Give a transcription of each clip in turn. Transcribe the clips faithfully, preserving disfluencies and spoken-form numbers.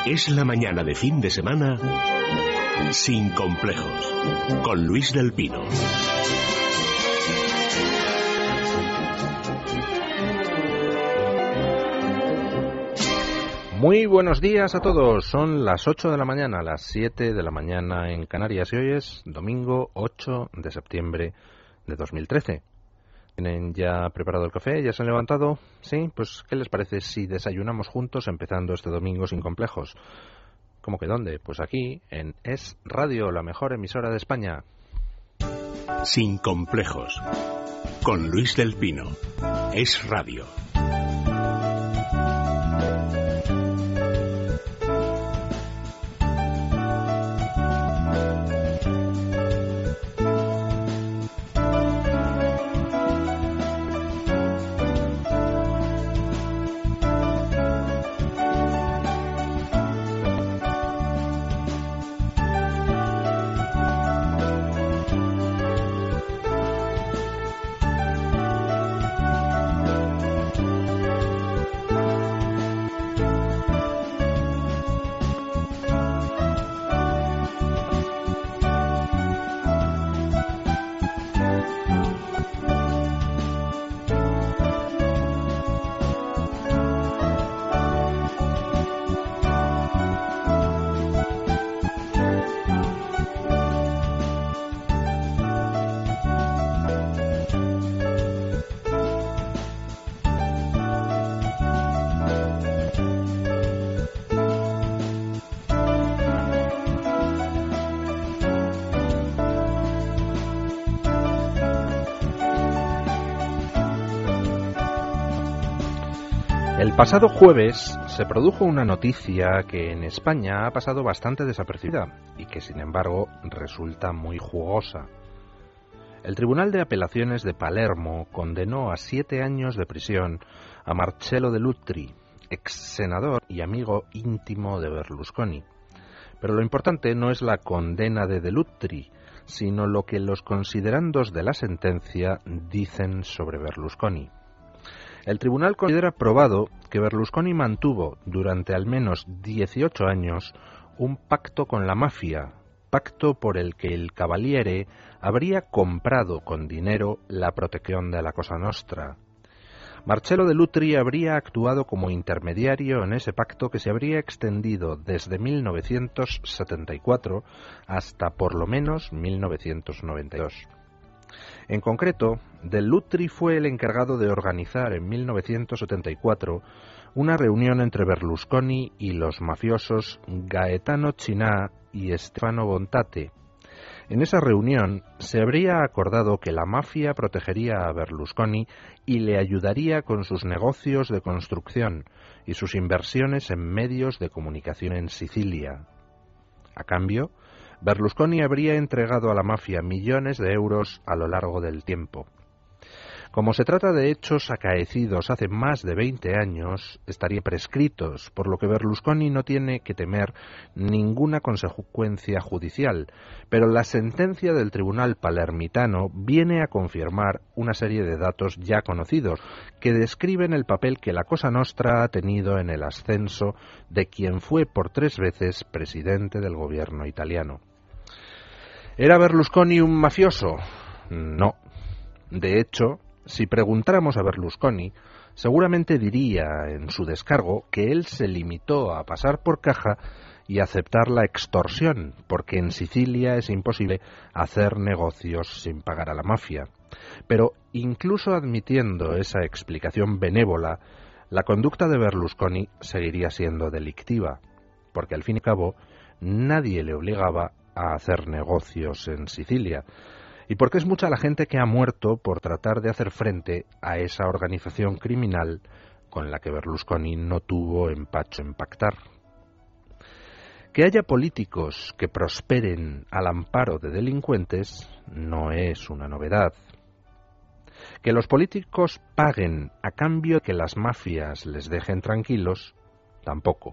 Es la mañana de fin de semana sin complejos, con Luis del Pino. Muy buenos días a todos, son las ocho de la mañana, las siete de la mañana en Canarias y hoy es domingo ocho de septiembre de dos mil trece. ¿Tienen ya preparado el café? ¿Ya se han levantado? Sí, pues ¿qué les parece si desayunamos juntos empezando este domingo sin complejos? ¿Cómo que dónde? Pues aquí, en Es Radio, la mejor emisora de España. Sin complejos, con Luis del Pino. Es Radio. El pasado jueves se produjo una noticia que en España ha pasado bastante desapercibida y que, sin embargo, resulta muy jugosa. El Tribunal de Apelaciones de Palermo condenó a siete años de prisión a Marcello Dell'Utri, ex senador y amigo íntimo de Berlusconi. Pero lo importante no es la condena de Dell'Utri, sino lo que los considerandos de la sentencia dicen sobre Berlusconi. El tribunal considera probado que Berlusconi mantuvo durante al menos dieciocho años un pacto con la mafia, pacto por el que el Cavaliere habría comprado con dinero la protección de la Cosa Nostra. Marcello Dell'Utri habría actuado como intermediario en ese pacto que se habría extendido desde mil novecientos setenta y cuatro hasta por lo menos mil novecientos noventa y dos. En concreto, Dell'Utri fue el encargado de organizar en mil novecientos setenta y cuatro una reunión entre Berlusconi y los mafiosos Gaetano Cinà y Stefano Bontate. En esa reunión se habría acordado que la mafia protegería a Berlusconi y le ayudaría con sus negocios de construcción y sus inversiones en medios de comunicación en Sicilia. A cambio, Berlusconi habría entregado a la mafia millones de euros a lo largo del tiempo. Como se trata de hechos acaecidos hace más de veinte años, estarían prescritos, por lo que Berlusconi no tiene que temer ninguna consecuencia judicial, pero la sentencia del tribunal palermitano viene a confirmar una serie de datos ya conocidos, que describen el papel que la Cosa Nostra ha tenido en el ascenso de quien fue por tres veces presidente del gobierno italiano. ¿Era Berlusconi un mafioso? No. De hecho, si preguntáramos a Berlusconi, seguramente diría en su descargo que él se limitó a pasar por caja y aceptar la extorsión, porque en Sicilia es imposible hacer negocios sin pagar a la mafia. Pero incluso admitiendo esa explicación benévola, la conducta de Berlusconi seguiría siendo delictiva, porque al fin y al cabo nadie le obligaba a hacer negocios en Sicilia, y porque es mucha la gente que ha muerto por tratar de hacer frente a esa organización criminal con la que Berlusconi no tuvo empacho en pactar. Que haya políticos que prosperen al amparo de delincuentes no es una novedad. Que los políticos paguen a cambio de que las mafias les dejen tranquilos, tampoco.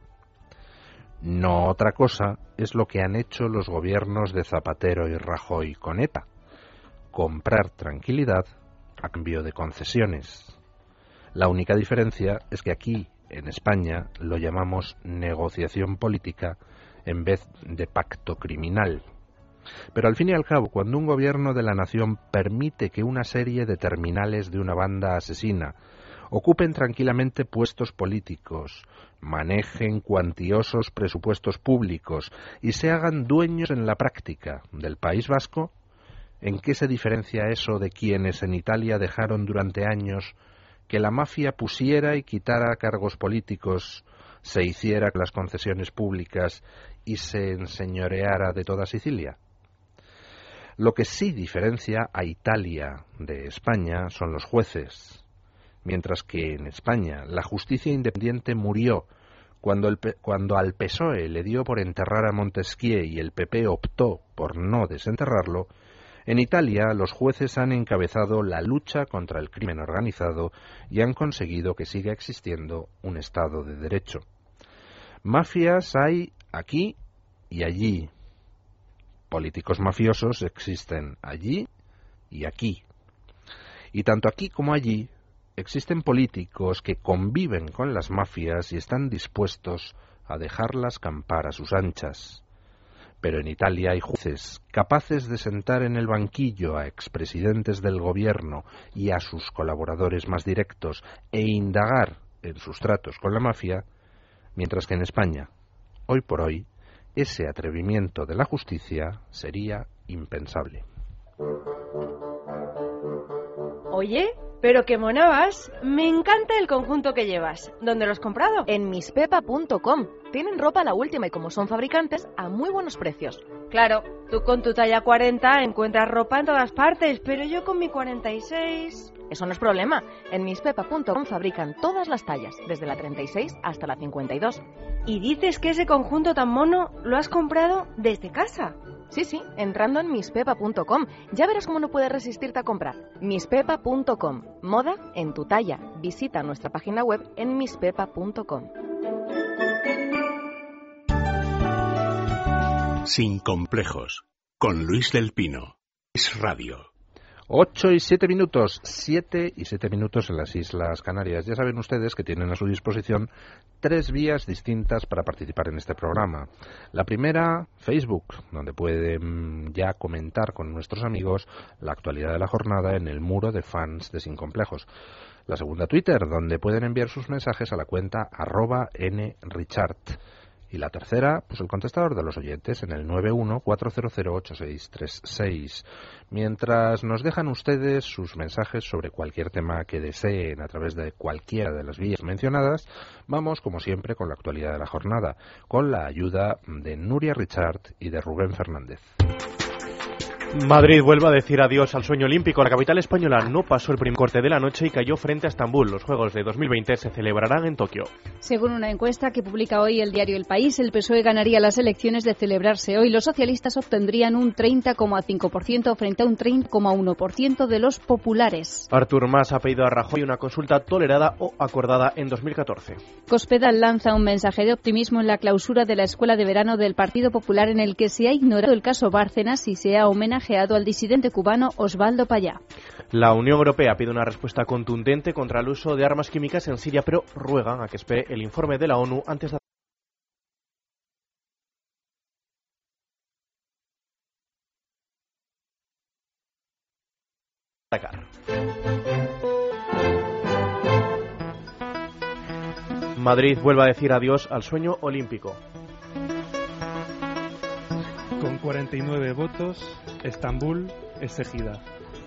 No otra cosa es lo que han hecho los gobiernos de Zapatero y Rajoy con ETA: comprar tranquilidad a cambio de concesiones. La única diferencia es que aquí en España lo llamamos negociación política en vez de pacto criminal. Pero al fin y al cabo, cuando un gobierno de la nación permite que una serie de terminales de una banda asesina ocupen tranquilamente puestos políticos, manejen cuantiosos presupuestos públicos y se hagan dueños en la práctica del País Vasco, ¿en qué se diferencia eso de quienes en Italia dejaron durante años que la mafia pusiera y quitara cargos políticos, se hiciera las concesiones públicas y se enseñoreara de toda Sicilia? Lo que sí diferencia a Italia de España son los jueces, mientras que en España la justicia independiente murió cuando, el, cuando al P S O E le dio por enterrar a Montesquieu y el P P optó por no desenterrarlo. En Italia los jueces han encabezado la lucha contra el crimen organizado y han conseguido que siga existiendo un Estado de Derecho. Mafias hay aquí y allí. Políticos mafiosos existen allí y aquí. Y tanto aquí como allí existen políticos que conviven con las mafias y están dispuestos a dejarlas campar a sus anchas. Pero en Italia hay jueces capaces de sentar en el banquillo a expresidentes del gobierno y a sus colaboradores más directos e indagar en sus tratos con la mafia, mientras que en España, hoy por hoy, ese atrevimiento de la justicia sería impensable. Oye, pero qué mona vas. Me encanta el conjunto que llevas. ¿Dónde lo has comprado? En mispepa punto com. Tienen ropa a la última y como son fabricantes, a muy buenos precios. Claro, tú con tu talla cuarenta encuentras ropa en todas partes, pero yo con mi cuarenta y seis... Eso no es problema. En mispepa punto com fabrican todas las tallas, desde la treinta y seis hasta la cincuenta y dos. ¿Y dices que ese conjunto tan mono lo has comprado desde casa? Sí, sí, entrando en mispepa punto com. Ya verás cómo no puedes resistirte a comprar. mispepa punto com. Moda en tu talla. Visita nuestra página web en mispepa punto com. Sin complejos, con Luis del Pino. Es radio. Ocho y siete minutos, siete y siete minutos en las Islas Canarias. Ya saben ustedes que tienen a su disposición tres vías distintas para participar en este programa. La primera, Facebook, donde pueden ya comentar con nuestros amigos la actualidad de la jornada en el muro de fans de Sin Complejos. La segunda, Twitter, donde pueden enviar sus mensajes a la cuenta arroba nrichart. Y la tercera, pues el contestador de los oyentes en el nueve uno cuatro cero cero ocho seis tres seis. Mientras nos dejan ustedes sus mensajes sobre cualquier tema que deseen a través de cualquiera de las vías mencionadas, vamos, como siempre, con la actualidad de la jornada, con la ayuda de Nuria Richart y de Rubén Fernández. Madrid vuelve a decir adiós al sueño olímpico. La capital española no pasó el primer corte de la noche y cayó frente a Estambul. Los Juegos de dos mil veinte se celebrarán en Tokio. Según una encuesta que publica hoy el diario El País, el P S O E ganaría las elecciones de celebrarse hoy. Los socialistas obtendrían un treinta coma cinco por ciento frente a un treinta coma uno por ciento de los populares. Artur Mas ha pedido a Rajoy una consulta tolerada o acordada en dos mil catorce. Cospedal lanza un mensaje de optimismo en la clausura de la Escuela de Verano del Partido Popular, en el que se ha ignorado el caso Bárcenas y se ha homenajeado al disidente cubano Osvaldo Payá. La Unión Europea pide una respuesta contundente contra el uso de armas químicas en Siria, pero ruegan a que espere el informe de la ONU antes de atacar. Madrid vuelve a decir adiós al sueño olímpico. Con cuarenta y nueve votos, Estambul es ejida.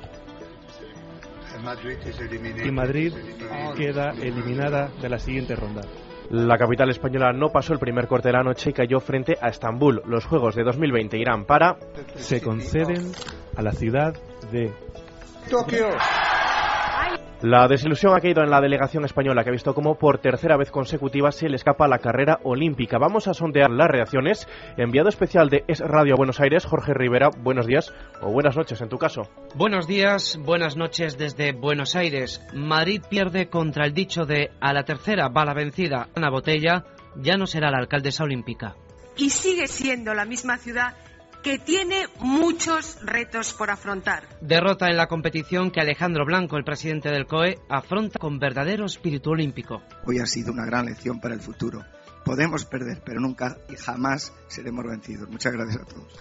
Y Madrid queda eliminada de la siguiente ronda. La capital española no pasó el primer corte de la noche y cayó frente a Estambul. Los Juegos de dos mil veinte irán para... Se conceden a la ciudad de... Tokio. La desilusión ha caído en la delegación española, que ha visto cómo por tercera vez consecutiva se le escapa la carrera olímpica. Vamos a sondear las reacciones. Enviado especial de Es Radio a Buenos Aires, Jorge Rivera, buenos días o buenas noches en tu caso. Buenos días, buenas noches desde Buenos Aires. Madrid pierde contra el dicho de a la tercera va la vencida. Ana Botella ya no será la alcaldesa olímpica. Y sigue siendo la misma ciudad que tiene muchos retos por afrontar. Derrota en la competición que Alejandro Blanco, el presidente del C O E, afronta con verdadero espíritu olímpico. Hoy ha sido una gran lección para el futuro. Podemos perder, pero nunca y jamás seremos vencidos. Muchas gracias a todos.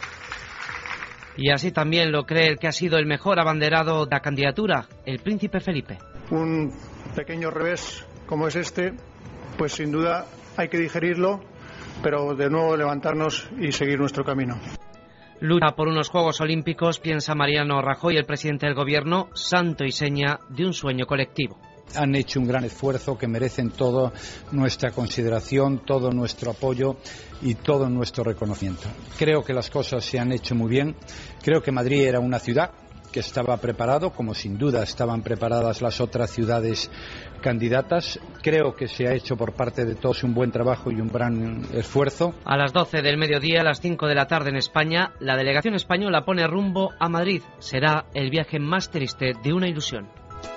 Y así también lo cree el que ha sido el mejor abanderado de la candidatura, el príncipe Felipe. Un pequeño revés como es este, pues sin duda hay que digerirlo, pero de nuevo levantarnos y seguir nuestro camino. Lucha por unos Juegos Olímpicos, piensa Mariano Rajoy, el presidente del Gobierno, santo y seña de un sueño colectivo. Han hecho un gran esfuerzo que merecen toda nuestra consideración, todo nuestro apoyo y todo nuestro reconocimiento. Creo que las cosas se han hecho muy bien. Creo que Madrid era una ciudad que estaba preparado, como sin duda estaban preparadas las otras ciudades candidatas. Creo que se ha hecho por parte de todos un buen trabajo y un gran esfuerzo. A las doce del mediodía, a las cinco de la tarde en España, la delegación española pone rumbo a Madrid. Será el viaje más triste de una ilusión.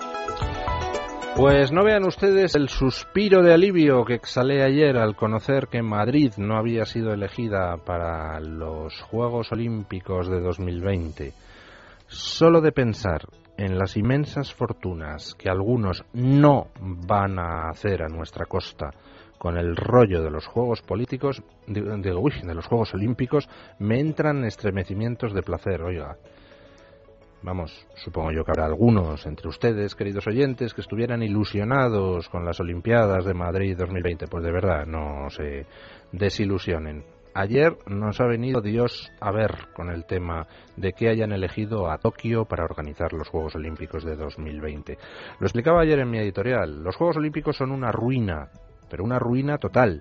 Pues no vean ustedes el suspiro de alivio que exhalé ayer al conocer que Madrid no había sido elegida para los Juegos Olímpicos de dos mil veinte. Solo de pensar en las inmensas fortunas que algunos no van a hacer a nuestra costa con el rollo de los Juegos políticos, de, de, uy, de los Juegos Olímpicos, me entran estremecimientos de placer, oiga. Vamos, supongo yo que habrá algunos entre ustedes, queridos oyentes, que estuvieran ilusionados con las Olimpiadas de Madrid dos mil veinte. Pues de verdad, no se desilusionen. Ayer nos ha venido Dios a ver con el tema de que hayan elegido a Tokio para organizar los Juegos Olímpicos de dos mil veinte. Lo explicaba ayer en mi editorial. Los Juegos Olímpicos son una ruina, pero una ruina total.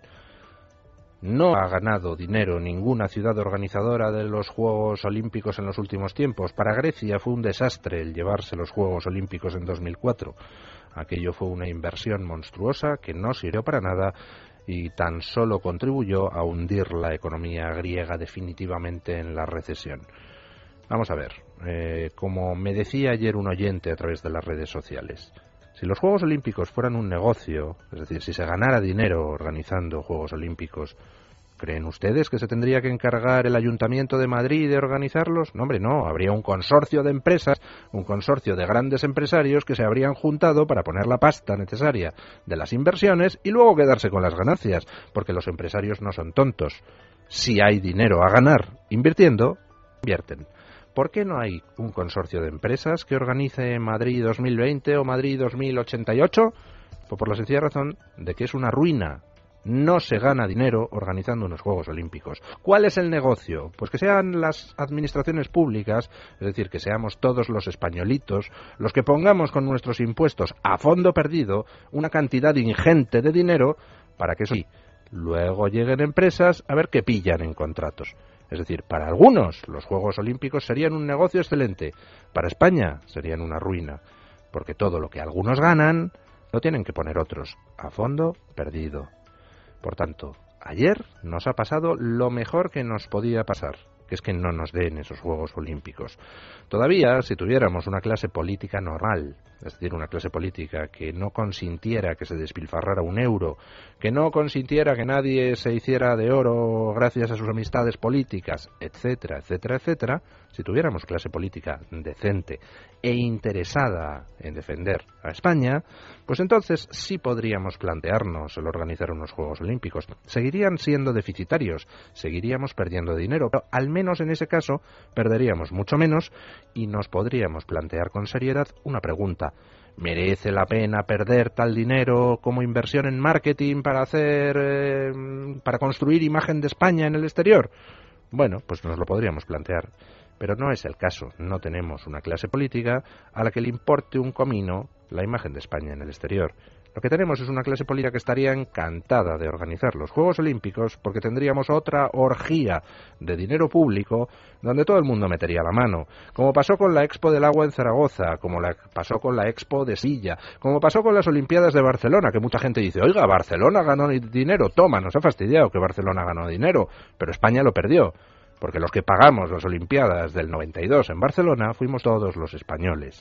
No ha ganado dinero ninguna ciudad organizadora de los Juegos Olímpicos en los últimos tiempos. Para Grecia fue un desastre el llevarse los Juegos Olímpicos en dos mil cuatro. Aquello fue una inversión monstruosa que no sirvió para nada y tan solo contribuyó a hundir la economía griega definitivamente en la recesión. Vamos a ver, eh, como me decía ayer un oyente a través de las redes sociales, si los Juegos Olímpicos fueran un negocio, es decir, si se ganara dinero organizando Juegos Olímpicos, ¿creen ustedes que se tendría que encargar el Ayuntamiento de Madrid de organizarlos? No, hombre, no. Habría un consorcio de empresas, un consorcio de grandes empresarios que se habrían juntado para poner la pasta necesaria de las inversiones y luego quedarse con las ganancias, porque los empresarios no son tontos. Si hay dinero a ganar invirtiendo, invierten. ¿Por qué no hay un consorcio de empresas que organice Madrid dos mil veinte o Madrid dos mil ochenta y ocho? Pues por la sencilla razón de que es una ruina. No se gana dinero organizando unos Juegos Olímpicos. ¿Cuál es el negocio? Pues que sean las administraciones públicas, es decir, que seamos todos los españolitos, los que pongamos con nuestros impuestos a fondo perdido una cantidad ingente de dinero para que sí, luego lleguen empresas a ver qué pillan en contratos. Es decir, para algunos los Juegos Olímpicos serían un negocio excelente, para España serían una ruina, porque todo lo que algunos ganan lo tienen que poner otros a fondo perdido. Por tanto, ayer nos ha pasado lo mejor que nos podía pasar, que es que no nos den esos Juegos Olímpicos. Todavía, si tuviéramos una clase política normal, es decir, una clase política que no consintiera que se despilfarrara un euro, que no consintiera que nadie se hiciera de oro gracias a sus amistades políticas, etcétera, etcétera, etcétera, si tuviéramos clase política decente e interesada en defender a España, pues entonces sí podríamos plantearnos el organizar unos Juegos Olímpicos. Seguirían siendo deficitarios, seguiríamos perdiendo dinero, pero al menos en ese caso perderíamos mucho menos y nos podríamos plantear con seriedad una pregunta. ¿Merece la pena perder tal dinero como inversión en marketing para hacer, eh, para construir imagen de España en el exterior? Bueno, pues nos lo podríamos plantear. Pero no es el caso. No tenemos una clase política a la que le importe un comino la imagen de España en el exterior. Lo que tenemos es una clase política que estaría encantada de organizar los Juegos Olímpicos porque tendríamos otra orgía de dinero público donde todo el mundo metería la mano, como pasó con la Expo del Agua en Zaragoza, como la, pasó con la Expo de Silla, como pasó con las Olimpiadas de Barcelona, que mucha gente dice, oiga, Barcelona ganó dinero, toma, nos ha fastidiado que Barcelona ganó dinero, pero España lo perdió, porque los que pagamos las Olimpiadas del noventa y dos en Barcelona fuimos todos los españoles.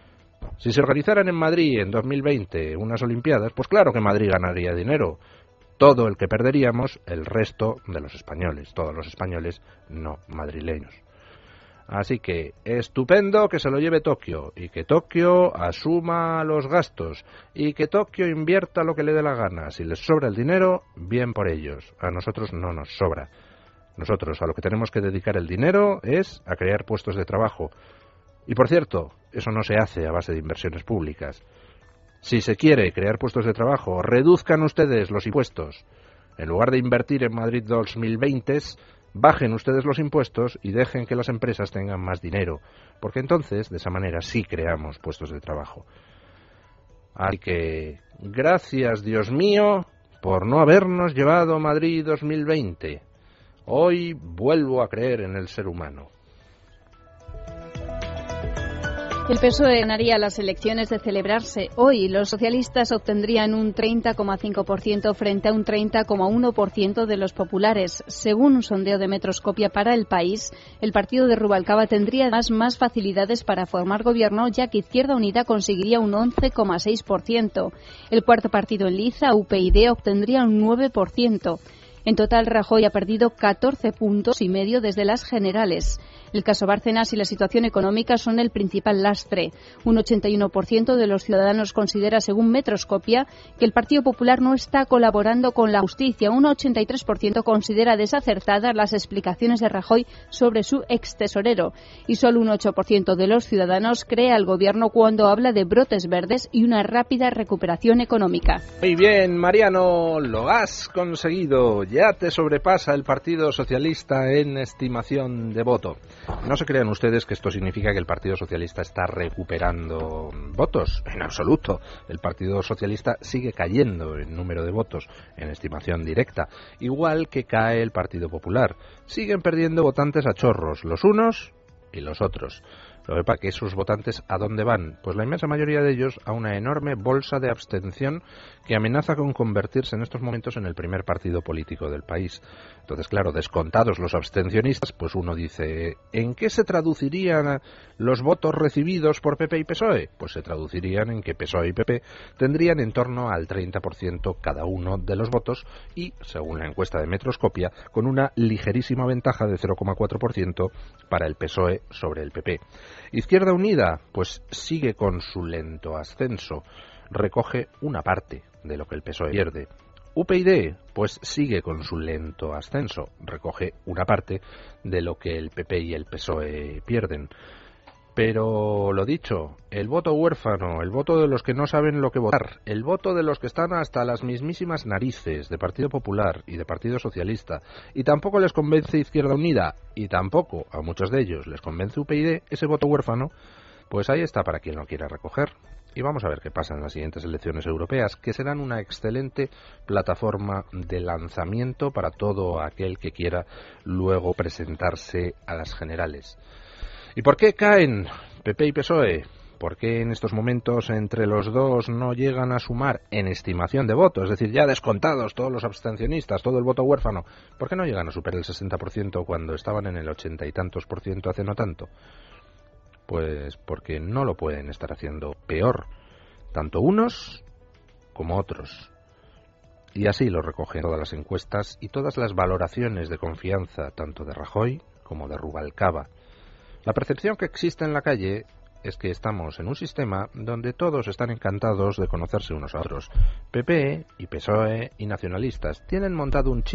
Si se organizaran en Madrid en dos mil veinte unas Olimpiadas, pues claro que Madrid ganaría dinero, todo el que perderíamos el resto de los españoles, todos los españoles no madrileños. Así que estupendo que se lo lleve Tokio y que Tokio asuma los gastos y que Tokio invierta lo que le dé la gana. Si les sobra el dinero, bien por ellos. A nosotros no nos sobra. Nosotros a lo que tenemos que dedicar el dinero es a crear puestos de trabajo. Y por cierto, eso no se hace a base de inversiones públicas. Si se quiere crear puestos de trabajo, reduzcan ustedes los impuestos. En lugar de invertir en Madrid dos mil veinte, bajen ustedes los impuestos y dejen que las empresas tengan más dinero, porque entonces, de esa manera, sí creamos puestos de trabajo. Así que, gracias, Dios mío, por no habernos llevado Madrid dos mil veinte. Hoy vuelvo a creer en el ser humano. El P S O E ganaría las elecciones de celebrarse hoy. Los socialistas obtendrían un treinta coma cinco por ciento frente a un treinta coma uno por ciento de los populares. Según un sondeo de Metroscopia para El País, el partido de Rubalcaba tendría además más facilidades para formar gobierno, ya que Izquierda Unida conseguiría un once coma seis por ciento. El cuarto partido en liza, U P YD, obtendría un nueve por ciento. En total, Rajoy ha perdido catorce puntos y medio desde las generales. El caso Bárcenas y la situación económica son el principal lastre. Un ochenta y uno por ciento de los ciudadanos considera, según Metroscopia, que el Partido Popular no está colaborando con la justicia. Un ochenta y tres por ciento considera desacertadas las explicaciones de Rajoy sobre su extesorero. Y solo un ocho por ciento de los ciudadanos cree al gobierno cuando habla de brotes verdes y una rápida recuperación económica. Muy bien, Mariano, lo has conseguido. Ya te sobrepasa el Partido Socialista en estimación de voto. No se crean ustedes que esto significa que el Partido Socialista está recuperando votos. En absoluto. El Partido Socialista sigue cayendo en número de votos en estimación directa. Igual que cae el Partido Popular. Siguen perdiendo votantes a chorros, los unos y los otros. Lo que pasa es que esos votantes, ¿a dónde van? Pues la inmensa mayoría de ellos a una enorme bolsa de abstención que amenaza con convertirse en estos momentos en el primer partido político del país. Entonces, claro, descontados los abstencionistas, pues uno dice, ¿en qué se traducirían los votos recibidos por P P y P S O E? Pues se traducirían en que P S O E y P P tendrían en torno al treinta por ciento cada uno de los votos y, según la encuesta de Metroscopia, con una ligerísima ventaja de cero coma cuatro por ciento para el P S O E sobre el P P. Izquierda Unida, pues sigue con su lento ascenso, recoge una parte de lo que el P S O E pierde. U P YD, pues sigue con su lento ascenso, recoge una parte de lo que el P P y el P S O E pierden. Pero lo dicho, el voto huérfano, el voto de los que no saben lo que votar, el voto de los que están hasta las mismísimas narices de Partido Popular y de Partido Socialista, y tampoco les convence Izquierda Unida, y tampoco a muchos de ellos les convence U P YD, ese voto huérfano, pues ahí está para quien lo quiera recoger. Y vamos a ver qué pasa en las siguientes elecciones europeas, que serán una excelente plataforma de lanzamiento para todo aquel que quiera luego presentarse a las generales. ¿Y por qué caen P P y P S O E? ¿Por qué en estos momentos entre los dos no llegan a sumar en estimación de votos? Es decir, ya descontados todos los abstencionistas, todo el voto huérfano. ¿Por qué no llegan a superar el sesenta por ciento cuando estaban en el ochenta y tantos por ciento hace no tanto? Pues porque no lo pueden estar haciendo peor, tanto unos como otros. Y así lo recogen todas las encuestas y todas las valoraciones de confianza, tanto de Rajoy como de Rubalcaba. La percepción que existe en la calle es que estamos en un sistema donde todos están encantados de conocerse unos a otros. P P y P S O E y nacionalistas tienen montado un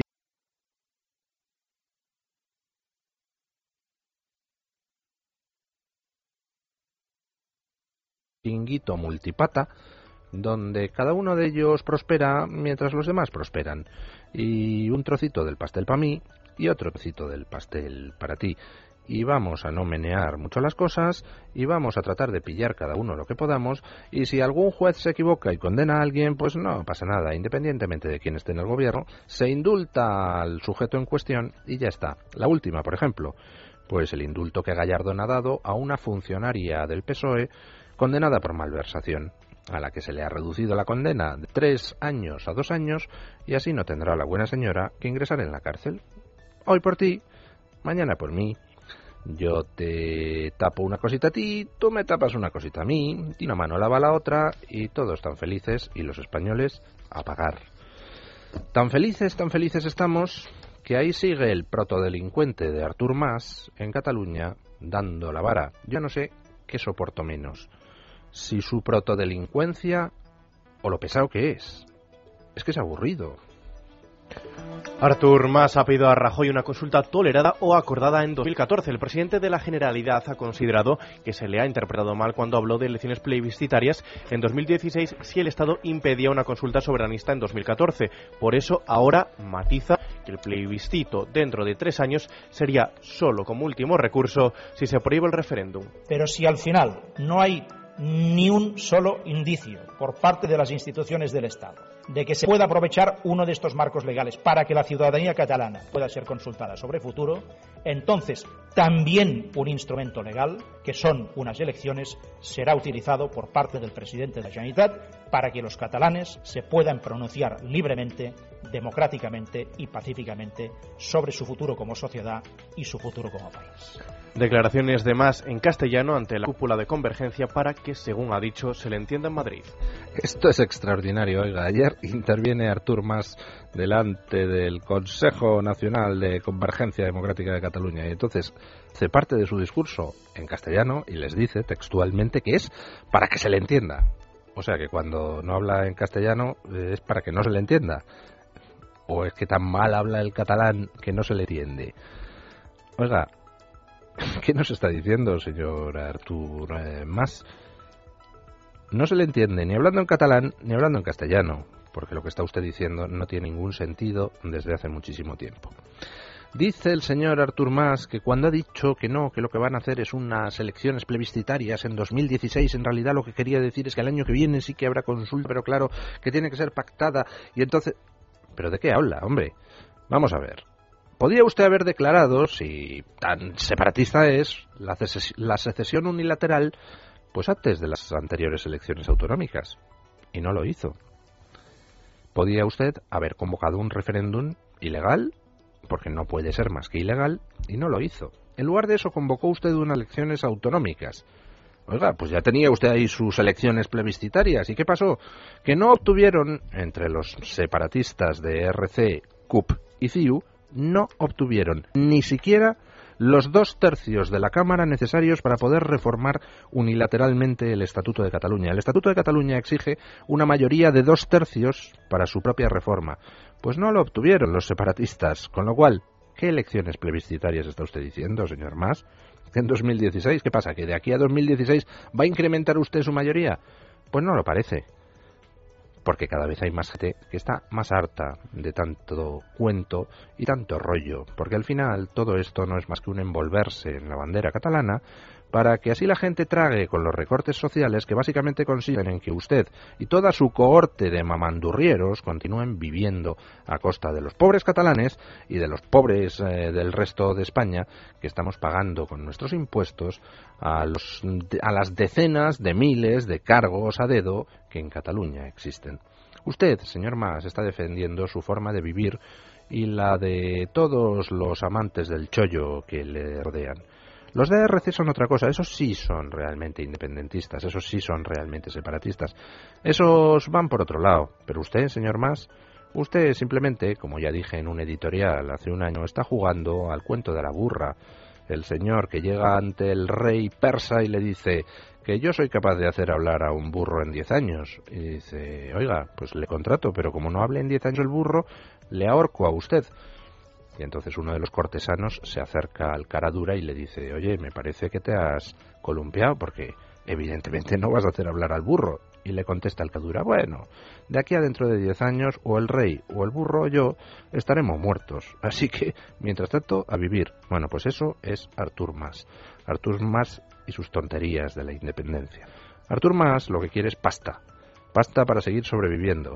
chiringuito multipata donde cada uno de ellos prospera mientras los demás prosperan. Y un trocito del pastel para mí y otro trocito del pastel para ti. Y vamos a no menear mucho las cosas y vamos a tratar de pillar cada uno lo que podamos, y si algún juez se equivoca y condena a alguien, pues no pasa nada, independientemente de quién esté en el gobierno, se indulta al sujeto en cuestión y ya está. La última, por ejemplo, pues el indulto que Gallardón ha dado a una funcionaria del P S O E condenada por malversación, a la que se le ha reducido la condena de tres años a dos años, y así no tendrá la buena señora que ingresar en la cárcel. Hoy por ti, mañana por mí. Yo te tapo una cosita a ti, tú me tapas una cosita a mí, y una mano lava la otra, y todos están felices, y los españoles a pagar. Tan felices, tan felices estamos que ahí sigue el protodelincuente de Artur Mas en Cataluña dando la vara. Yo no sé qué soporto menos, si su protodelincuencia o lo pesado que es. Es que es aburrido. Artur Mas ha pedido a Rajoy una consulta tolerada o acordada en dos mil catorce. El presidente de la Generalidad ha considerado que se le ha interpretado mal cuando habló de elecciones plebiscitarias en dos mil dieciséis si el Estado impedía una consulta soberanista en dos mil catorce. Por eso ahora matiza que el plebiscito dentro de tres años sería solo como último recurso si se prohíbe el referéndum. Pero si al final no hay ni un solo indicio por parte de las instituciones del Estado de que se pueda aprovechar uno de estos marcos legales para que la ciudadanía catalana pueda ser consultada sobre futuro, entonces también un instrumento legal, que son unas elecciones, será utilizado por parte del presidente de la Generalitat para que los catalanes se puedan pronunciar libremente, democráticamente y pacíficamente sobre su futuro como sociedad y su futuro como país. Declaraciones de Mas en castellano ante la cúpula de Convergencia para que, según ha dicho, se le entienda en Madrid. Esto es extraordinario. Oiga, ayer interviene Artur Mas delante del Consejo Nacional de Convergencia Democrática de Cataluña y entonces hace parte de su discurso en castellano y les dice textualmente que es para que se le entienda. O sea que cuando no habla en castellano es para que no se le entienda. O es que tan mal habla el catalán que no se le entiende. Oiga, ¿qué nos está diciendo, señor Artur eh, Mas? No se le entiende ni hablando en catalán ni hablando en castellano, porque lo que está usted diciendo no tiene ningún sentido desde hace muchísimo tiempo. Dice el señor Artur Mas que cuando ha dicho que no, que lo que van a hacer es unas elecciones plebiscitarias en dos mil dieciséis, en realidad lo que quería decir es que el año que viene sí que habrá consulta, pero claro, que tiene que ser pactada, y entonces... ¿Pero de qué habla, hombre? Vamos a ver. Podría usted haber declarado, si tan separatista es, la, ces- la secesión unilateral, pues antes de las anteriores elecciones autonómicas, y no lo hizo. Podía usted haber convocado un referéndum ilegal, porque no puede ser más que ilegal, y no lo hizo. En lugar de eso convocó usted unas elecciones autonómicas. Oiga, pues ya tenía usted ahí sus elecciones plebiscitarias. ¿Y qué pasó? Que no obtuvieron, entre los separatistas de R C, C U P y C I U, no obtuvieron ni siquiera los dos tercios de la Cámara necesarios para poder reformar unilateralmente el Estatuto de Cataluña. El Estatuto de Cataluña exige una mayoría de dos tercios para su propia reforma. Pues no lo obtuvieron los separatistas, con lo cual, ¿qué elecciones plebiscitarias está usted diciendo, señor Mas? ¿En dos mil dieciséis? ¿Qué pasa? ¿Que de aquí a dos mil dieciséis va a incrementar usted su mayoría? Pues no lo parece. Porque cada vez hay más gente que está más harta de tanto cuento y tanto rollo. Porque al final todo esto no es más que un envolverse en la bandera catalana para que así la gente trague con los recortes sociales que básicamente consisten en que usted y toda su cohorte de mamandurrieros continúen viviendo a costa de los pobres catalanes y de los pobres eh, del resto de España que estamos pagando con nuestros impuestos a, los, a las decenas de miles de cargos a dedo que en Cataluña existen. Usted, señor Mas, está defendiendo su forma de vivir y la de todos los amantes del chollo que le rodean. Los de R C son otra cosa, esos sí son realmente independentistas, esos sí son realmente separatistas, esos van por otro lado, pero usted, señor Mas, usted simplemente, como ya dije en un editorial hace un año, está jugando al cuento de la burra, el señor que llega ante el rey persa y le dice que yo soy capaz de hacer hablar a un burro en diez años, y dice, oiga, pues le contrato, pero como no hable en diez años el burro, le ahorco a usted. Y entonces uno de los cortesanos se acerca al cara dura y le dice, oye, me parece que te has columpiado porque evidentemente no vas a hacer hablar al burro. Y le contesta el cara dura, bueno, de aquí a dentro de diez años o el rey o el burro o yo estaremos muertos. Así que, mientras tanto, a vivir. Bueno, pues eso es Artur Mas. Artur Mas y sus tonterías de la independencia. Artur Mas lo que quiere es pasta. Pasta para seguir sobreviviendo.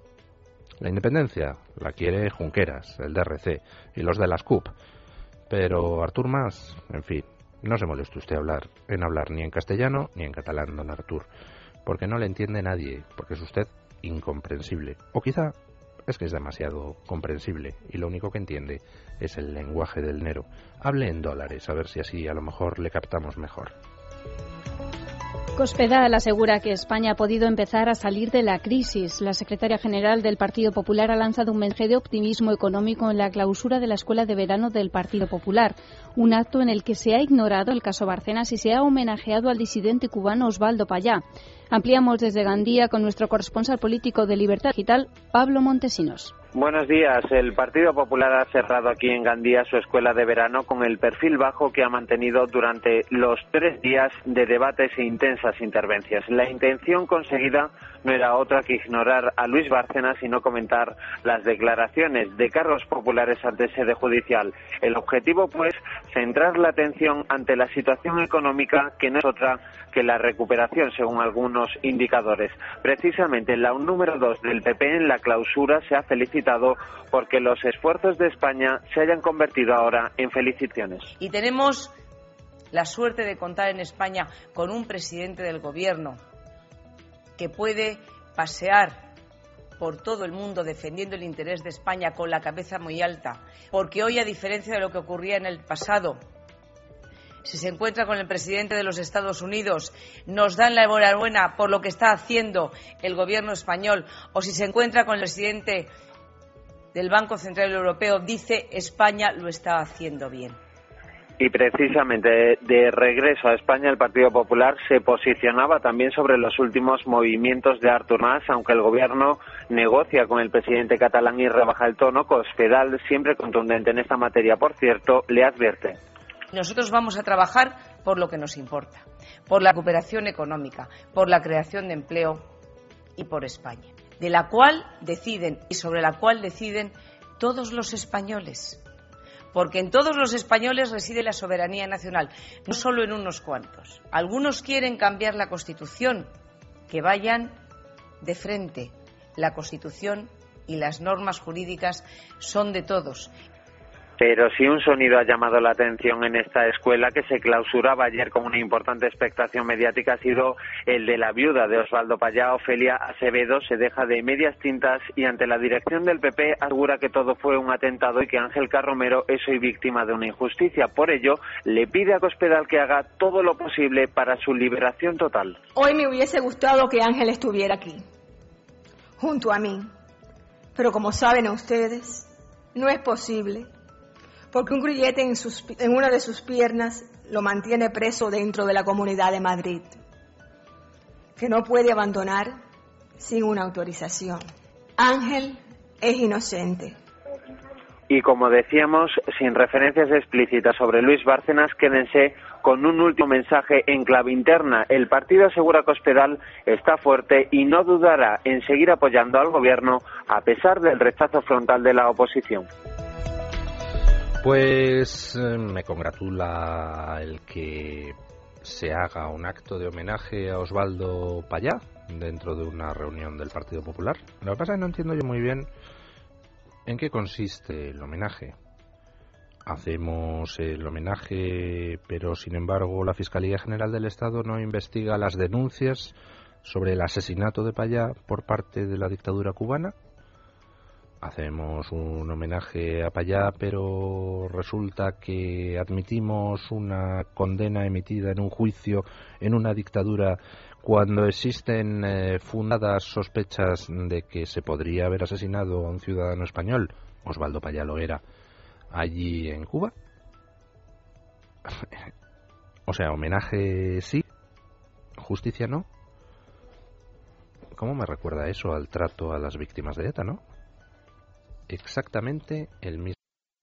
La independencia la quiere Junqueras, el D R C y los de las C U P. Pero Artur Mas, en fin, no se moleste usted hablar, en hablar ni en castellano ni en catalán, don Artur, porque no le entiende nadie, porque es usted incomprensible. O quizá es que es demasiado comprensible y lo único que entiende es el lenguaje del dinero. Hable en dólares, a ver si así a lo mejor le captamos mejor. Cospedal asegura que España ha podido empezar a salir de la crisis. La secretaria general del Partido Popular ha lanzado un mensaje de optimismo económico en la clausura de la Escuela de Verano del Partido Popular, un acto en el que se ha ignorado el caso Bárcenas y se ha homenajeado al disidente cubano Osvaldo Payá. Ampliamos desde Gandía con nuestro corresponsal político de Libertad Digital, Pablo Montesinos. Buenos días. El Partido Popular ha cerrado aquí en Gandía su escuela de verano con el perfil bajo que ha mantenido durante los tres días de debates e intensas intervenciones. La intención conseguida no era otra que ignorar a Luis Bárcenas y no comentar las declaraciones de cargos populares ante sede judicial. El objetivo, pues, centrar la atención ante la situación económica, que no es otra que la recuperación, según algunos indicadores. Precisamente la número dos del P P en la clausura se ha felicitado porque los esfuerzos de España se hayan convertido ahora en felicitaciones. Y tenemos la suerte de contar en España con un presidente del gobierno que puede pasear por todo el mundo defendiendo el interés de España con la cabeza muy alta, porque hoy, a diferencia de lo que ocurría en el pasado, si se encuentra con el presidente de los Estados Unidos, nos dan la enhorabuena por lo que está haciendo el gobierno español, o si se encuentra con el presidente del Banco Central Europeo, dice España lo está haciendo bien. Y precisamente de regreso a España, el Partido Popular se posicionaba también sobre los últimos movimientos de Artur Mas, aunque el gobierno negocia con el presidente catalán y rebaja el tono. Cospedal, siempre contundente en esta materia, por cierto, le advierte. Nosotros vamos a trabajar por lo que nos importa, por la recuperación económica, por la creación de empleo y por España, de la cual deciden y sobre la cual deciden todos los españoles. Porque en todos los españoles reside la soberanía nacional, no solo en unos cuantos. Algunos quieren cambiar la Constitución, que vayan de frente. La Constitución y las normas jurídicas son de todos. Pero sí un sonido ha llamado la atención en esta escuela, que se clausuraba ayer con una importante expectación mediática, ha sido el de la viuda de Osvaldo Payá. Ofelia Acevedo se deja de medias tintas y ante la dirección del P P asegura que todo fue un atentado y que Ángel Carromero es hoy víctima de una injusticia. Por ello, le pide a Cospedal que haga todo lo posible para su liberación total. Hoy me hubiese gustado que Ángel estuviera aquí, junto a mí. Pero como saben ustedes, no es posible, porque un grillete en, sus, en una de sus piernas lo mantiene preso dentro de la Comunidad de Madrid, que no puede abandonar sin una autorización. Ángel es inocente. Y como decíamos, sin referencias explícitas sobre Luis Bárcenas, quédense con un último mensaje en clave interna. El partido, asegura Cospedal, está fuerte y no dudará en seguir apoyando al gobierno a pesar del rechazo frontal de la oposición. Pues eh, me congratula el que se haga un acto de homenaje a Osvaldo Payá dentro de una reunión del Partido Popular. Lo que pasa es que no entiendo yo muy bien en qué consiste el homenaje. Hacemos el homenaje, pero sin embargo la Fiscalía General del Estado no investiga las denuncias sobre el asesinato de Payá por parte de la dictadura cubana. Hacemos un homenaje a Payá, pero resulta que admitimos una condena emitida en un juicio en una dictadura cuando existen eh, fundadas sospechas de que se podría haber asesinado a un ciudadano español. Osvaldo Payá lo era allí en Cuba. O sea, homenaje sí, justicia no. ¿Cómo me recuerda eso al trato a las víctimas de ETA, no? Exactamente el mismo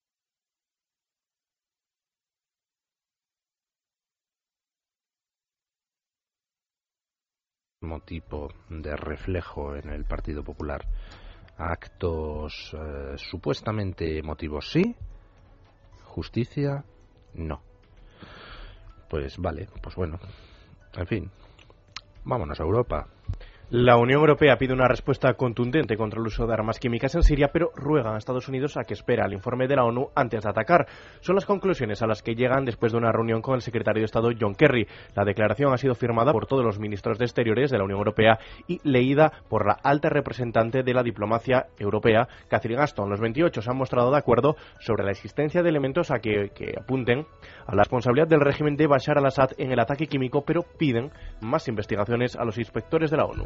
tipo de reflejo en el Partido Popular. Actos eh, supuestamente emotivos sí, justicia no. Pues vale, pues bueno, en fin, vámonos a Europa. La Unión Europea pide una respuesta contundente contra el uso de armas químicas en Siria, pero ruegan a Estados Unidos a que espera el informe de la ONU antes de atacar. Son las conclusiones a las que llegan después de una reunión con el secretario de Estado John Kerry. La declaración ha sido firmada por todos los ministros de Exteriores de la Unión Europea y leída por la alta representante de la diplomacia europea, Catherine Ashton. Los veintiocho se han mostrado de acuerdo sobre la existencia de elementos a que, que apunten a la responsabilidad del régimen de Bashar al-Assad en el ataque químico, pero piden más investigaciones a los inspectores de la ONU.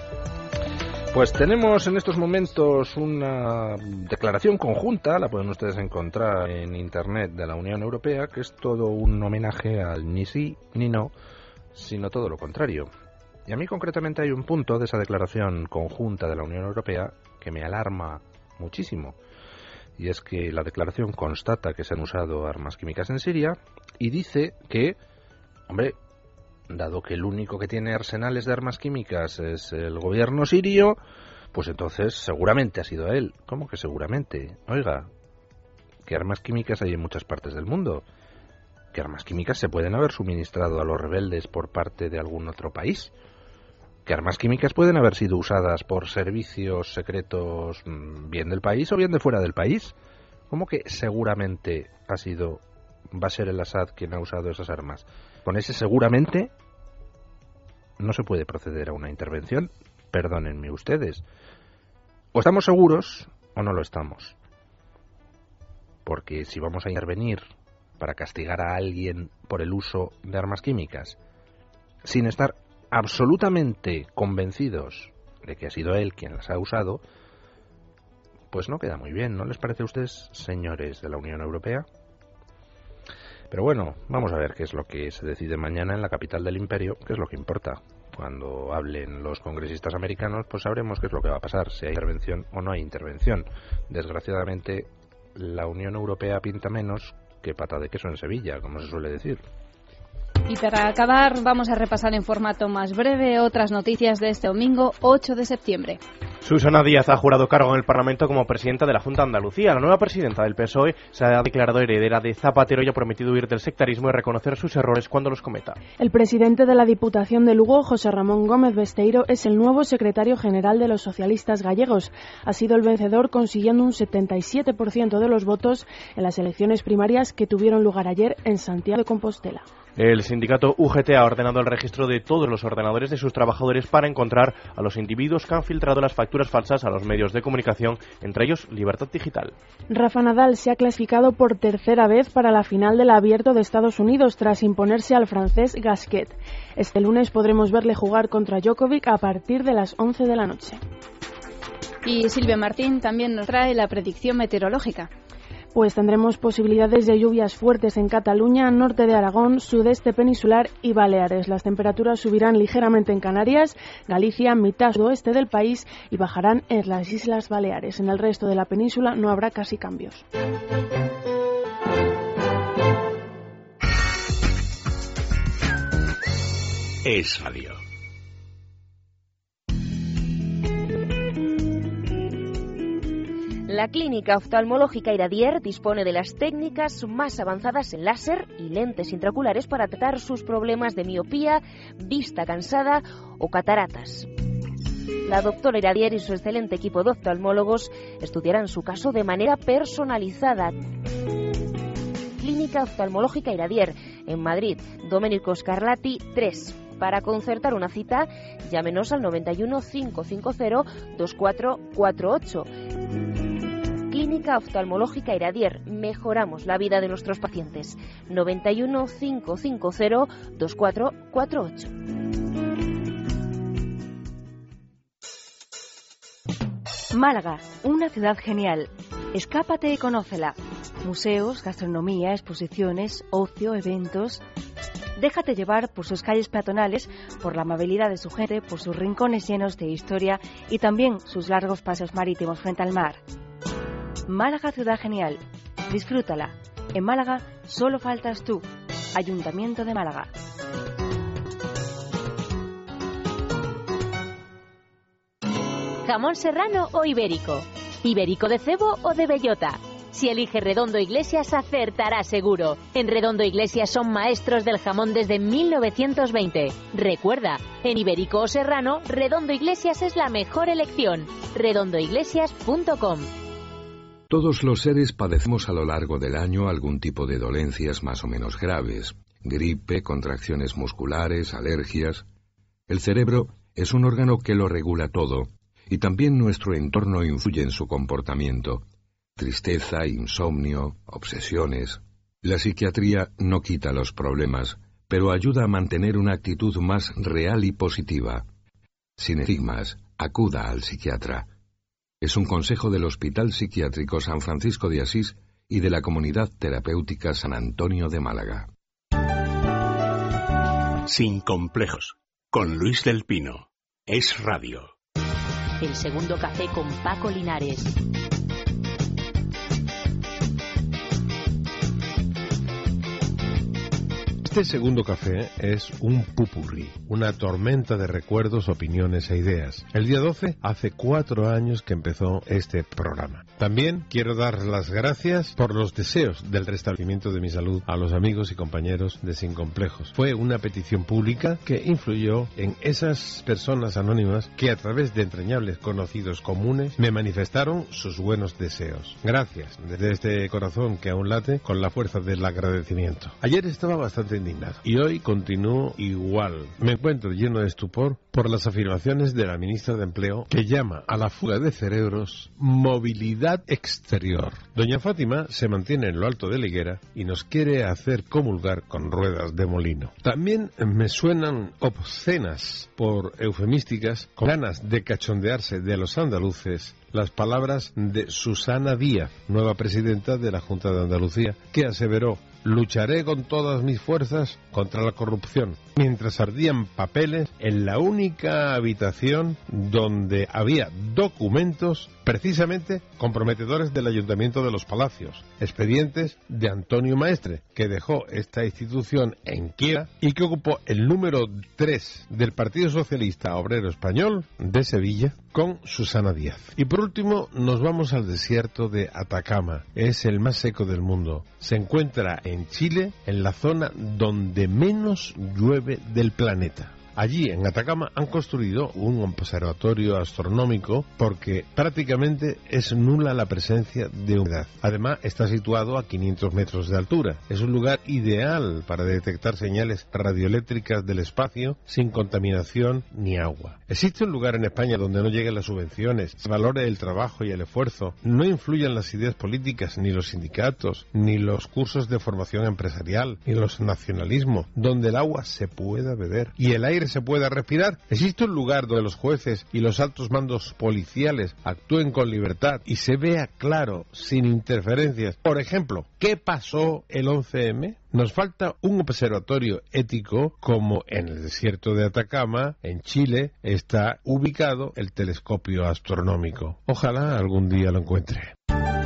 Pues tenemos en estos momentos una declaración conjunta, la pueden ustedes encontrar en internet, de la Unión Europea, que es todo un homenaje al ni sí ni no, sino todo lo contrario. Y a mí concretamente hay un punto de esa declaración conjunta de la Unión Europea que me alarma muchísimo. Y es que la declaración constata que se han usado armas químicas en Siria y dice que, hombre, dado que el único que tiene arsenales de armas químicas es el gobierno sirio, pues entonces seguramente ha sido él. ¿Cómo que seguramente? Oiga, ¿qué armas químicas hay en muchas partes del mundo? ¿Qué armas químicas se pueden haber suministrado a los rebeldes por parte de algún otro país? ¿Qué armas químicas pueden haber sido usadas por servicios secretos bien del país o bien de fuera del país? ¿Cómo que seguramente ha sido Bashar al-Assad quien ha usado esas armas? Con ese seguramente no se puede proceder a una intervención, perdónenme ustedes. O estamos seguros o no lo estamos. Porque si vamos a intervenir para castigar a alguien por el uso de armas químicas, sin estar absolutamente convencidos de que ha sido él quien las ha usado, pues no queda muy bien, ¿no les parece a ustedes, señores de la Unión Europea? Pero bueno, vamos a ver qué es lo que se decide mañana en la capital del imperio, qué es lo que importa. Cuando hablen los congresistas americanos, pues sabremos qué es lo que va a pasar, si hay intervención o no hay intervención. Desgraciadamente, la Unión Europea pinta menos que pata de queso en Sevilla, como se suele decir. Y para acabar, vamos a repasar en formato más breve otras noticias de este domingo, ocho de septiembre. Susana Díaz ha jurado cargo en el Parlamento como presidenta de la Junta de Andalucía. La nueva presidenta del P S O E se ha declarado heredera de Zapatero y ha prometido huir del sectarismo y reconocer sus errores cuando los cometa. El presidente de la Diputación de Lugo, José Ramón Gómez Besteiro, es el nuevo secretario general de los socialistas gallegos. Ha sido el vencedor consiguiendo un setenta y siete por ciento de los votos en las elecciones primarias que tuvieron lugar ayer en Santiago de Compostela. El sindicato U G T ha ordenado el registro de todos los ordenadores de sus trabajadores para encontrar a los individuos que han filtrado las facturas falsas a los medios de comunicación, entre ellos Libertad Digital. Rafa Nadal se ha clasificado por tercera vez para la final del Abierto de Estados Unidos tras imponerse al francés Gasquet. Este lunes podremos verle jugar contra Djokovic a partir de las once de la noche. Y Silvia Martín también nos trae la predicción meteorológica. Pues tendremos posibilidades de lluvias fuertes en Cataluña, norte de Aragón, sudeste peninsular y Baleares. Las temperaturas subirán ligeramente en Canarias, Galicia, mitad sudoeste del país y bajarán en las Islas Baleares. En el resto de la península no habrá casi cambios. Es Radio. La Clínica Oftalmológica Iradier dispone de las técnicas más avanzadas en láser y lentes intraoculares para tratar sus problemas de miopía, vista cansada o cataratas. La doctora Iradier y su excelente equipo de oftalmólogos estudiarán su caso de manera personalizada. Clínica Oftalmológica Iradier, en Madrid, Domenico Scarlatti tres. Para concertar una cita, llámenos al noventa y uno, cinco cinco cero, dos cuatro cuatro ocho. Clínica Oftalmológica Iradier. Mejoramos la vida de nuestros pacientes. noventa y uno, cinco cinco cero, dos cuatro cuatro ocho. Málaga, una ciudad genial. Escápate y conócela. Museos, gastronomía, exposiciones, ocio, eventos. Déjate llevar por sus calles peatonales, por la amabilidad de su gente, por sus rincones llenos de historia y también sus largos paseos marítimos frente al mar. Málaga, ciudad genial. Disfrútala. En Málaga solo faltas tú. Ayuntamiento de Málaga. ¿Jamón serrano o ibérico? ¿Ibérico de cebo o de bellota? Si elige Redondo Iglesias, acertará seguro. En Redondo Iglesias son maestros del jamón desde mil novecientos veinte. Recuerda, en Ibérico o Serrano, Redondo Iglesias es la mejor elección. redondo iglesias punto com. Todos los seres padecemos a lo largo del año algún tipo de dolencias más o menos graves. Gripe, contracciones musculares, alergias. El cerebro es un órgano que lo regula todo, y también nuestro entorno influye en su comportamiento. Tristeza, insomnio, obsesiones. La psiquiatría no quita los problemas, pero ayuda a mantener una actitud más real y positiva. Sin estigmas, acuda al psiquiatra. Es un consejo del Hospital Psiquiátrico San Francisco de Asís y de la Comunidad Terapéutica San Antonio de Málaga. Sin complejos, con Luis del Pino. Es Radio. El segundo café con Paco Linares. Este segundo café es un pupurrí, una tormenta de recuerdos, opiniones e ideas. El día doce hace cuatro años que empezó este programa. También quiero dar las gracias por los deseos del restablecimiento de mi salud a los amigos y compañeros de Sin Complejos. Fue una petición pública que influyó en esas personas anónimas que a través de entrañables conocidos comunes me manifestaron sus buenos deseos. Gracias desde este corazón que aún late con la fuerza del agradecimiento. Ayer estaba bastante indignado y hoy continúo igual. Me encuentro lleno de estupor por las afirmaciones de la ministra de Empleo, que llama a la fuga de cerebros movilidad exterior. Doña Fátima se mantiene en lo alto de la higuera y nos quiere hacer comulgar con ruedas de molino. También me suenan obscenas, por eufemísticas, con ganas de cachondearse de los andaluces, las palabras de Susana Díaz, nueva presidenta de la Junta de Andalucía, que aseveró: lucharé con todas mis fuerzas contra la corrupción, mientras ardían papeles en la única habitación donde había documentos precisamente comprometedores del Ayuntamiento de Los Palacios, expedientes de Antonio Maestre, que dejó esta institución en quiebra y que ocupó el número tres del Partido Socialista Obrero Español de Sevilla con Susana Díaz. Y por último nos vamos al desierto de Atacama. Es el más seco del mundo. Se encuentra en Chile, en la zona donde menos llueve del planeta. Allí, en Atacama, han construido un observatorio astronómico porque prácticamente es nula la presencia de humedad. Además, está situado a quinientos metros de altura. Es un lugar ideal para detectar señales radioeléctricas del espacio sin contaminación ni agua. ¿Existe un lugar en España donde no lleguen las subvenciones, se valore el trabajo y el esfuerzo, no influyan las ideas políticas, ni los sindicatos, ni los cursos de formación empresarial, ni los nacionalismos, donde el agua se pueda beber y el aire se pueda respirar? ¿Existe un lugar donde los jueces y los altos mandos policiales actúen con libertad y se vea claro, sin interferencias? Por ejemplo, ¿qué pasó el once eme? Nos falta un observatorio ético como en el desierto de Atacama, en Chile, está ubicado el telescopio astronómico. Ojalá algún día lo encuentre.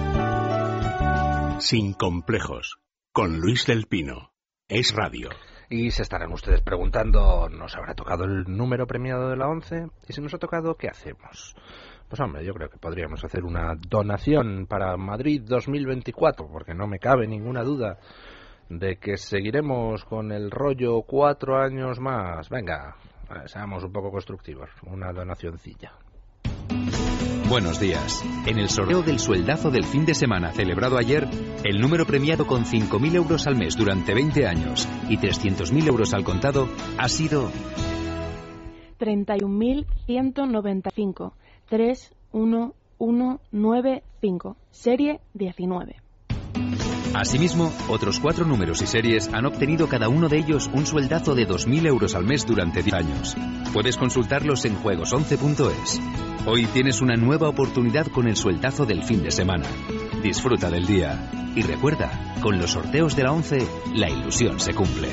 Sin complejos, con Luis del Pino. Es Radio. Y se estarán ustedes preguntando, ¿nos habrá tocado el número premiado de la once? Y si nos ha tocado, ¿qué hacemos? Pues hombre, yo creo que podríamos hacer una donación para Madrid dos mil veinticuatro, porque no me cabe ninguna duda de que seguiremos con el rollo cuatro años más. Venga, seamos un poco constructivos, una donacioncilla. Buenos días. En el sorteo del sueldazo del fin de semana celebrado ayer, el número premiado con cinco mil euros al mes durante veinte años y trescientos mil euros al contado ha sido treinta y un mil ciento noventa y cinco, tres uno uno nueve cinco, serie diecinueve. Asimismo, otros cuatro números y series han obtenido cada uno de ellos un sueldazo de dos mil euros al mes durante diez años. Puedes consultarlos en juegos once punto es. Hoy tienes una nueva oportunidad con el sueldazo del fin de semana. Disfruta del día. Y recuerda, con los sorteos de la once, la ilusión se cumple.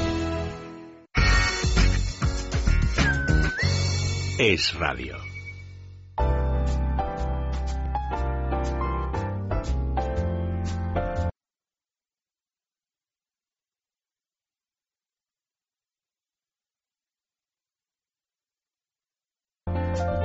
Es Radio. Don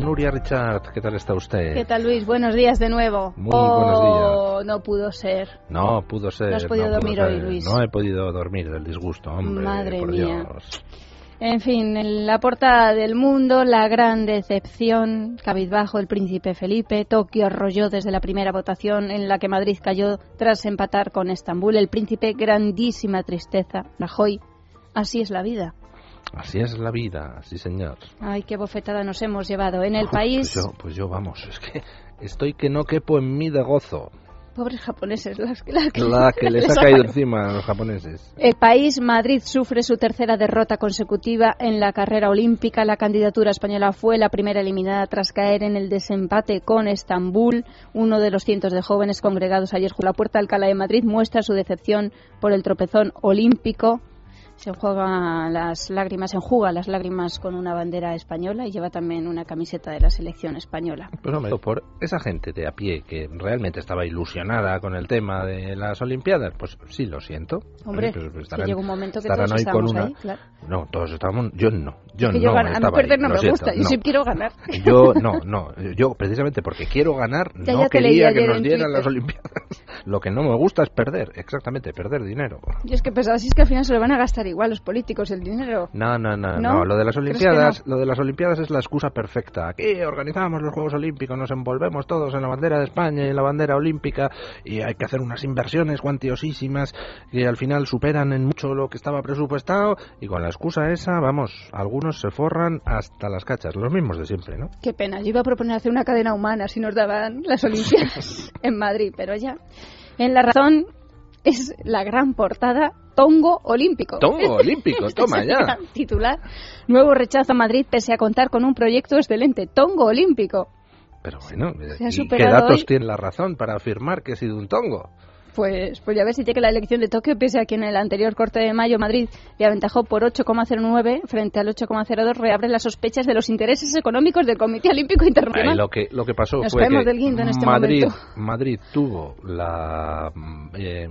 Nuria Richard, ¿qué tal está usted? ¿Qué tal, Luis? Buenos días de nuevo. Muy oh, buenos días. No pudo ser. No pudo ser. ¿No has podido no dormir pudo hoy, ser. Luis? No he podido dormir del disgusto, hombre. Madre por mía. Dios. En fin, en la portada del Mundo, la gran decepción, cabizbajo el príncipe Felipe, Tokio arrolló desde la primera votación en la que Madrid cayó tras empatar con Estambul. El príncipe, grandísima tristeza. Rajoy, así es la vida. Así es la vida, sí señor. Ay, qué bofetada nos hemos llevado. En el Uf, país... Pues yo, pues yo, vamos, es que estoy que no quepo en mí de gozo. Pobres japoneses, las que, las que, La que les, les ha caído encima a los japoneses. El país, Madrid, sufre su tercera derrota consecutiva en la carrera olímpica. La candidatura española fue la primera eliminada tras caer en el desempate con Estambul. Uno de los cientos de jóvenes congregados ayer junto a la Puerta de Alcalá de Madrid muestra su decepción por el tropezón olímpico. Se enjuaga las lágrimas, se enjuga las lágrimas con una bandera española y lleva también una camiseta de la selección española. Pues hombre, por esa gente de a pie que realmente estaba ilusionada con el tema de las Olimpiadas, pues sí, lo siento. Hombre, pues, pues estarán, que llega un momento que todos estamos una... ahí, claro. No, todos estábamos... Yo no, yo es que no yo gana, estaba a mí perder ahí, no me siento, gusta, no. yo sí quiero ganar. Yo, no, no, yo precisamente porque quiero ganar ya, no ya quería que nos en dieran Twitter. las Olimpiadas. Lo que no me gusta es perder, exactamente, perder dinero. Yo es que pensaba, si es que al final se lo van a gastar igual los políticos el dinero. No, no, no, no, no, lo de las Olimpiadas, no? lo de las Olimpiadas es la excusa perfecta. Aquí organizamos los Juegos Olímpicos, nos envolvemos todos en la bandera de España y en la bandera olímpica y hay que hacer unas inversiones cuantiosísimas que al final superan en mucho lo que estaba presupuestado y con la excusa esa, vamos, algunos se forran hasta las cachas, los mismos de siempre, ¿no? Qué pena, yo iba a proponer hacer una cadena humana si nos daban las Olimpiadas en Madrid, pero ya. En La Razón es la gran portada Tongo Olímpico. Tongo Olímpico, este toma es ya. El titular. Nuevo rechazo a Madrid pese a contar con un proyecto excelente. Tongo Olímpico. Pero bueno, ¿y qué datos hoy? tiene La Razón para afirmar que ha sido un tongo? Pues, pues ya ves si tiene que la elección de Tokio, pese a que en el anterior corte de mayo Madrid le aventajó por ocho coma cero nueve frente al ocho coma cero dos, reabre las sospechas de los intereses económicos del Comité Olímpico Internacional. Ay, lo que lo que pasó Nos fue que del guindo en este Madrid, momento. Madrid tuvo la... Eh,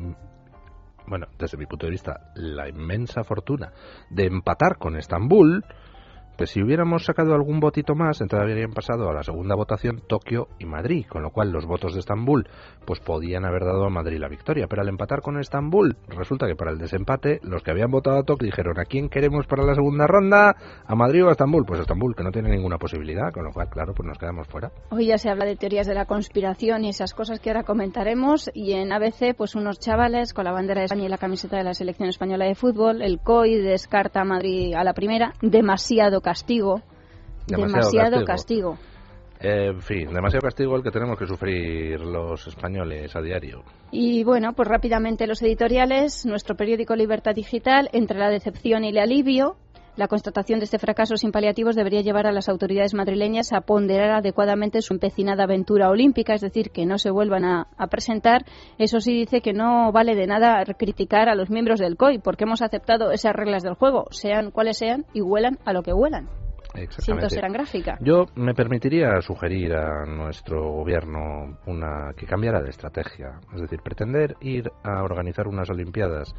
bueno, desde mi punto de vista, la inmensa fortuna de empatar con Estambul. Pues si hubiéramos sacado algún votito más, entonces habrían pasado a la segunda votación Tokio y Madrid, con lo cual los votos de Estambul pues podían haber dado a Madrid la victoria, pero al empatar con Estambul, resulta que para el desempate, los que habían votado a Tokio dijeron, ¿a quién queremos para la segunda ronda? ¿A Madrid o a Estambul? Pues a Estambul, que no tiene ninguna posibilidad, con lo cual, claro, pues nos quedamos fuera. Hoy ya se habla de teorías de la conspiración y esas cosas que ahora comentaremos, y en A B C, pues unos chavales con la bandera de España y la camiseta de la selección española de fútbol, el C O I descarta a Madrid a la primera, demasiado castigo, demasiado, demasiado castigo. castigo. Eh, en fin, demasiado castigo el que tenemos que sufrir los españoles a diario. Y bueno, pues rápidamente los editoriales, nuestro periódico Libertad Digital, entre la decepción y el alivio. La constatación de este fracaso sin paliativos debería llevar a las autoridades madrileñas a ponderar adecuadamente su empecinada aventura olímpica, es decir, que no se vuelvan a, a presentar. Eso sí, dice que no vale de nada criticar a los miembros del C O I, porque hemos aceptado esas reglas del juego, sean cuales sean, y huelan a lo que huelan. Sin toser en gráfica. Yo me permitiría sugerir a nuestro gobierno una que cambiara de estrategia, es decir, pretender ir a organizar unas Olimpiadas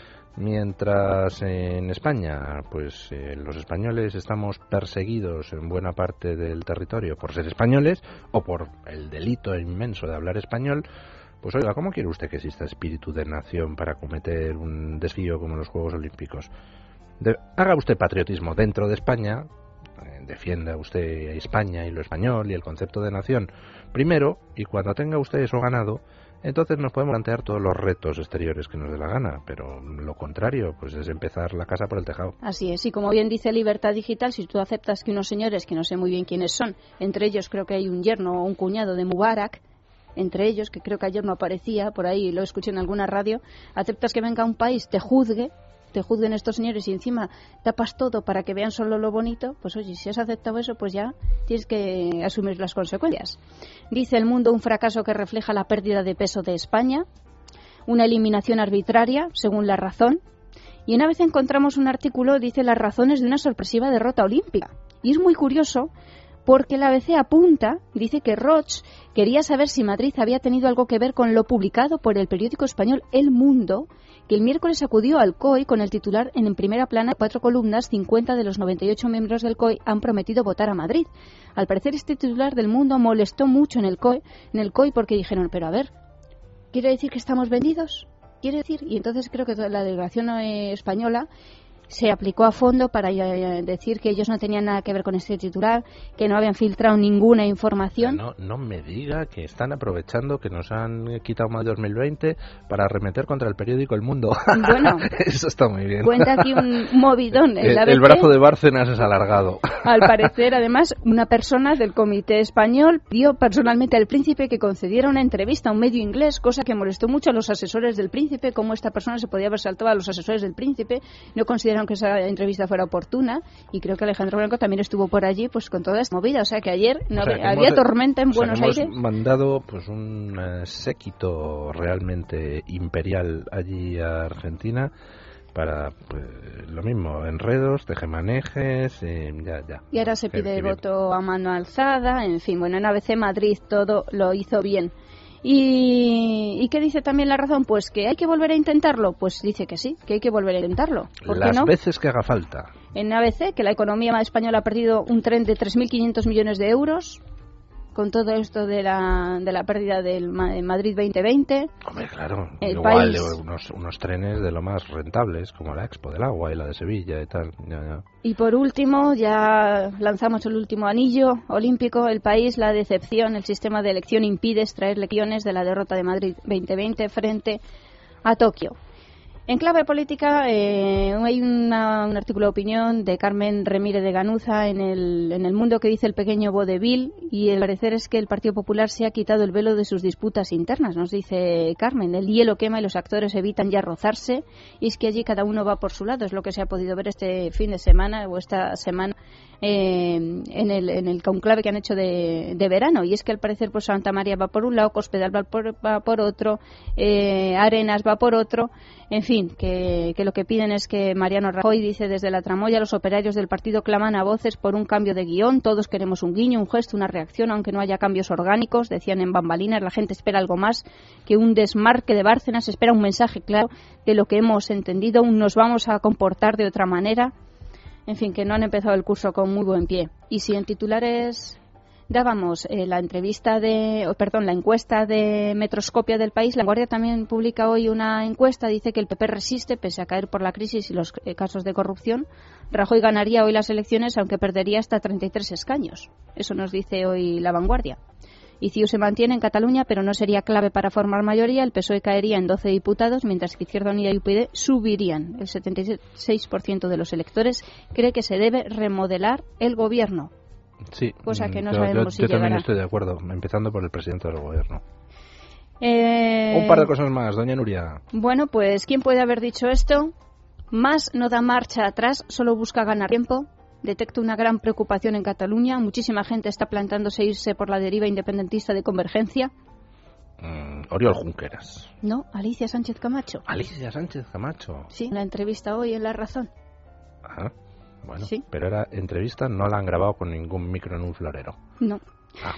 mientras en España, pues eh, los españoles estamos perseguidos en buena parte del territorio por ser españoles o por el delito inmenso de hablar español. Pues oiga, ¿cómo quiere usted que exista espíritu de nación para cometer un desvío como los Juegos Olímpicos? De, haga usted patriotismo dentro de España, eh, defienda usted a España y lo español y el concepto de nación primero, y cuando tenga usted eso ganado, entonces nos podemos plantear todos los retos exteriores que nos dé la gana, pero lo contrario, pues es empezar la casa por el tejado. Así es, y como bien dice Libertad Digital, si tú aceptas que unos señores, que no sé muy bien quiénes son, entre ellos creo que hay un yerno o un cuñado de Mubarak, entre ellos, que creo que ayer no aparecía, por ahí lo escuché en alguna radio, aceptas que venga un país, te juzgue, te juzguen estos señores y encima tapas todo para que vean solo lo bonito, pues oye, si has aceptado eso, pues ya tienes que asumir las consecuencias. Dice El Mundo, un fracaso que refleja la pérdida de peso de España, una eliminación arbitraria, según La Razón, y una vez encontramos un artículo, dice las razones de una sorpresiva derrota olímpica. Y es muy curioso porque la A B C apunta, dice que Roig quería saber si Madrid había tenido algo que ver con lo publicado por el periódico español El Mundo, que el miércoles acudió al C O I con el titular en primera plana, cuatro columnas, cincuenta de los noventa y ocho miembros del C O I han prometido votar a Madrid. Al parecer este titular del Mundo molestó mucho en el C O I, en el C O I porque dijeron, pero a ver, ¿quiere decir que estamos vendidos? ¿Quiere decir? Y entonces creo que la delegación eh, española se aplicó a fondo para eh, decir que ellos no tenían nada que ver con este titular, que no habían filtrado ninguna información. No, no me diga que están aprovechando que nos han quitado más de dos mil veinte para arremeter contra el periódico El Mundo. Bueno, eso está muy bien. Cuenta aquí un movidón. El, el brazo de Bárcenas es alargado. Al parecer, además, una persona del comité español pidió personalmente al príncipe que concediera una entrevista a un medio inglés, cosa que molestó mucho a los asesores del príncipe, cómo esta persona se podía haber saltado a los asesores del príncipe, no consideraron que esa entrevista fuera oportuna, y creo que Alejandro Blanco también estuvo por allí pues con toda esta movida, o sea que ayer no o sea, había, había hemos, tormenta en o sea, Buenos hemos Aires. Hemos mandado pues un uh, séquito realmente imperial allí a Argentina para pues, lo mismo, enredos, tejemanejes, eh, ya, ya. Y ahora se pide el voto a mano alzada, en fin, bueno, en A B C Madrid todo lo hizo bien. ¿Y, ¿Y qué dice también La Razón? Pues que hay que volver a intentarlo. Pues dice que sí, que hay que volver a intentarlo. ¿Por Las qué no? veces que haga falta. En A B C, que la economía española ha perdido un tren de tres mil quinientos millones de euros con todo esto de la, de la pérdida del Madrid veinte veinte. Hombre, claro, el igual país... unos, unos trenes de lo más rentables, como la Expo del Agua y la de Sevilla y tal. Ya, ya. Y por último, ya lanzamos el último anillo olímpico. El país, la decepción, el sistema de elección impide extraer lecciones de la derrota de Madrid veinte veinte frente a Tokio. En clave política, eh, hay una, un artículo de opinión de Carmen Remírez de Ganuza en el, en el Mundo que dice el pequeño vodevil, y el parecer es que el Partido Popular se ha quitado el velo de sus disputas internas, nos dice Carmen. El hielo quema y los actores evitan ya rozarse, y es que allí cada uno va por su lado, es lo que se ha podido ver este fin de semana o esta semana eh, en, el, en el conclave que han hecho de, de verano, y es que al parecer pues Santa María va por un lado, Cospedal va por, va por otro, eh, Arenas va por otro. En fin, que, que lo que piden es que Mariano Rajoy dice desde la tramoya los operarios del partido claman a voces por un cambio de guión, todos queremos un guiño, un gesto, una reacción, aunque no haya cambios orgánicos, decían en bambalinas, la gente espera algo más que un desmarque de Bárcenas, espera un mensaje claro de lo que hemos entendido, nos vamos a comportar de otra manera. En fin, que no han empezado el curso con muy buen pie. Y si en titulares dábamos eh, la entrevista de, oh, perdón, la encuesta de Metroscopia del País, La Vanguardia también publica hoy una encuesta, dice que el P P resiste pese a caer por la crisis y los eh, casos de corrupción. Rajoy ganaría hoy las elecciones, aunque perdería hasta treinta y tres escaños. Eso nos dice hoy La Vanguardia. Y C I U se mantiene en Cataluña, pero no sería clave para formar mayoría. El P S O E caería en doce diputados, mientras que Izquierda Unida y U P D subirían. El setenta y seis por ciento de los electores cree que se debe remodelar el gobierno. Sí, cosa que no yo, sabemos yo, si yo llegará. también estoy de acuerdo, empezando por el presidente del gobierno. Eh... Un par de cosas más, doña Nuria. Bueno, pues ¿quién puede haber dicho esto? Mas no da marcha atrás, solo busca ganar tiempo. Detecto una gran preocupación en Cataluña. Muchísima gente está plantándose irse por la deriva independentista de Convergencia. Mm, Oriol Junqueras. No, Alicia Sánchez Camacho. Alicia Sánchez Camacho. Sí, en la entrevista hoy en La Razón. Ajá. Bueno, sí. Pero era entrevista, no la han grabado con ningún micro en un florero. No. Ah.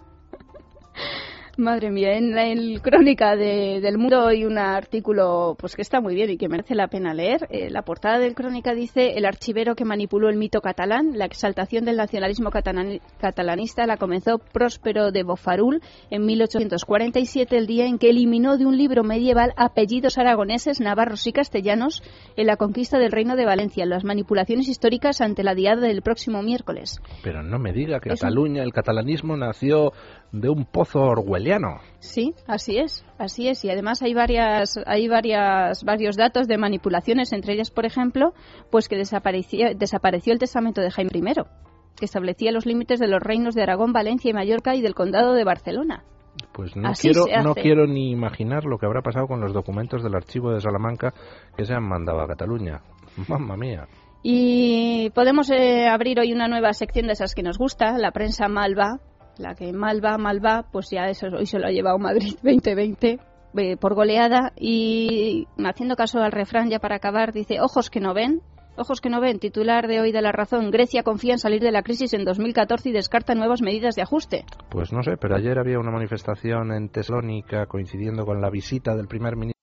Madre mía, en la en Crónica de, del Mundo hay un artículo pues que está muy bien y que merece la pena leer. Eh, la portada del Crónica dice: el archivero que manipuló el mito catalán, la exaltación del nacionalismo catalan, catalanista la comenzó Próspero de Bofarull en mil ochocientos cuarenta y siete, el día en que eliminó de un libro medieval apellidos aragoneses, navarros y castellanos en la conquista del Reino de Valencia, las manipulaciones históricas ante la diada del próximo miércoles. Pero no me diga que Es Cataluña, un... el catalanismo nació de un pozo orwelliano. Sí, así es, así es. Y además hay varias, hay varias, varios datos de manipulaciones, entre ellas, por ejemplo, pues que desapareció, desapareció el testamento de Jaime primero, que establecía los límites de los reinos de Aragón, Valencia y Mallorca y del condado de Barcelona. Pues no Así quiero, se hace. no quiero ni imaginar lo que habrá pasado con los documentos del archivo de Salamanca que se han mandado a Cataluña. Mamma mía. Y podemos eh, abrir hoy una nueva sección de esas que nos gusta, la prensa malva. La que mal va, mal va, pues ya eso hoy se lo ha llevado Madrid veinte veinte eh, por goleada. Y haciendo caso al refrán, ya para acabar, dice: ojos que no ven, Ojos que no ven, titular de hoy de La Razón. Grecia confía en salir de la crisis en dos mil catorce y descarta nuevas medidas de ajuste. Pues no sé, pero ayer había una manifestación en Tesalónica coincidiendo con la visita del primer ministro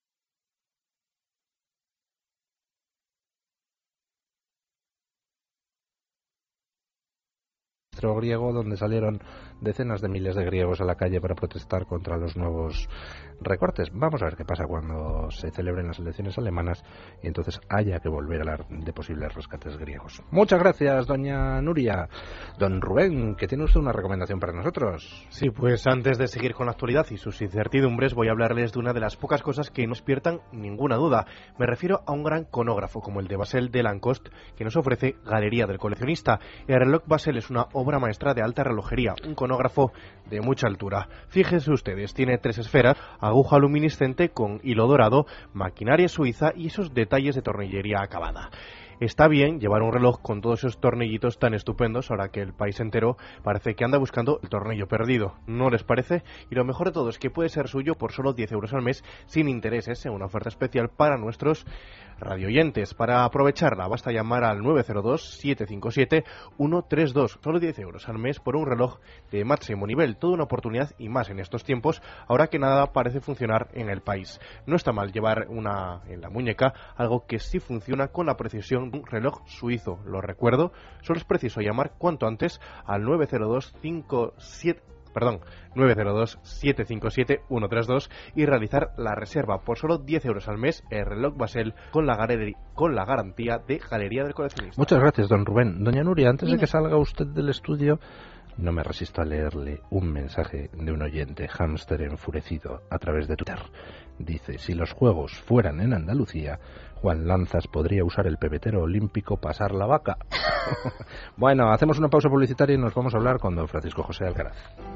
griego, donde salieron decenas de miles de griegos a la calle para protestar contra los nuevos recortes. Vamos a ver qué pasa cuando se celebren las elecciones alemanas y entonces haya que volver a hablar de posibles rescates griegos. Muchas gracias, doña Nuria. Don Rubén, que tiene usted una recomendación para nosotros. Sí, pues antes de seguir con la actualidad y sus incertidumbres, voy a hablarles de una de las pocas cosas que no despiertan ninguna duda. Me refiero a un gran conógrafo como el de Basel de Lancoste, que nos ofrece Galería del Coleccionista. El reloj Basel es una obra maestra de alta relojería, un conógrafo de mucha altura. Fíjense ustedes, tiene tres esferas, aguja luminiscente con hilo dorado, maquinaria suiza y esos detalles de tornillería acabada. Está bien llevar un reloj con todos esos tornillitos tan estupendos ahora que el país entero parece que anda buscando el tornillo perdido, ¿no les parece? Y lo mejor de todo es que puede ser suyo por solo diez euros al mes sin intereses en una oferta especial para nuestros radioyentes. Para aprovecharla basta llamar al nueve cero dos, siete cinco siete, uno tres dos, solo diez euros al mes por un reloj de máximo nivel, toda una oportunidad y más en estos tiempos, ahora que nada parece funcionar en el país. No está mal llevar una en la muñeca algo que sí funciona con la precisión de un reloj suizo, lo recuerdo, solo es preciso llamar cuanto antes al nueve cero dos cinco siete Perdón, nueve cero dos, siete cinco siete, uno tres dos y realizar la reserva por solo diez euros al mes el reloj Basel con la, con la garantía de Galería del Coleccionista. Muchas gracias, don Rubén. Doña Nuria, antes Dime. de que salga usted del estudio, no me resisto a leerle un mensaje de un oyente, hámster enfurecido, a través de Twitter. Dice, si los juegos fueran en Andalucía, Juan Lanzas podría usar el pebetero olímpico pasar la vaca. Bueno, hacemos una pausa publicitaria y nos vamos a hablar con don Francisco José Alcaraz.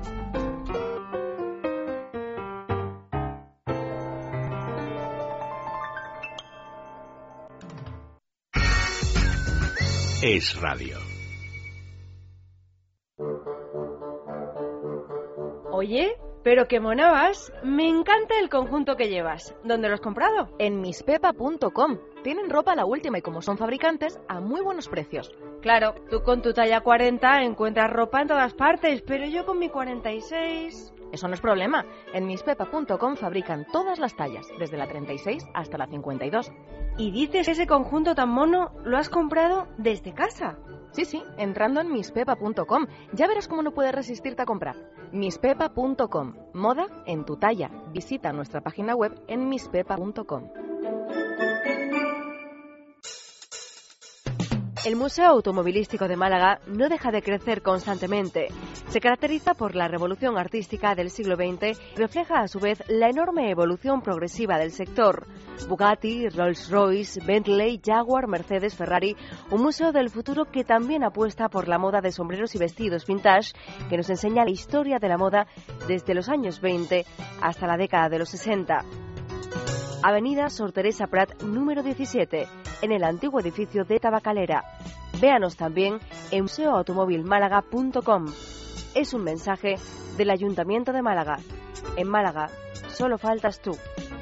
Es Radio. Oye, pero qué mona vas. Me encanta el conjunto que llevas. ¿Dónde lo has comprado? En mispepa punto com. Tienen ropa a la última y como son fabricantes, a muy buenos precios. Claro, tú con tu talla cuarenta encuentras ropa en todas partes, pero yo con mi cuarenta y seis... Eso no es problema. En mispepa punto com fabrican todas las tallas, desde la treinta y seis hasta la cincuenta y dos. ¿Y dices que ese conjunto tan mono lo has comprado desde casa? Sí, sí, entrando en mispepa punto com. Ya verás cómo no puedes resistirte a comprar. mispepa punto com. Moda en tu talla. Visita nuestra página web en mispepa punto com. El Museo Automovilístico de Málaga no deja de crecer constantemente. Se caracteriza por la revolución artística del siglo veinte y refleja a su vez la enorme evolución progresiva del sector. Bugatti, Rolls-Royce, Bentley, Jaguar, Mercedes, Ferrari, un museo del futuro que también apuesta por la moda de sombreros y vestidos vintage, que nos enseña la historia de la moda desde los años veinte hasta la década de los sesenta. Avenida Sor Teresa Prat, número diecisiete, en el antiguo edificio de Tabacalera. Véanos también en museo automóvil málaga punto com. Es un mensaje del Ayuntamiento de Málaga. En Málaga, solo faltas tú.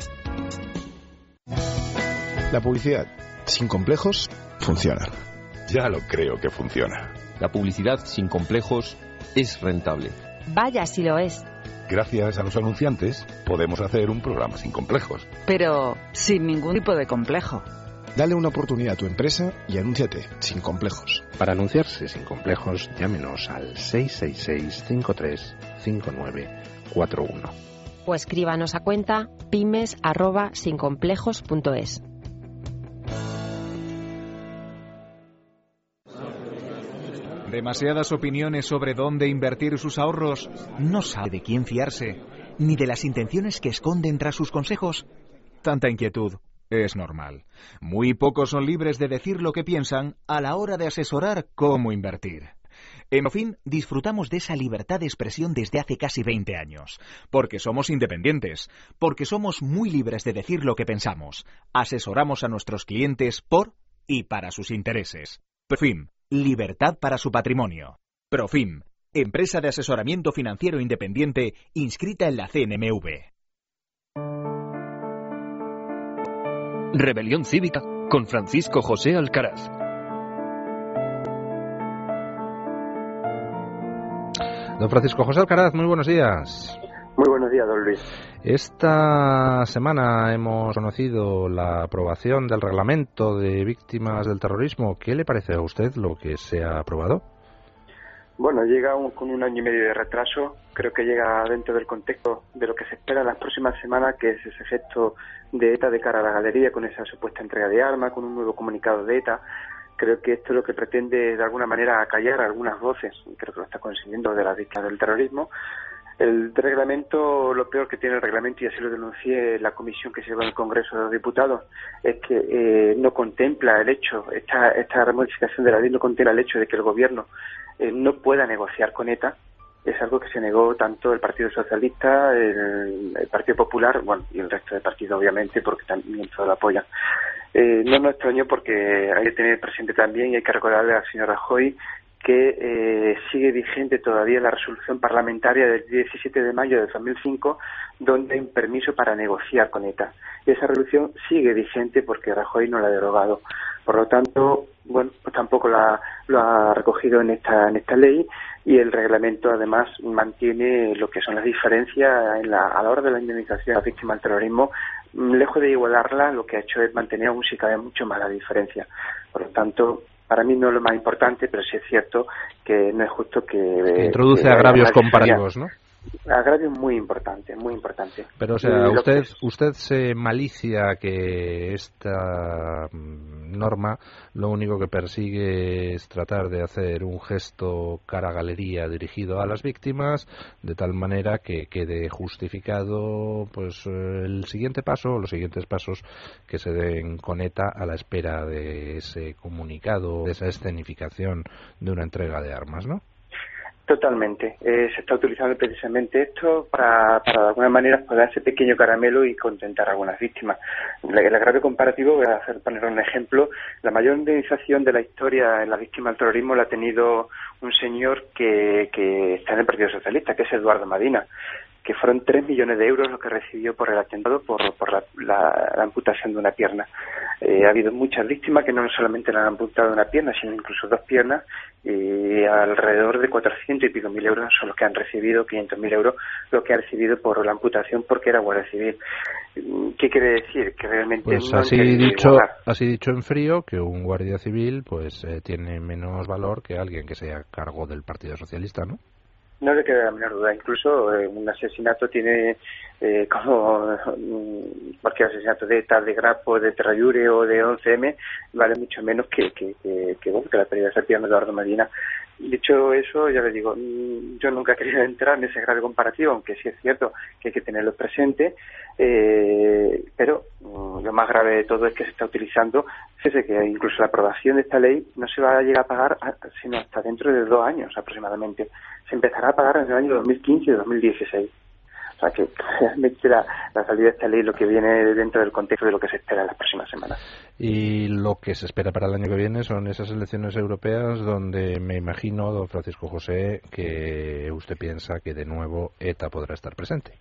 La publicidad, sin complejos, funciona. Ya lo creo que funciona. La publicidad sin complejos es rentable. Vaya si lo es. Gracias a los anunciantes podemos hacer un programa sin complejos. Pero sin ningún tipo de complejo. Dale una oportunidad a tu empresa y anúnciate sin complejos. Para anunciarse sin complejos, llámenos al seis seis seis, cinco tres cinco nueve cuatro uno. O escríbanos a cuenta pymes arroba sincomplejos punto es. Demasiadas opiniones sobre dónde invertir sus ahorros. No sabe de quién fiarse, ni de las intenciones que esconden tras sus consejos. Tanta inquietud es normal. Muy pocos son libres de decir lo que piensan a la hora de asesorar cómo invertir. En Profim disfrutamos de esa libertad de expresión desde hace casi veinte años, porque somos independientes, porque somos muy libres de decir lo que pensamos. Asesoramos a nuestros clientes por y para sus intereses. Profim. Libertad para su patrimonio. Profim, empresa de asesoramiento financiero independiente inscrita en la C N M V. Rebelión Cívica con Francisco José Alcaraz. Don Francisco José Alcaraz, muy buenos días. Muy buenos días, don Luis. Esta semana hemos conocido la aprobación del reglamento de víctimas del terrorismo. ¿Qué le parece a usted lo que se ha aprobado? Bueno, llega un, con un año y medio de retraso. Creo que llega dentro del contexto de lo que se espera en las próximas semanas, que es ese gesto de ETA de cara a la galería, con esa supuesta entrega de armas, con un nuevo comunicado de ETA. Creo que esto es lo que pretende, de alguna manera, acallar algunas voces, creo que lo está consiguiendo, de las víctimas del terrorismo. El reglamento, lo peor que tiene el reglamento, y así lo denuncié en la comisión que se llevó en el Congreso de los Diputados, es que eh, no contempla el hecho, esta, esta modificación de la ley no contempla el hecho de que el Gobierno eh, no pueda negociar con ETA. Es algo que se negó tanto el Partido Socialista, el, el Partido Popular, bueno, y el resto de partidos, obviamente, porque también todos lo apoyan. Eh, no nos extrañó, porque hay que tener presente también, y hay que recordarle al señor Rajoy, que eh, sigue vigente todavía la resolución parlamentaria del diecisiete de mayo de dos mil cinco, donde hay un permiso para negociar con ETA. Y esa resolución sigue vigente porque Rajoy no la ha derogado. Por lo tanto, bueno, pues tampoco la, lo ha recogido en esta en esta ley, y el reglamento además mantiene lo que son las diferencias en la, a la hora de la indemnización a las víctimas del terrorismo. Lejos de igualarla, lo que ha hecho es mantener aún si cabe mucho más la diferencia. Por lo tanto, para mí no es lo más importante, pero sí es cierto que no es justo que... que introduce que agravios comparativos, ¿no? Agravios muy importantes, muy importantes. Pero, o sea, usted, usted se malicia que esta norma lo único que persigue es tratar de hacer un gesto cara a galería dirigido a las víctimas, de tal manera que quede justificado pues el siguiente paso, los siguientes pasos que se den con ETA a la espera de ese comunicado, de esa escenificación de una entrega de armas, ¿no? Totalmente. Eh, se está utilizando precisamente esto para, para de alguna manera, pues, dar ese pequeño caramelo y contentar a algunas víctimas. El, el agravio comparativo, voy a hacer, poner un ejemplo. La mayor indemnización de la historia en la víctima del terrorismo la ha tenido un señor que, que está en el Partido Socialista, que es Eduardo Madina, que fueron tres millones de euros lo que recibió por el atentado, por, por la, la, la amputación de una pierna. Eh, ha habido muchas víctimas que no solamente le han amputado una pierna, sino incluso dos piernas, y alrededor de cuatrocientos y pico mil euros son los que han recibido, quinientos mil euros, lo que ha recibido por la amputación porque era guardia civil. ¿Qué quiere decir? Que realmente pues no así dicho, así dicho en frío, que un guardia civil pues eh, tiene menos valor que alguien que sea a cargo del Partido Socialista, ¿no? No le queda la menor duda. Incluso eh, un asesinato tiene eh, como mm, cualquier asesinato de ETA, de Grapo, de Terrayure o de once eme, vale mucho menos que que, que, que, bueno, que la pérdida de esa pierna de Eduardo Madina. Dicho eso, ya le digo, yo nunca he querido entrar en ese grado comparativo, aunque sí es cierto que hay que tenerlo presente, eh, pero um, lo más grave de todo es que se está utilizando, fíjese que incluso la aprobación de esta ley no se va a llegar a pagar sino hasta dentro de dos años aproximadamente. Se empezará a pagar en el año dos mil quince y dos mil dieciséis. O sea que realmente la, la salida de esta ley lo que viene dentro del contexto de lo que se espera en las próximas semanas. Y lo que se espera para el año que viene son esas elecciones europeas donde me imagino, don Francisco José, que usted piensa que de nuevo ETA podrá estar presente.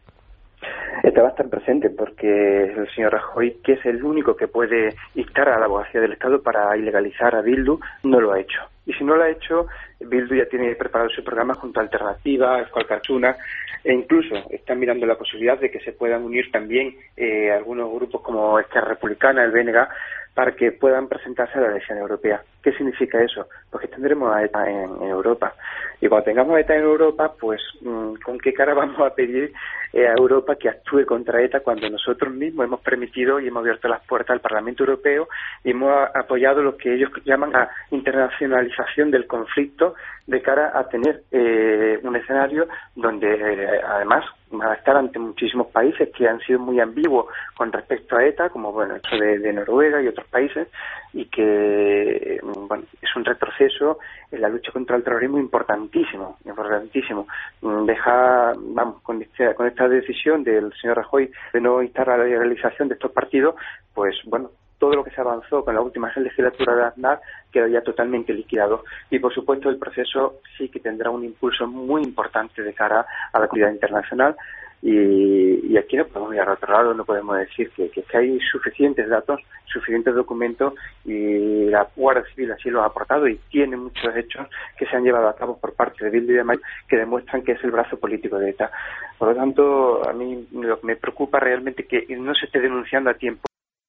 ETA va a estar presente porque el señor Rajoy, que es el único que puede instar a la abogacía del Estado para ilegalizar a Bildu, no lo ha hecho. Y si no lo ha hecho, Bildu ya tiene preparado su programa junto a Alternativa, Escualcarchuna, e incluso están mirando la posibilidad de que se puedan unir también eh, algunos grupos como Esquerra Republicana, el B N G, para que puedan presentarse a la elección europea. ¿Qué significa eso? Pues que tendremos a ETA en, en Europa. Y cuando tengamos a ETA en Europa, pues mmm, ¿con qué cara vamos a pedir eh, a Europa que actúe contra ETA cuando nosotros mismos hemos permitido y hemos abierto las puertas al Parlamento Europeo y hemos a, apoyado lo que ellos llaman la internacionalización del conflicto de cara a tener eh, un escenario donde eh, además va a estar ante muchísimos países que han sido muy ambiguos con respecto a ETA, como bueno, el caso de, de Noruega y otros países, y que bueno, es un retroceso en la lucha contra el terrorismo importantísimo, importantísimo. Deja, vamos, con, este, con esta decisión del señor Rajoy de no instar la legalización de estos partidos, pues bueno, todo lo que se avanzó con la última legislatura de Aznar quedó ya totalmente liquidado. Y, por supuesto, el proceso sí que tendrá un impulso muy importante de cara a la comunidad internacional. Y, y aquí no podemos ir al otro lado, no podemos decir que, que, que hay suficientes datos, suficientes documentos, y la Guardia Civil así lo ha aportado y tiene muchos hechos que se han llevado a cabo por parte de Bildu y de Mayo que demuestran que es el brazo político de ETA. Por lo tanto, a mí lo que me preocupa realmente es que no se esté denunciando a tiempo.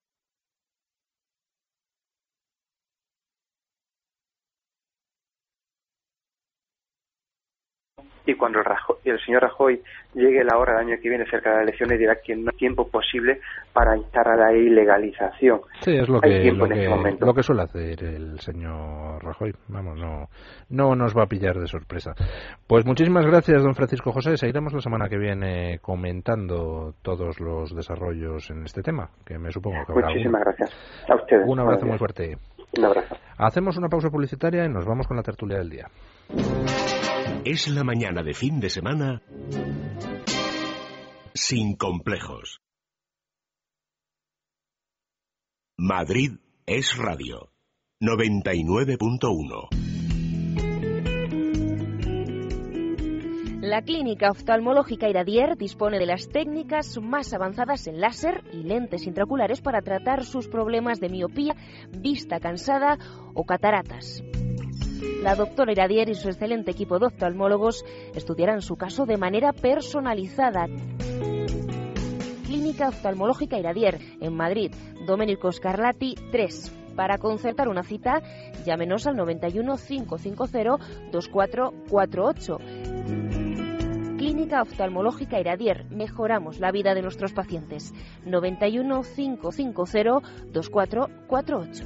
Y cuando el, Rajoy, el señor Rajoy llegue la hora del año que viene, cerca de las elecciones, dirá que no hay tiempo posible para instalar la ilegalización. Sí, es lo hay que, tiempo lo, en que ese momento. lo que suele hacer el señor Rajoy. Vamos, no, no nos va a pillar de sorpresa. Pues muchísimas gracias, don Francisco José. Seguiremos la semana que viene comentando todos los desarrollos en este tema, que me supongo que habrá. Muchísimas uno. Gracias. A ustedes. Un abrazo muy fuerte. Un abrazo. Hacemos una pausa publicitaria y nos vamos con la tertulia del día. Es la mañana de fin de semana sin complejos. Madrid es radio noventa y nueve punto uno. La Clínica Oftalmológica Iradier dispone de las técnicas más avanzadas en láser y lentes intraoculares para tratar sus problemas de miopía, vista cansada o cataratas. La doctora Iradier y su excelente equipo de oftalmólogos estudiarán su caso de manera personalizada. Clínica Oftalmológica Iradier, en Madrid, Domenico Scarlatti tres. Para concertar una cita, llámenos al noventa y uno, cinco cinco cero, dos cuatro cuatro ocho. Clínica Oftalmológica Iradier, mejoramos la vida de nuestros pacientes. noventa y uno, cinco cinco cero, dos cuatro cuatro ocho.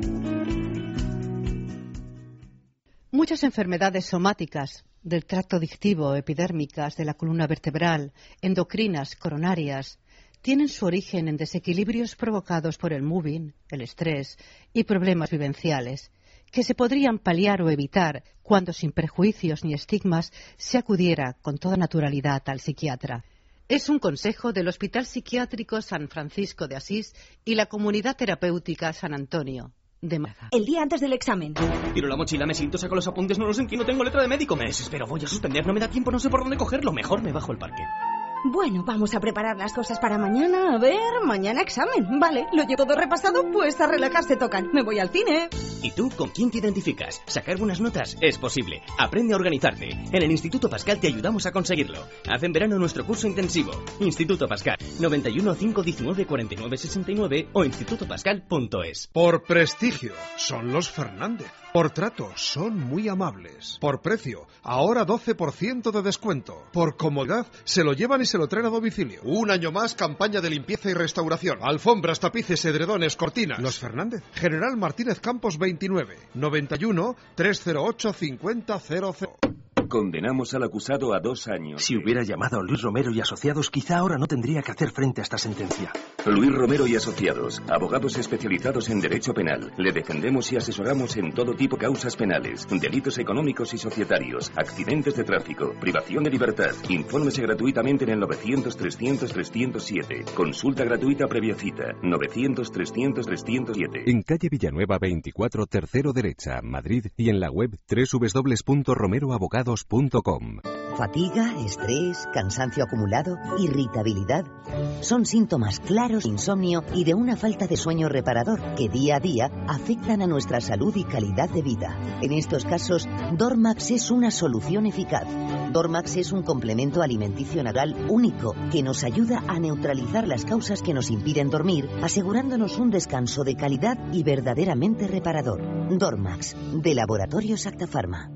Muchas enfermedades somáticas del tracto digestivo, epidérmicas, de la columna vertebral, endocrinas, coronarias, tienen su origen en desequilibrios provocados por el moving, el estrés y problemas vivenciales, que se podrían paliar o evitar cuando, sin prejuicios ni estigmas, se acudiera con toda naturalidad al psiquiatra. Es un consejo del Hospital Psiquiátrico San Francisco de Asís y la Comunidad Terapéutica San Antonio de Málaga. El día antes del examen. Tiro la mochila, me siento, saco los apuntes, no los entiendo, tengo letra de médico. Me desespero, voy a suspender, no me da tiempo, no sé por dónde cogerlo. Mejor me bajo el parque. Bueno, vamos a preparar las cosas para mañana. A ver, mañana examen. Vale, lo llevo todo repasado, pues a relajarse tocan. Me voy al cine. ¿Y tú con quién te identificas? ¿Sacar buenas notas? Es posible. Aprende a organizarte. En el Instituto Pascal te ayudamos a conseguirlo. Haz en verano nuestro curso intensivo. Instituto Pascal, noventa y uno, cinco diecinueve, cuarenta y nueve sesenta y nueve o instituto pascal punto es. Por prestigio, son los Fernández. Por trato, son muy amables. Por precio, ahora doce por ciento de descuento. Por comodidad, se lo llevan y se lo traen a domicilio. Un año más, campaña de limpieza y restauración. Alfombras, tapices, edredones, cortinas. Los Fernández. General Martínez Campos veintinueve, noventa y uno, trescientos ocho, cincuenta cero cero. Condenamos al acusado a dos años. Si hubiera llamado a Luis Romero y Asociados, quizá ahora no tendría que hacer frente a esta sentencia. Luis Romero y Asociados, abogados especializados en derecho penal. Le defendemos y asesoramos en todo tipo de causas penales, delitos económicos y societarios, accidentes de tráfico, privación de libertad. Infórmese gratuitamente en el novecientos, trescientos, trescientos siete. Consulta gratuita previa cita. novecientos, trescientos, trescientos siete. En calle Villanueva veinticuatro, tercero derecha, Madrid, y en la web doble u doble u doble u punto romero abogados punto com. Fatiga, estrés, cansancio acumulado, irritabilidad. Son síntomas claros de insomnio y de una falta de sueño reparador que día a día afectan a nuestra salud y calidad de vida. En estos casos, Dormax es una solución eficaz. Dormax es un complemento alimenticio natural único que nos ayuda a neutralizar las causas que nos impiden dormir, asegurándonos un descanso de calidad y verdaderamente reparador. Dormax, de Laboratorios Acta Pharma.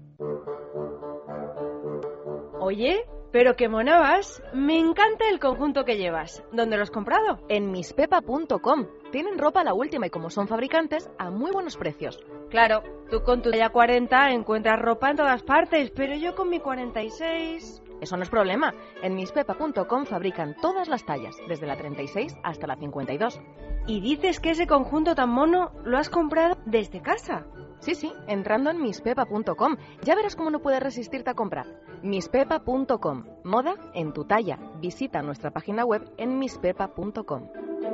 Oye, pero qué mona vas. Me encanta el conjunto que llevas. ¿Dónde lo has comprado? En mispepa punto com. Tienen ropa a la última y como son fabricantes, a muy buenos precios. Claro, tú con tu talla cuarenta encuentras ropa en todas partes, pero yo con mi cuarenta y seis... Eso no es problema. En mispepa punto com fabrican todas las tallas, desde la treinta y seis hasta la cincuenta y dos. ¿Y dices que ese conjunto tan mono lo has comprado desde casa? Sí, sí, entrando en mispepa punto com. Ya verás cómo no puedes resistirte a comprar. mispepa punto com. Moda en tu talla. Visita nuestra página web en mispepa punto com.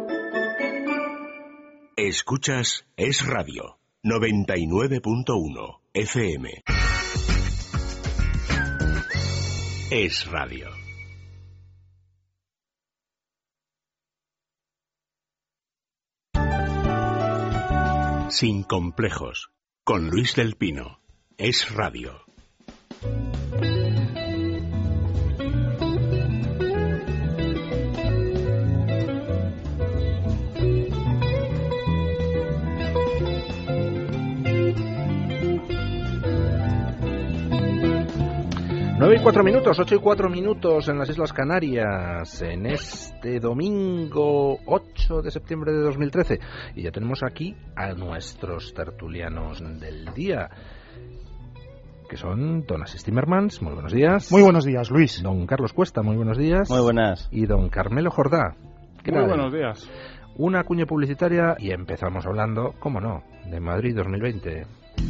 Escuchas Es Radio noventa y nueve punto uno F M. Es Radio. Sin complejos, con Luis del Pino. Es Radio. Nueve y cuatro minutos, ocho y cuatro minutos en las Islas Canarias, en este domingo ocho de septiembre de dos mil trece. Y ya tenemos aquí a nuestros tertulianos del día, que son don Asís Timmermans, muy buenos días. Muy buenos días, Luis. Don Carlos Cuesta, muy buenos días. Muy buenas. Y don Carmelo Jordá. ¿Qué muy tal? Buenos días. Una cuña publicitaria y empezamos hablando, cómo no, de Madrid dos mil veinte.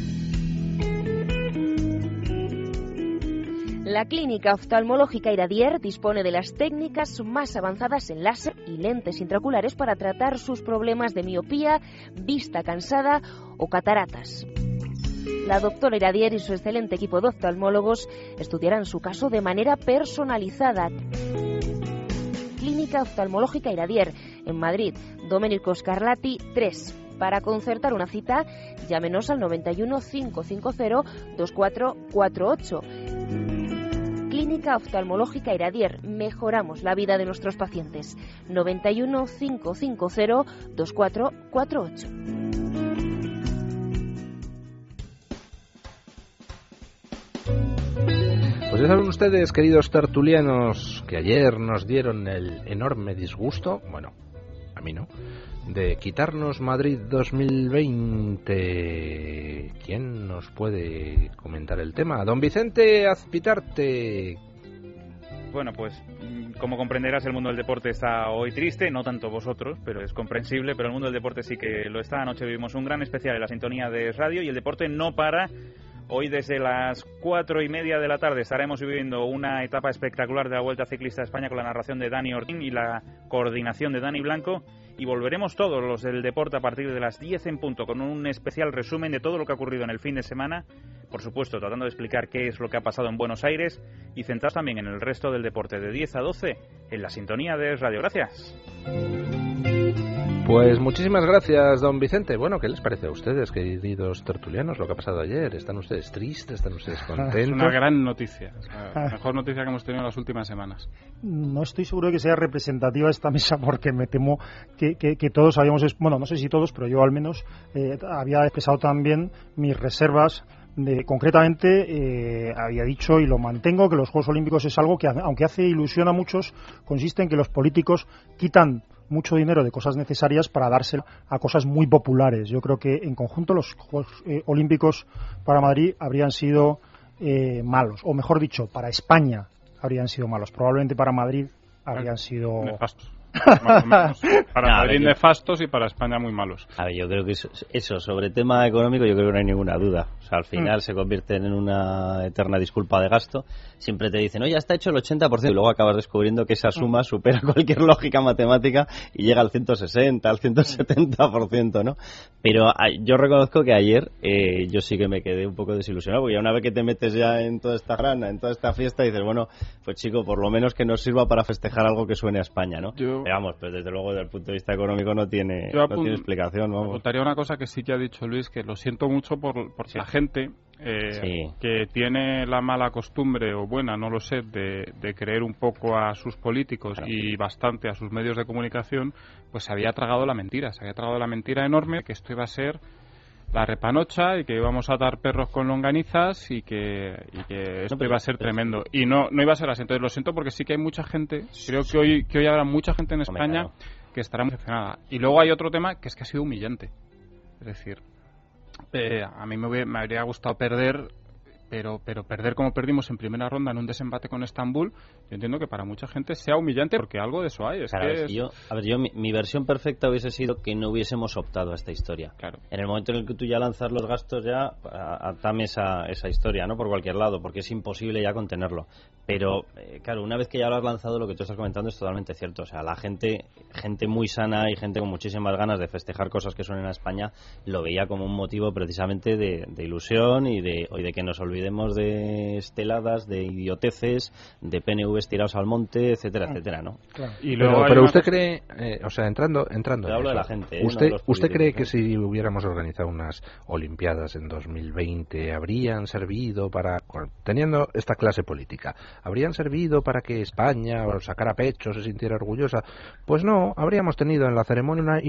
La Clínica Oftalmológica Iradier dispone de las técnicas más avanzadas en láser y lentes intraoculares para tratar sus problemas de miopía, vista cansada o cataratas. La doctora Iradier y su excelente equipo de oftalmólogos estudiarán su caso de manera personalizada. Clínica Oftalmológica Iradier, en Madrid, Domenico Scarlatti tres. Para concertar una cita, llámenos al noventa y uno, cinco cinco cero, dos cuatro cuatro ocho. Clínica Oftalmológica Iradier. Mejoramos la vida de nuestros pacientes. noventa y uno, cinco cinco cero, dos cuatro cuatro ocho. Pues ya saben ustedes, queridos tertulianos, que ayer nos dieron el enorme disgusto, bueno, a mí no, de quitarnos Madrid dos mil veinte. ¿Quién nos puede comentar el tema? Don Vicente Azpitarte. Bueno, pues como comprenderás, el mundo del deporte está hoy triste, no tanto vosotros, pero es comprensible, pero el mundo del deporte sí que lo está. Anoche vivimos un gran especial en la sintonía de radio y el deporte no para. Hoy desde las cuatro y media de la tarde estaremos viviendo una etapa espectacular de la Vuelta Ciclista a España con la narración de Dani Ortín y la coordinación de Dani Blanco, y volveremos todos los del deporte a partir de las diez en punto con un especial resumen de todo lo que ha ocurrido en el fin de semana, por supuesto tratando de explicar qué es lo que ha pasado en Buenos Aires y centrar también en el resto del deporte de diez a doce en la sintonía de Radio. Gracias. Pues muchísimas gracias, don Vicente. Bueno, ¿qué les parece a ustedes, queridos tertulianos, lo que ha pasado ayer? ¿Están ustedes tristes? ¿Están ustedes contentos? Es una gran noticia, es la mejor noticia que hemos tenido en las últimas semanas. No estoy seguro de que sea representativa esta mesa, porque me temo que, que, que todos habíamos, bueno, no sé si todos, pero yo al menos eh, había expresado también mis reservas. De, concretamente, eh, había dicho y lo mantengo, que los Juegos Olímpicos es algo que, aunque hace ilusión a muchos, consiste en que los políticos quitan mucho dinero de cosas necesarias para dárselo a cosas muy populares. Yo creo que en conjunto los Juegos eh, Olímpicos para Madrid habrían sido eh, malos, o mejor dicho, para España habrían sido malos. Probablemente para Madrid habrían sido... Nefastos. Más o menos. Para no, Madrid nefastos y para España muy malos. A ver, yo creo que eso, eso, sobre tema económico, yo creo que no hay ninguna duda. O sea, al final mm. se convierten en una eterna disculpa de gasto. Siempre te dicen, oye, ya está hecho el ochenta por ciento, y luego acabas descubriendo que esa suma supera cualquier lógica matemática y llega al ciento sesenta, al ciento setenta por ciento, ¿no? Pero a, yo reconozco que ayer eh, yo sí que me quedé un poco desilusionado, porque ya una vez que te metes ya en toda esta grana, en toda esta fiesta, dices, bueno, pues chico, por lo menos que nos sirva para festejar algo que suene a España, ¿no? Yo... Pero vamos, pues desde luego desde el punto de vista económico no tiene, no tiene explicación, vamos. Apuntaría una cosa que sí que ha dicho Luis, que lo siento mucho por, por sí. la gente eh, sí. que tiene la mala costumbre, o buena, no lo sé, de, de creer un poco a sus políticos claro. y bastante a sus medios de comunicación, pues se había tragado la mentira, se había tragado la mentira enorme que esto iba a ser la repanocha y que íbamos a dar perros con longanizas y que, y que esto no, iba a ser tremendo. Y no no iba a ser así. Entonces lo siento, porque sí que hay mucha gente, creo que hoy que hoy habrá mucha gente en España que estará muy decepcionada. Y luego hay otro tema que es que ha sido humillante. Es decir, eh, a mí me, hubiera, me habría gustado perder, pero pero perder como perdimos en primera ronda en un desempate con Estambul, yo entiendo que para mucha gente sea humillante, porque algo de eso hay. Es claro, que es es... Yo, a ver, yo mi, mi versión perfecta hubiese sido que no hubiésemos optado a esta historia. Claro. En el momento en el que tú ya lanzas los gastos, ya atame esa, esa historia, ¿no? Por cualquier lado, porque es imposible ya contenerlo. Pero, eh, claro, una vez que ya lo has lanzado, lo que tú estás comentando es totalmente cierto. O sea, la gente, gente muy sana y gente con muchísimas ganas de festejar cosas que suenen a España, lo veía como un motivo precisamente de, de ilusión y de, y de que nos olvidemos olvidemos de esteladas, de idioteces, de P N Vs tirados al monte, etcétera, etcétera, ¿no? Claro. Y luego pero pero usted cosa... cree, eh, o sea, entrando, entrando en hablo eso, de la gente, ¿eh? ¿Usted, no de ¿usted cree que si hubiéramos organizado unas Olimpiadas en dos mil veinte habrían servido para, teniendo esta clase política, habrían servido para que España sacara pecho, se sintiera orgullosa? Pues no, habríamos tenido en la ceremonia una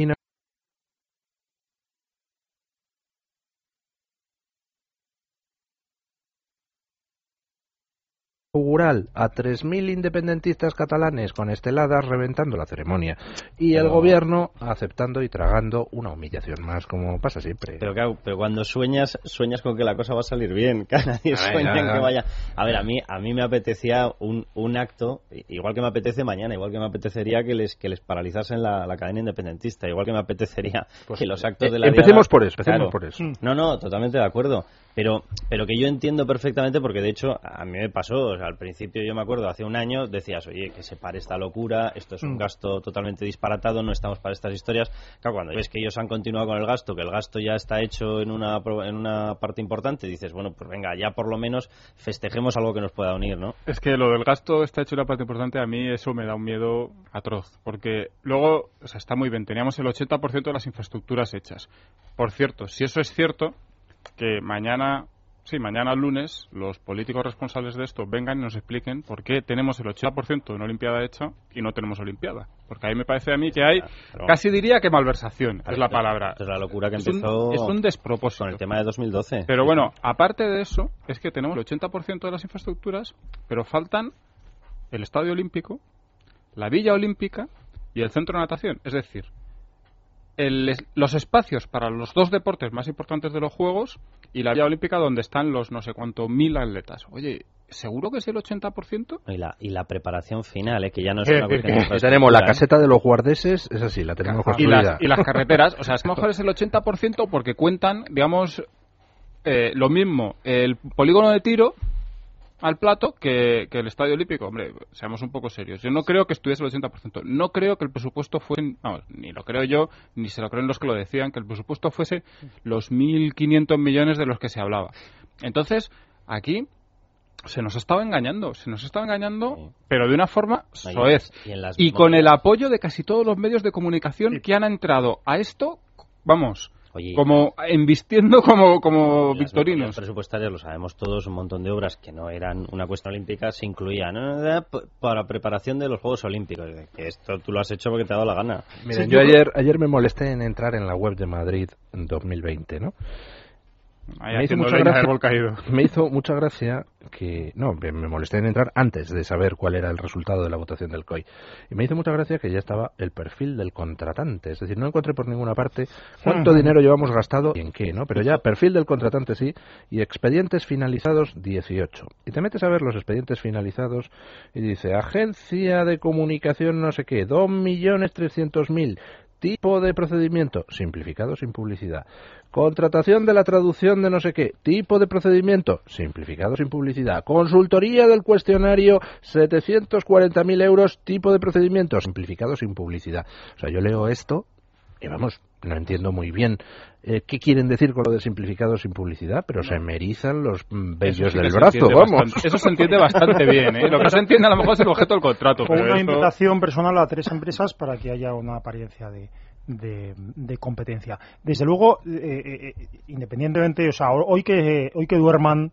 inaugural a tres mil independentistas catalanes con esteladas reventando la ceremonia y el gobierno aceptando y tragando una humillación más, como pasa siempre. Pero claro, pero cuando sueñas sueñas con que la cosa va a salir bien, que nadie sueña en que vaya. A ver, a mí a mí me apetecía un, un acto, igual que me apetece mañana, igual que me apetecería que les que les paralizasen la, la cadena independentista, igual que me apetecería pues, que los actos eh, de la empecemos diada, por eso, empecemos claro, por eso. No, no, totalmente de acuerdo. Pero, pero que yo entiendo perfectamente, porque de hecho a mí me pasó, o sea, al principio yo me acuerdo, hace un año decías, oye, que se pare esta locura, esto es un mm. gasto totalmente disparatado, no estamos para estas historias. Claro, cuando ves que ellos han continuado con el gasto, que el gasto ya está hecho en una, en una parte importante, dices, bueno, pues venga, ya por lo menos festejemos algo que nos pueda unir, ¿no? Es que lo del gasto está hecho en una parte importante, a mí eso me da un miedo atroz, porque luego, o sea, está muy bien, teníamos el ochenta por ciento de las infraestructuras hechas. Por cierto, si eso es cierto, que mañana, sí, mañana lunes, los políticos responsables de esto vengan y nos expliquen por qué tenemos el ochenta por ciento de una Olimpiada hecha y no tenemos Olimpiada. Porque ahí me parece a mí que hay, claro, casi diría que malversación, es la palabra. Es la locura que es empezó un, es un despropósito. Con el tema de dos mil doce. Pero bueno, aparte de eso, es que tenemos el ochenta por ciento de las infraestructuras, pero faltan el Estadio Olímpico, la Villa Olímpica y el Centro de Natación. Es decir, El, los espacios para los dos deportes más importantes de los Juegos y la Villa Olímpica donde están los no sé cuánto mil atletas. Oye, ¿seguro que es el ochenta por ciento? Y la, y la preparación final, ¿eh? Que ya no es una cuestión de tenemos la caseta de los guardeses, es así, la tenemos construida. Y las, y las carreteras, o sea, a lo mejor es el ochenta por ciento porque cuentan, digamos, eh, lo mismo, el polígono de tiro al plato que, que el Estadio Olímpico. Hombre, seamos un poco serios. Yo no creo que estuviese el ochenta por ciento. No creo que el presupuesto fuese, no, ni lo creo yo, ni se lo creen los que lo decían, que el presupuesto fuese los mil quinientos millones de los que se hablaba. Entonces, aquí se nos estaba engañando, se nos estaba engañando, sí, pero de una forma soez. Y, y con el apoyo de casi todos los medios de comunicación sí, que han entrado a esto, vamos... Oye, como embistiendo como, como victorinos. Las presupuestarias, lo sabemos todos, un montón de obras que no eran una cuestión olímpica se incluían ¿no? para preparación de los Juegos Olímpicos. Que esto tú lo has hecho porque te ha dado la gana. Miren, sí, yo, yo ayer, ayer me molesté en entrar en la web de Madrid en dos mil veinte, ¿no? Me hizo, mucha gracia, me hizo mucha gracia que... No, me molesté en entrar antes de saber cuál era el resultado de la votación del C O I. Y me hizo mucha gracia que ya estaba el perfil del contratante. Es decir, no encontré por ninguna parte cuánto dinero llevamos gastado y en qué, ¿no? Pero ya perfil del contratante sí, y expedientes finalizados dieciocho. Y te metes a ver los expedientes finalizados y dice, agencia de comunicación no sé qué, dos millones trescientos mil... Tipo de procedimiento, simplificado sin publicidad. Contratación de la traducción de no sé qué. Tipo de procedimiento, simplificado sin publicidad. Consultoría del cuestionario, setecientos cuarenta mil euros. Tipo de procedimiento, simplificado sin publicidad. O sea, yo leo esto y vamos, no entiendo muy bien eh, qué quieren decir con lo de simplificado sin publicidad, pero no, se me erizan los vellos sí del brazo, vamos. Bastante, eso se entiende bastante bien, ¿eh? Lo que se entiende a lo mejor es el objeto del contrato. Con pero una esto... invitación personal a tres empresas para que haya una apariencia de... De, de competencia. Desde luego, eh, eh, independientemente, o sea, hoy que hoy que duerman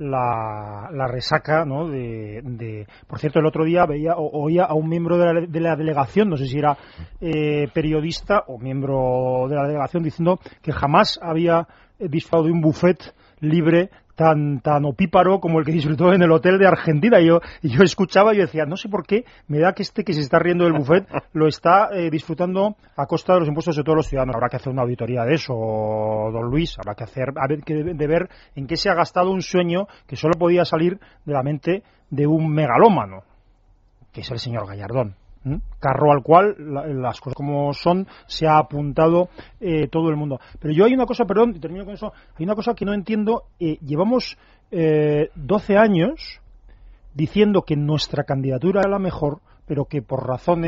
la, la resaca, ¿no? De, de, por cierto, el otro día veía o, oía a un miembro de la, de la delegación, no sé si era eh, periodista o miembro de la delegación, diciendo que jamás había disfrutado de un buffet libre tan tan opíparo como el que disfrutó en el hotel de Argentina. Y yo, y yo escuchaba y yo decía, no sé por qué me da que este que se está riendo del buffet lo está eh, disfrutando a costa de los impuestos de todos los ciudadanos. Habrá que hacer una auditoría de eso, don Luis. Habrá que hacer a ver, que de ver en qué se ha gastado un sueño que solo podía salir de la mente de un megalómano, que es el señor Gallardón. ¿Mm? Carro al cual la, las cosas como son se ha apuntado eh, todo el mundo. Pero yo hay una cosa, perdón, y termino con eso, hay una cosa que no entiendo. Eh, llevamos eh, doce años diciendo que nuestra candidatura era la mejor, pero que por razones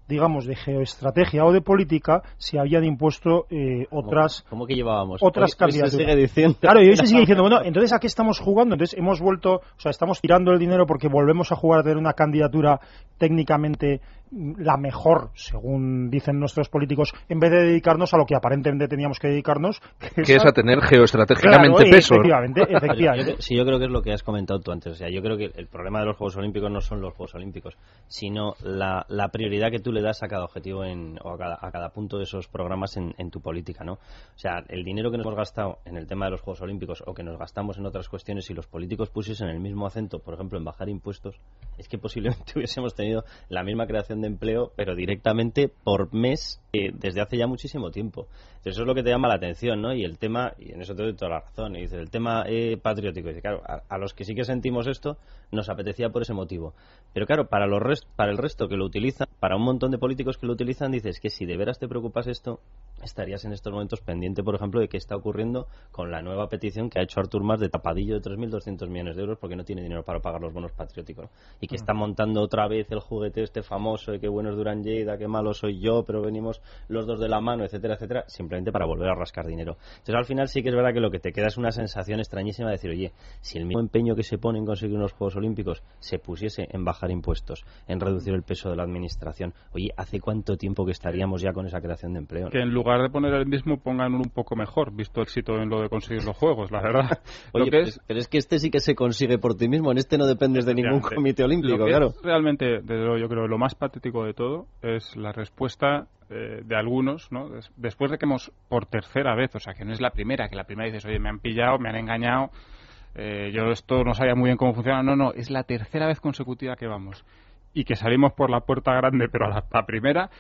digamos, de geoestrategia o de política, se habían impuesto eh, otras ¿Cómo que llevábamos? otras Hoy, candidaturas. hoy se sigue diciendo. Claro, y hoy se sigue diciendo, bueno, entonces ¿a qué estamos jugando? Entonces hemos vuelto, o sea, estamos tirando el dinero porque volvemos a jugar a tener una candidatura técnicamente la mejor, según dicen nuestros políticos, en vez de dedicarnos a lo que aparentemente teníamos que dedicarnos, que, que es a tener geoestratégicamente claro, peso. Efectivamente, efectivamente. Yo, sí, yo creo que es lo que has comentado tú antes. O sea, yo creo que el problema de los Juegos Olímpicos no son los Juegos Olímpicos, sino la, la prioridad que tú le das a cada objetivo en, o a cada, a cada punto de esos programas en, en tu política, ¿no? O sea, el dinero que nos hemos gastado en el tema de los Juegos Olímpicos o que nos gastamos en otras cuestiones, si los políticos pusiesen el mismo acento, por ejemplo, en bajar impuestos, es que posiblemente hubiésemos tenido la misma creación de empleo, pero directamente por mes eh, desde hace ya muchísimo tiempo. Entonces, eso es lo que te llama la atención, ¿no? Y el tema, y en eso te doy toda la razón, y dice, el tema eh, patriótico, y dice, claro, a, a los que sí que sentimos esto, nos apetecía por ese motivo. Pero claro, para los rest, para el resto que lo utilizan, para un montón de políticos que lo utilizan, dices que si de veras te preocupas esto, estarías en estos momentos pendiente, por ejemplo, de qué está ocurriendo con la nueva petición que ha hecho Artur Mas de tapadillo de tres mil doscientos millones de euros porque no tiene dinero para pagar los bonos patrióticos, ¿no? Y que está montando otra vez el juguete este famoso de qué bueno es Durán Lleida, qué malo soy yo, pero venimos los dos de la mano, etcétera, etcétera, simplemente para volver a rascar dinero. Entonces, al final sí que es verdad que lo que te queda es una sensación extrañísima de decir, oye, si el mismo empeño que se pone en conseguir unos Juegos Olímpicos se pusiese en bajar impuestos, en reducir el peso de la administración, oye, ¿hace cuánto tiempo que estaríamos ya con esa creación de empleo, ¿no? Que en lugar de poner el mismo pongan un poco mejor, visto el éxito en lo de conseguir los Juegos, la verdad. Oye, lo que es... pero es que este sí que se consigue por ti mismo, en este no dependes de ningún comité olímpico, lo que claro. Es realmente, desde luego, yo creo, lo más patético de todo es la respuesta eh, de algunos, ¿no? Des- después de que hemos, por tercera vez, o sea, que no es la primera, que la primera dices, oye, me han pillado, me han engañado, eh, yo esto no sabía muy bien cómo funciona. No, no, es la tercera vez consecutiva que vamos. Y que salimos por la puerta grande, pero a la, la primera,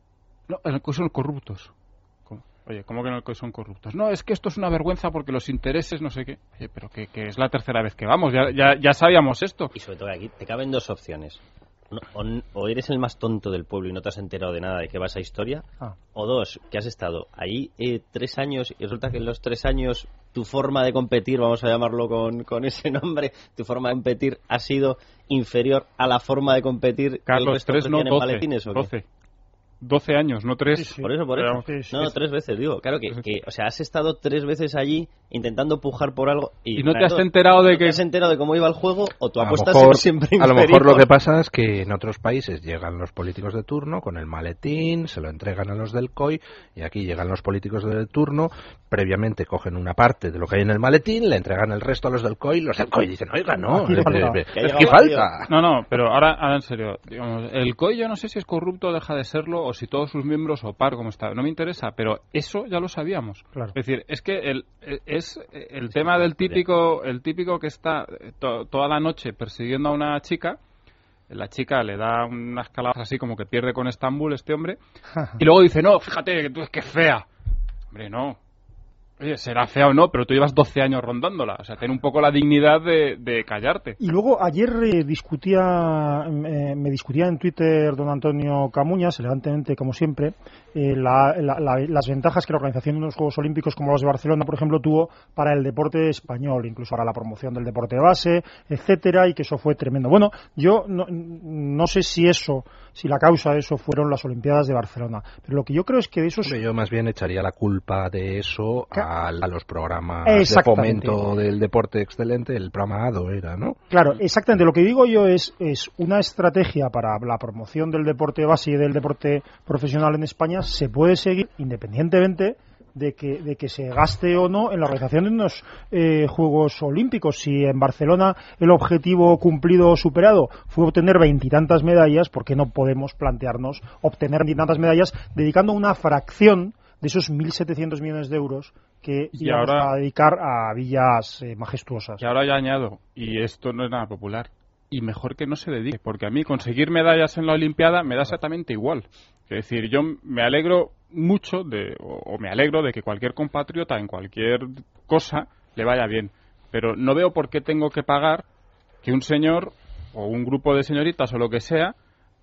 no, en el que son corruptos. ¿Cómo? Oye, ¿cómo que en el que son corruptos? No, es que esto es una vergüenza porque los intereses, no sé qué. Oye, pero que, que es la tercera vez que vamos, ya, ya, ya sabíamos esto. Y sobre todo aquí te caben dos opciones. No, o, o eres el más tonto del pueblo y no te has enterado de nada de qué va esa historia, Ah. o dos, que has estado ahí eh, tres años y resulta que en los tres años tu forma de competir, vamos a llamarlo con, con ese nombre, tu forma de competir ha sido inferior a la forma de competir Carlos, que el resto tres no, ofrecían en doce, maletines, ¿o qué? doce. doce años, no tres. Sí, sí. Por eso, por eso. Sí, sí, no, no, sí. tres veces, digo. Claro que, que, o sea, has estado tres veces allí intentando pujar por algo y, Y no te has claro, enterado de no que... te has enterado de cómo iba el juego o tu A lo apuesta mejor- ha sido siempre A lo inferior. mejor lo que pasa es que en otros países llegan los políticos de turno con el maletín, se lo entregan a los del C O I y aquí llegan los políticos de turno, previamente cogen una parte de lo que hay en el maletín, le entregan el resto a los del C O I, los del C O I dicen, oiga, no, Aquí eh, falta. eh, Que es haya que vacío. falta. No, no, pero ahora, ahora en serio, digamos, el C O I yo no sé si es corrupto o deja de serlo o si todos sus miembros o par como está, no me interesa, pero eso ya lo sabíamos. Claro. Es decir, es que el, es el tema del típico, el típico que está to- toda la noche persiguiendo a una chica, la chica le da unas caladas así como que pierde con Estambul este hombre, y luego dice, no, fíjate, que tú es que es fea. Hombre, no. Oye, será fea o no, pero tú llevas doce años rondándola. O sea, ten un poco la dignidad de, de callarte. Y luego ayer eh, discutía, eh, me discutía en Twitter don Antonio Camuñas, elegantemente como siempre, eh, la, la, la, las ventajas que la organización de unos Juegos Olímpicos como los de Barcelona, por ejemplo, tuvo para el deporte español, incluso para la promoción del deporte de base, etcétera, y que eso fue tremendo. Bueno, yo no, no sé si eso, si la causa de eso fueron las Olimpiadas de Barcelona, pero lo que yo creo es que de esos... Hombre, yo más bien echaría la culpa de eso a, a los programas de Exactamente. fomento del deporte excelente, el programa A D O era, ¿no? Claro, exactamente. Lo que digo yo es, es una estrategia para la promoción del deporte base y del deporte profesional en España se puede seguir independientemente de que, de que se gaste o no en la organización de unos eh, Juegos Olímpicos. Si en Barcelona el objetivo cumplido o superado fue obtener veintitantas medallas, ¿por qué no podemos plantearnos obtener veintitantas medallas dedicando una fracción de esos mil setecientos millones de euros que Y íbamos ahora- a dedicar a villas eh, majestuosas? Y ahora ya añado, y esto no es nada popular, y mejor que no se dedique, porque a mí conseguir medallas en la Olimpiada me da exactamente igual. Es decir, yo me alegro mucho de, o, o me alegro de que cualquier compatriota en cualquier cosa le vaya bien, pero no veo por qué tengo que pagar que un señor o un grupo de señoritas o lo que sea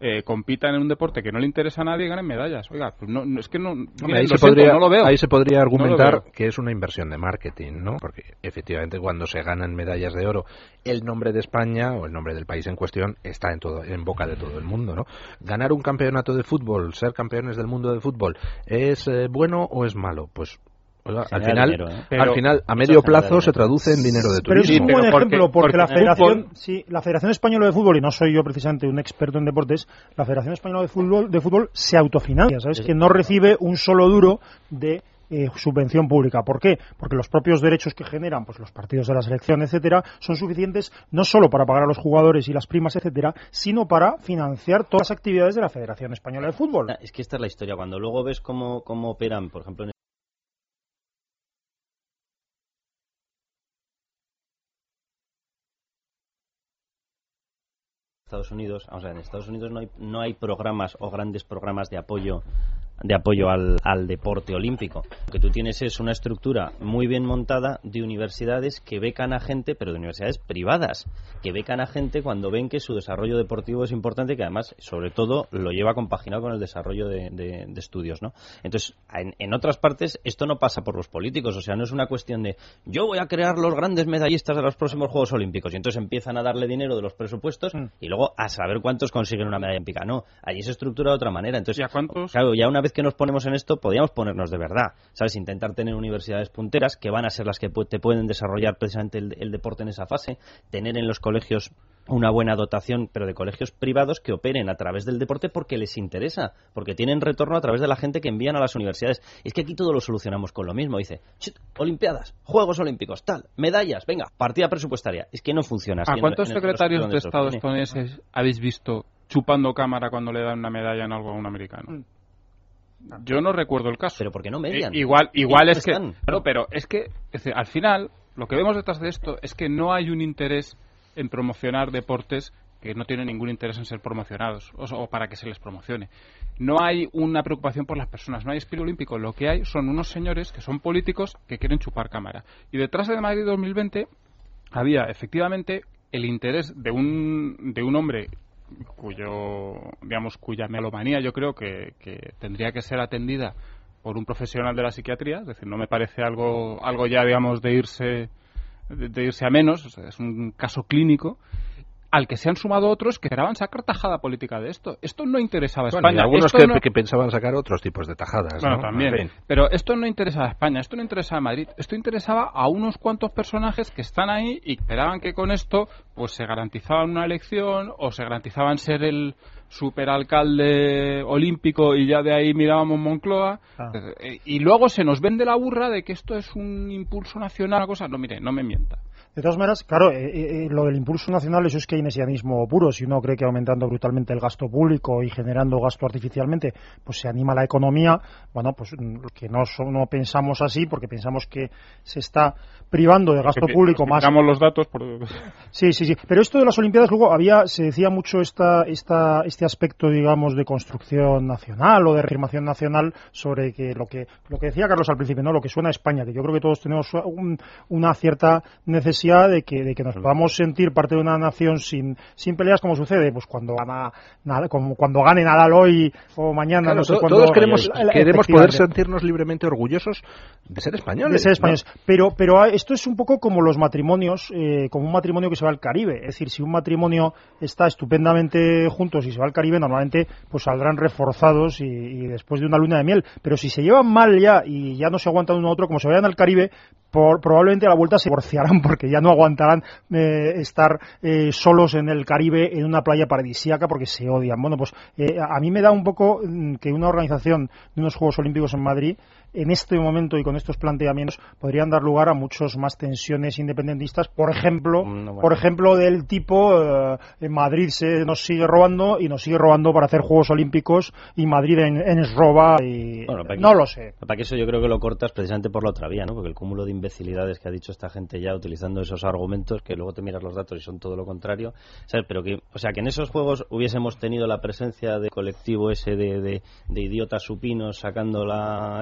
eh, compitan en un deporte que no le interesa a nadie y ganen medallas. Oiga, pues no, no es que no, Hombre, miren, ahí, lo se siento, podría, no lo veo. ahí se podría argumentar no que es una inversión de marketing, ¿no? Porque efectivamente cuando se ganan medallas de oro, el nombre de España o el nombre del país en cuestión está en todo, en boca de todo el mundo, ¿no? Ganar un campeonato de fútbol, ser campeones del mundo de fútbol, ¿es eh, bueno o es malo? Pues oiga, al final, dinero, ¿eh? al final, a medio plazo se traduce en dinero de Pero turismo. es un buen Pero ejemplo, porque, porque la el Federación, fútbol- sí, la Federación Española de Fútbol, y no soy yo precisamente un experto en deportes, la Federación Española de Fútbol, de fútbol se autofinancia, ¿sabes? Que no recibe un solo duro de eh, subvención pública. ¿Por qué? Porque los propios derechos que generan pues los partidos de la selección, etcétera, son suficientes no solo para pagar a los jugadores y las primas, etcétera, sino para financiar todas las actividades de la Federación Española de Fútbol. Es que esta es la historia. Cuando luego ves cómo, cómo operan, por ejemplo, en Estados Unidos, vamos a ver, en Estados Unidos no hay, no hay programas o grandes programas de apoyo de apoyo al, al deporte olímpico. Lo que tú tienes es una estructura muy bien montada de universidades que becan a gente, pero de universidades privadas, que becan a gente cuando ven que su desarrollo deportivo es importante, que además, sobre todo, lo lleva compaginado con el desarrollo de, de, de estudios, ¿no? Entonces, en, en otras partes, esto no pasa por los políticos, o sea, no es una cuestión de yo voy a crear los grandes medallistas de los próximos Juegos Olímpicos, y entonces empiezan a darle dinero de los presupuestos mm. y luego a saber cuántos consiguen una medalla olímpica. No, allí se estructura de otra manera. Entonces, ¿y a cuántos? Claro, ya una vez que nos ponemos en esto, podríamos ponernos de verdad, ¿sabes? Intentar tener universidades punteras que van a ser las que te pueden desarrollar precisamente el, el deporte en esa fase, tener en los colegios una buena dotación, pero de colegios privados que operen a través del deporte porque les interesa, porque tienen retorno a través de la gente que envían a las universidades. Es que aquí todo lo solucionamos con lo mismo. Dice, olimpiadas, Juegos Olímpicos, tal, medallas, venga, partida presupuestaria. Es que no funciona así. ¿A cuántos en, en secretarios de Estado estadounidenses habéis visto chupando cámara cuando le dan una medalla en algo a un americano? Yo no recuerdo el caso. Pero porque no median. Eh, igual igual es que... Claro, pero es que es decir, al final, lo que vemos detrás de esto es que no hay un interés en promocionar deportes que no tienen ningún interés en ser promocionados o, o para que se les promocione. No hay una preocupación por las personas, no hay espíritu olímpico. Lo que hay son unos señores que son políticos que quieren chupar cámara. Y detrás de Madrid dos mil veinte había efectivamente el interés de un, de un hombre cuyo, digamos, cuya megalomanía yo creo que, que tendría que ser atendida por un profesional de la psiquiatría. Es decir, no me parece algo, algo ya, digamos, de irse... De, de irse a menos, o sea, es un caso clínico al que se han sumado otros que esperaban sacar tajada política de esto. Esto no interesaba a bueno, España. Y algunos esto que, no... que pensaban sacar otros tipos de tajadas. Bueno, ¿no? también. En fin. Pero esto no interesaba a España, esto no interesaba a Madrid, esto interesaba a unos cuantos personajes que están ahí y esperaban que con esto pues se garantizaban una elección o se garantizaban ser el superalcalde olímpico y ya de ahí mirábamos Moncloa. Ah. Y luego se nos vende la burra de que esto es un impulso nacional, una cosa. No, mire, no me mienta. De todas maneras, claro, eh, eh, lo del impulso nacional, eso es keynesianismo puro. Si uno cree que aumentando brutalmente el gasto público y generando gasto artificialmente, pues se anima la economía, bueno, pues que no, no pensamos así, porque pensamos que se está privando de gasto porque público más. Damos los datos. Por... Sí, sí, sí. Pero esto de las Olimpiadas, luego había, se decía mucho esta, esta, este aspecto, digamos, de construcción nacional o de reafirmación nacional sobre que lo que lo que decía Carlos al principio, no, lo que suena a España, que yo creo que todos tenemos un, una cierta necesidad de que, de que nos podamos sentir parte de una nación sin, sin peleas, como sucede pues cuando gana nada, como cuando gane Nadal hoy o mañana, claro, no sé to- cuándo. Todos queremos, queremos poder sentirnos libremente orgullosos de ser españoles. De ser españoles. ¿no? Pero, pero esto es un poco como los matrimonios, eh, como un matrimonio que se va al Caribe. Es decir, si un matrimonio está estupendamente juntos y se va al Caribe, normalmente pues saldrán reforzados y, y después de una luna de miel. Pero si se llevan mal ya y ya no se aguantan uno a otro, como se vayan al Caribe, por, probablemente a la vuelta se divorciarán porque ya no aguantarán eh, estar eh, solos en el Caribe en una playa paradisíaca porque se odian. Bueno, pues eh, a mí me da un poco mm, que una organización de unos Juegos Olímpicos en Madrid en este momento y con estos planteamientos podrían dar lugar a muchos más tensiones independentistas, por ejemplo, no, bueno. por ejemplo del tipo eh, en Madrid se nos sigue robando y nos sigue robando para hacer Juegos Olímpicos y Madrid en, en roba y bueno, no que, lo sé. Para que eso yo creo que lo cortas precisamente por la otra vía, ¿no? Porque el cúmulo de imbecilidades que ha dicho esta gente ya utilizando esos argumentos que luego te miras los datos y son todo lo contrario, ¿sabes? Pero que, o sea, que en esos juegos hubiésemos tenido la presencia de colectivo ese de, de, de idiotas supinos sacando la estelada,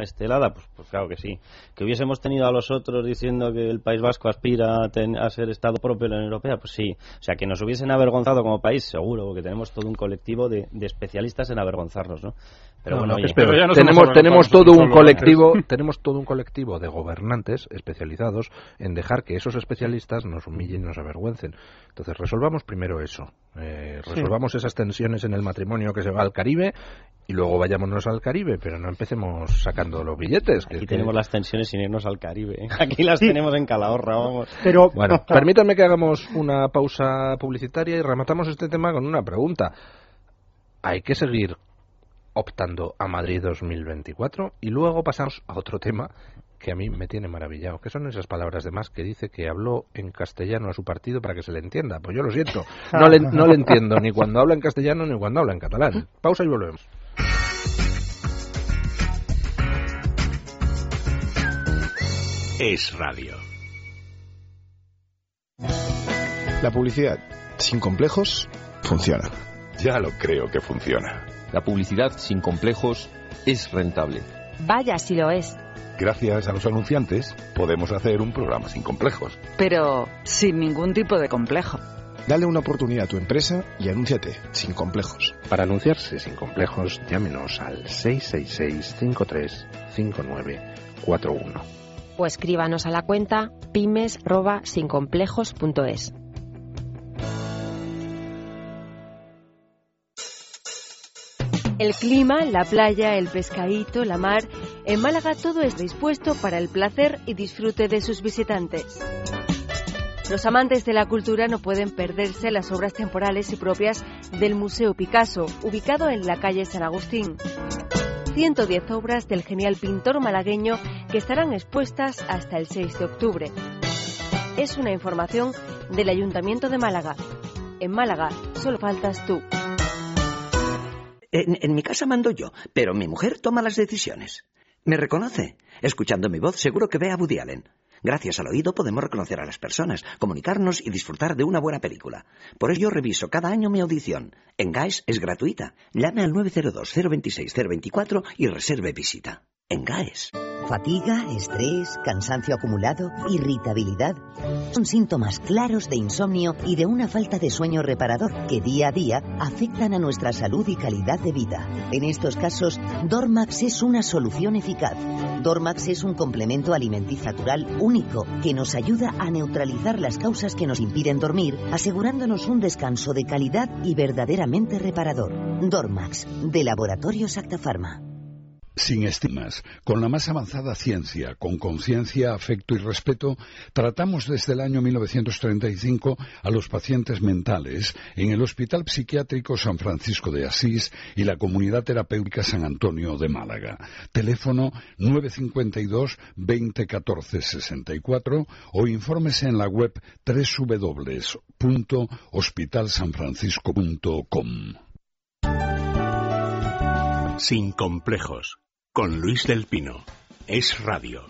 pasada, pues, pues claro que sí. Que hubiésemos tenido a los otros diciendo que el País Vasco aspira a, ten, a ser Estado propio en la Unión Europea, pues sí. O sea, que nos hubiesen avergonzado como país, seguro, porque tenemos todo un colectivo de, de especialistas en avergonzarnos, ¿no? Pero no, bueno, no, oye, pero pero no tenemos tenemos todo un colectivo, tenemos todo un colectivo de gobernantes especializados en dejar que esos especialistas nos humillen y nos avergüencen. Entonces, resolvamos primero eso. Eh, resolvamos sí. esas tensiones en el matrimonio que se va al Caribe y luego vayámonos al Caribe, pero no empecemos sacando los billetes. Que Aquí es tenemos que... las tensiones sin irnos al Caribe. Aquí las sí. tenemos en Calahorra, vamos. Pero bueno, permítanme que hagamos una pausa publicitaria y rematamos este tema con una pregunta. ¿Hay que seguir optando a Madrid dos mil veinticuatro? Y luego pasamos a otro tema que a mí me tiene maravillado, que son esas palabras de más que dice que habló en castellano a su partido para que se le entienda. Pues yo lo siento, no le, no le entiendo ni cuando habla en castellano ni cuando habla en catalán. Pausa y volvemos. Es radio. La publicidad sin complejos funciona. Ya lo creo que funciona. La publicidad sin complejos es rentable. Vaya si lo es. Gracias a los anunciantes podemos hacer un programa sin complejos. Pero sin ningún tipo de complejo. Dale una oportunidad a tu empresa y anúnciate sin complejos. Para anunciarse sin complejos, llámenos al seis seis seis, cinco tres cinco nueve cuatro uno. O escríbanos a la cuenta pymes arroba sin complejos punto es. El clima, la playa, el pescadito, la mar... En Málaga todo es dispuesto para el placer y disfrute de sus visitantes. Los amantes de la cultura no pueden perderse las obras temporales y propias del Museo Picasso, ubicado en la calle San Agustín. ciento diez obras del genial pintor malagueño que estarán expuestas hasta el seis de octubre. Es una información del Ayuntamiento de Málaga. En Málaga solo faltas tú. En, en mi casa mando yo, pero mi mujer toma las decisiones. ¿Me reconoce? Escuchando mi voz seguro que ve a Woody Allen. Gracias al oído podemos reconocer a las personas, comunicarnos y disfrutar de una buena película. Por ello yo reviso cada año mi audición. En G A E S es gratuita. Llame al nueve cero dos, cero veintiséis, cero veinticuatro y reserve visita. En G A E S. Fatiga, estrés, cansancio acumulado, irritabilidad. Son síntomas claros de insomnio y de una falta de sueño reparador que día a día afectan a nuestra salud y calidad de vida. En estos casos, Dormax es una solución eficaz. Dormax es un complemento alimenticio natural único que nos ayuda a neutralizar las causas que nos impiden dormir, asegurándonos un descanso de calidad y verdaderamente reparador. Dormax, de Laboratorios Acta Pharma. Sin estigmas, con la más avanzada ciencia, con conciencia, afecto y respeto, tratamos desde el año mil novecientos treinta y cinco a los pacientes mentales en el Hospital Psiquiátrico San Francisco de Asís y la Comunidad Terapéutica San Antonio de Málaga. Teléfono nueve cinco dos, veinte, catorce, sesenta y cuatro o infórmese en la web doble u doble u doble u punto hospital san francisco punto com. Sin complejos, con Luis del Pino. Es radio.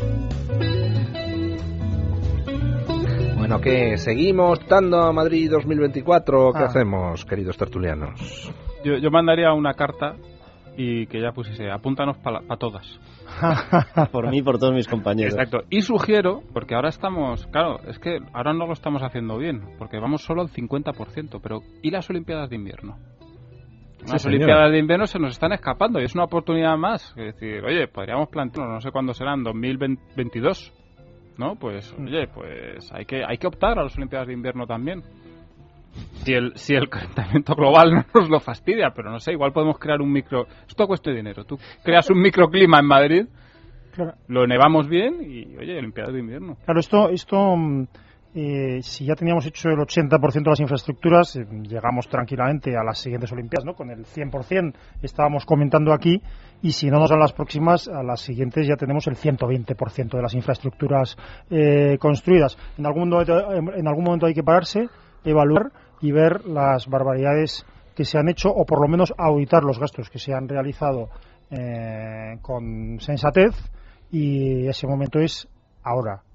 Bueno, ¿qué? ¿Seguimos dando a Madrid dos mil veinticuatro? ¿Qué Ah. hacemos, queridos tertulianos? Yo, yo mandaría una carta y que ya pusiese, apúntanos para pa todas. Por mí y por todos mis compañeros. Exacto. Y sugiero, porque ahora estamos, claro, es que ahora no lo estamos haciendo bien, porque vamos solo al cincuenta por ciento, pero ¿y las Olimpiadas de invierno? Las Sí, Olimpiadas señor. de invierno se nos están escapando y es una oportunidad más. Es decir, oye, podríamos plantearnos, no sé cuándo serán, dos mil veintidós, ¿no? Pues, oye, pues hay que hay que optar a las Olimpiadas de invierno también. Si el, si el calentamiento global no nos lo fastidia, pero no sé, igual podemos crear un micro... Esto cuesta dinero. Tú creas un microclima en Madrid, Claro. lo nevamos bien y, oye, Olimpiadas de invierno. Claro, esto, esto mm, eh, si ya teníamos hecho el ochenta por ciento de las infraestructuras, eh, llegamos tranquilamente a las siguientes Olimpiadas, ¿no? Con el cien por ciento estábamos comentando aquí, y si no nos dan las próximas, a las siguientes ya tenemos el ciento veinte por ciento de las infraestructuras eh, construidas. En algún momento, en algún momento hay que pararse, evaluar y ver las barbaridades que se han hecho, o por lo menos auditar los gastos que se han realizado eh, con sensatez, y ese momento es ahora.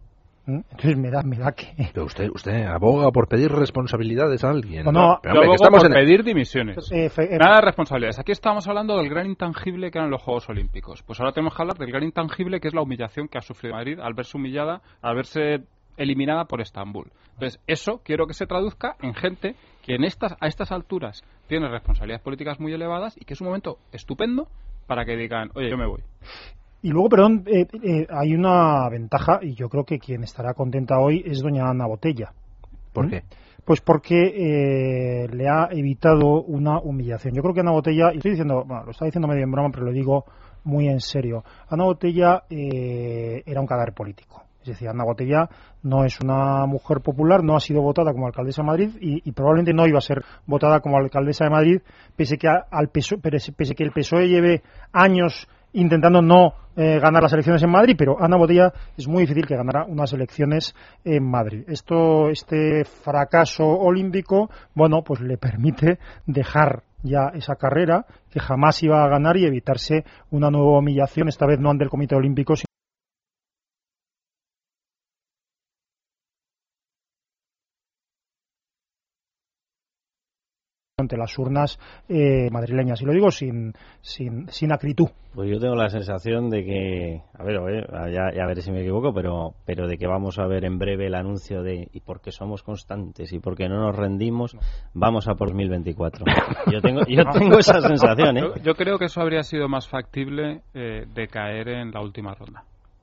Entonces me da, me da que... Pero usted, usted aboga por pedir responsabilidades a alguien. No, no, pero, yo hombre, abogo que estamos por en... pedir dimisiones. Eh, fe, eh, Nada de responsabilidades. Aquí estamos hablando del gran intangible que eran los Juegos Olímpicos. Pues ahora tenemos que hablar del gran intangible que es la humillación que ha sufrido Madrid al verse humillada, al verse eliminada por Estambul. Entonces, eso quiero que se traduzca en gente que en estas, a estas alturas tiene responsabilidades políticas muy elevadas y que es un momento estupendo para que digan, oye, yo me voy. Y luego, perdón, eh, eh, hay una ventaja, y yo creo que quien estará contenta hoy es doña Ana Botella. ¿Por ¿Mm? qué? Pues porque eh, le ha evitado una humillación. Yo creo que Ana Botella, y estoy diciendo, bueno, lo está diciendo medio en broma, pero lo digo muy en serio. Ana Botella eh, era un cadáver político. Es decir, Ana Botella no es una mujer popular, no ha sido votada como alcaldesa de Madrid y, y probablemente no iba a ser votada como alcaldesa de Madrid, pese que, a, al P S O E, pese que el P S O E lleve años intentando no eh, ganar las elecciones en Madrid, pero Ana Botella es muy difícil que ganara unas elecciones en Madrid. Esto, este fracaso olímpico, bueno, pues le permite dejar ya esa carrera que jamás iba a ganar y evitarse una nueva humillación, esta vez no ante el Comité Olímpico, sino ante las urnas eh, madrileñas, y lo digo sin sin sin acritud. Pues yo tengo la sensación de que, a ver, a ver ya, ya veré si me equivoco, pero pero de que vamos a ver en breve el anuncio de y porque somos constantes y porque no nos rendimos, vamos a por dos mil veinticuatro. Yo tengo yo tengo esa sensación, ¿eh? Yo, yo creo que eso habría sido más factible eh, de caer en la última ronda.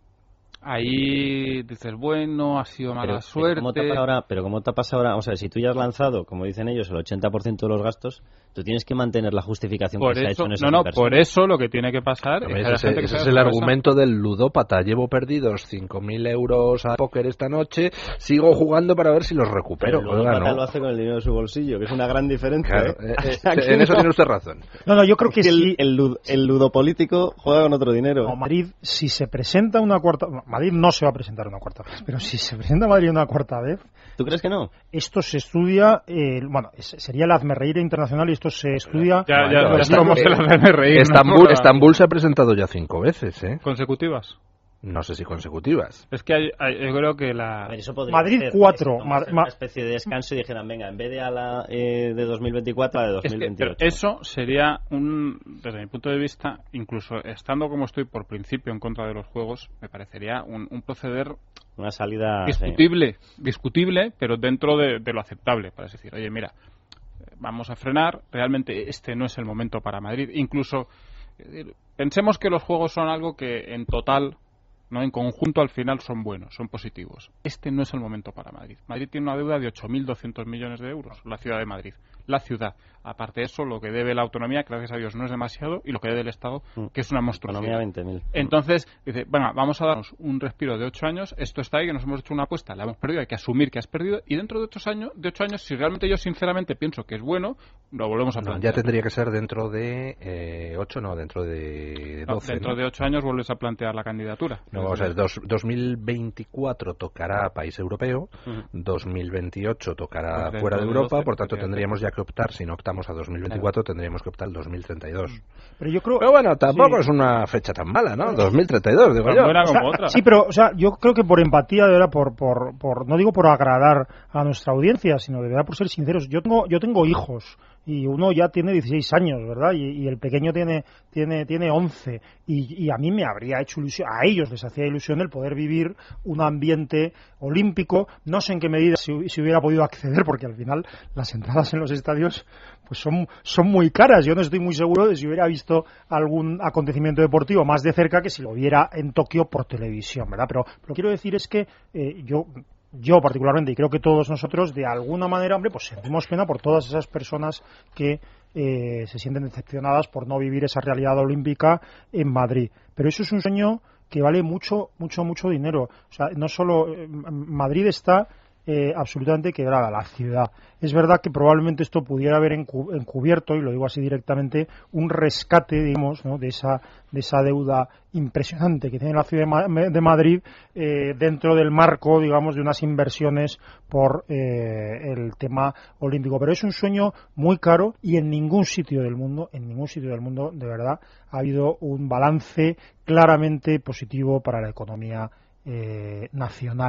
Ahí dices, bueno, ha sido mala pero, suerte. Pero ¿cómo te pasa ahora? Pero ¿cómo te pasa ahora? O sea, si tú ya has lanzado, como dicen ellos, el ochenta por ciento de los gastos, tú tienes que mantener la justificación por que eso, se ha hecho en esas No, no, inversiones. por eso lo que tiene que pasar Hombre, es que ese, gente que ese sea es el sorpresa. argumento del ludópata. Llevo perdidos cinco mil euros a póker esta noche, sigo jugando para ver si los recupero. Pero el ludópata ¿no? lo hace con el dinero de su bolsillo, que es una gran diferencia. Claro, ¿eh? eh, eh, en eso tiene usted razón. No, no, yo creo que, que sí. El, el, lud, el ludopolítico juega con otro dinero. No, Madrid, si se presenta una cuarta... Madrid no se va a presentar una cuarta vez, pero si se presenta Madrid una cuarta vez... ¿Tú crees que no? Esto se estudia... Eh, bueno, sería el hazmerreír internacional y esto se estudia... Ya, ya, bueno, ya somos el hazmerreír. Estambul, Estambul se ha presentado ya cinco veces, ¿eh? ¿Consecutivas? No sé si consecutivas. Es que hay, hay, yo creo que la... A ver, eso Madrid ser, cuatro. Ma una especie de descanso y dijeran, venga, en vez de a la eh, de dos mil veinticuatro, a la de dos mil veintiocho. Es que, eso sería un, desde mi punto de vista, incluso estando como estoy por principio en contra de los juegos, me parecería un, un proceder... Una salida... Discutible, sí. discutible, pero dentro de, de lo aceptable, para decir, oye, mira, vamos a frenar, realmente este no es el momento para Madrid. Incluso, eh, pensemos que los juegos son algo que en total... ¿no? En conjunto al final son buenos, son positivos. Este no es el momento para Madrid. Madrid tiene una deuda de ocho mil doscientos millones de euros, la ciudad de Madrid. La ciudad. Aparte de eso, lo que debe la autonomía, gracias a Dios, no es demasiado, y lo que debe el Estado, que es una monstruosidad. veinte mil. Entonces, dice, venga, vamos a darnos un respiro de ocho años, esto está ahí, que nos hemos hecho una apuesta, la hemos perdido, hay que asumir que has perdido, y dentro de ocho años, de ocho años si realmente yo sinceramente pienso que es bueno, lo volvemos a plantear. No, ya tendría que ser dentro de eh, ocho, no, dentro de doce. No, dentro ¿no? de ocho años vuelves a plantear la candidatura. No, o sea, dos, dos mil veinticuatro tocará país europeo, uh-huh. dos mil veintiocho tocará pues fuera de Europa, doce, por tanto tendríamos ya que optar, si no optamos a dos mil veinticuatro, claro. tendríamos que optar al dos mil treinta y dos. Pero yo creo... Pero bueno, tampoco sí. es una fecha tan mala, ¿no? dos mil treinta y dos, digo yo. Buena como o sea, otra. Sí, pero o sea, yo creo que por empatía, de verdad, por, por, por, no digo por agradar a nuestra audiencia, sino de verdad por ser sinceros, yo tengo, yo tengo hijos. Y uno ya tiene dieciséis años, ¿verdad? Y, y el pequeño tiene tiene tiene once. Y, y a mí me habría hecho ilusión, a ellos les hacía ilusión el poder vivir un ambiente olímpico. No sé en qué medida si, si hubiera podido acceder, porque al final las entradas en los estadios pues son, son muy caras. Yo no estoy muy seguro de si hubiera visto algún acontecimiento deportivo más de cerca que si lo viera en Tokio por televisión, ¿verdad? Pero lo que quiero decir es que eh, yo... Yo particularmente, y creo que todos nosotros, de alguna manera, hombre, pues sentimos pena por todas esas personas que eh, se sienten decepcionadas por no vivir esa realidad olímpica en Madrid. Pero eso es un sueño que vale mucho, mucho, mucho dinero. O sea, no solo... Eh, Madrid está eh, absolutamente quebrada, la ciudad. Es verdad que probablemente esto pudiera haber encu- encubierto, y lo digo así directamente, un rescate, digamos, ¿no? de esa de esa deuda impresionante que tiene la ciudad de, Ma- de Madrid eh, dentro del marco, digamos, de unas inversiones por eh, el tema olímpico. Pero es un sueño muy caro y en ningún sitio del mundo, en ningún sitio del mundo, de verdad, ha habido un balance claramente positivo para la economía eh, nacional.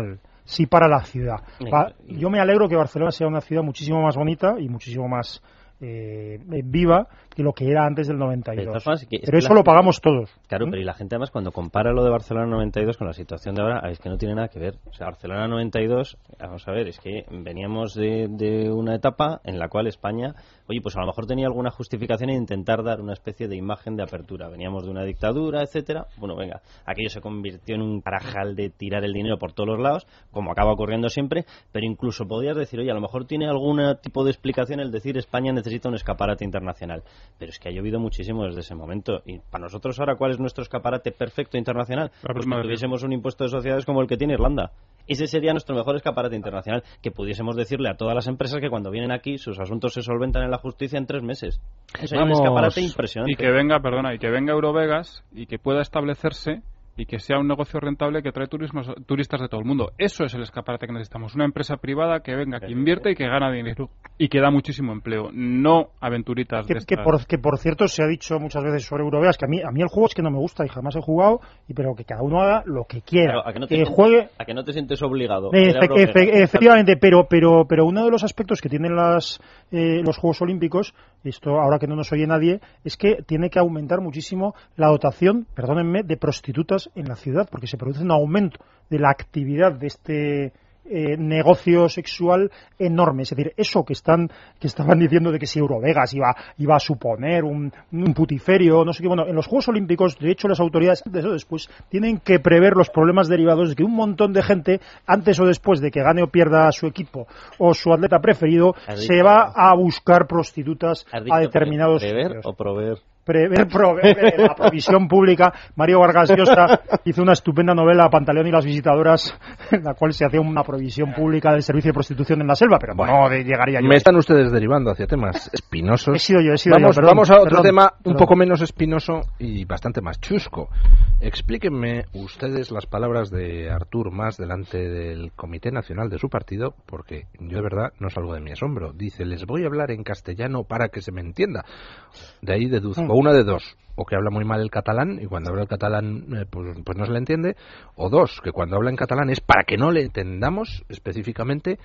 sí para la ciudad. Va, yo me alegro que Barcelona sea una ciudad muchísimo más bonita y muchísimo más eh, viva que lo que era antes del noventa y dos. Pero, que, pero eso lo pagamos todos. Claro, ¿Mm? Pero y la gente además cuando compara lo de Barcelona noventa y dos con la situación de ahora, es que no tiene nada que ver. O sea, Barcelona noventa y dos, vamos a ver, es que veníamos de, de una etapa en la cual España, oye, pues a lo mejor tenía alguna justificación en intentar dar una especie de imagen de apertura. Veníamos de una dictadura, etcétera. Bueno, venga, aquello se convirtió en un carajal de tirar el dinero por todos los lados, como acaba ocurriendo siempre, pero incluso podías decir, oye, a lo mejor tiene algún tipo de explicación el decir España necesita un escaparate internacional. Pero es que ha llovido muchísimo desde ese momento. Y para nosotros ahora, ¿cuál es nuestro escaparate perfecto internacional? Pues que tuviésemos un impuesto de sociedades como el que tiene Irlanda. Ese sería nuestro mejor escaparate internacional, que pudiésemos decirle a todas las empresas que cuando vienen aquí sus asuntos se solventan en la justicia en tres meses. Eso es un escaparate impresionante. Y que venga, perdona, y que venga Eurovegas y que pueda establecerse y que sea un negocio rentable que trae turismos, turistas de todo el mundo. Eso es el escaparate que necesitamos. Una empresa privada que venga, que invierte y que gana dinero y que da muchísimo empleo. No aventuritas que, de que, por, que por cierto se ha dicho muchas veces sobre Eurovegas que a mí a mí el juego es que no me gusta y jamás he jugado, y pero que cada uno haga lo que quiera. Claro, a que no te que sientes, juegue... a que no te sientes obligado. Eh, efe, efe, efectivamente, pero pero pero uno de los aspectos que tienen las eh, los Juegos Olímpicos, esto ahora que no nos oye nadie, es que tiene que aumentar muchísimo la dotación, perdónenme, de prostitutas en la ciudad, porque se produce un aumento de la actividad de este eh, negocio sexual enorme. Es decir, eso que están que estaban diciendo de que si Eurovegas iba iba a suponer un, un putiferio, no sé qué. Bueno, en los Juegos Olímpicos, de hecho, las autoridades antes o después tienen que prever los problemas derivados de que un montón de gente, antes o después de que gane o pierda su equipo o su atleta preferido, se va a buscar prostitutas a determinados prever o proveer. Prever, proveer, la provisión pública. Mario Vargas Llosa hizo una estupenda novela, Pantaleón y las visitadoras, en la cual se hacía una provisión pública del servicio de prostitución en la selva, pero bueno, no de, llegaría yo. Me están ustedes derivando hacia temas espinosos. He sido yo, he sido vamos, yo, perdón, Vamos a otro perdón, tema un perdón. poco menos espinoso y bastante más chusco. Explíquenme ustedes las palabras de Artur Mas delante del Comité Nacional de su partido, porque yo de verdad no salgo de mi asombro. Dice, les voy a hablar en castellano para que se me entienda. De ahí deduzco mm. una de dos, o que habla muy mal el catalán y cuando habla el catalán eh, pues, pues no se le entiende, o dos, que cuando habla en catalán es para que no le entendamos específicamente,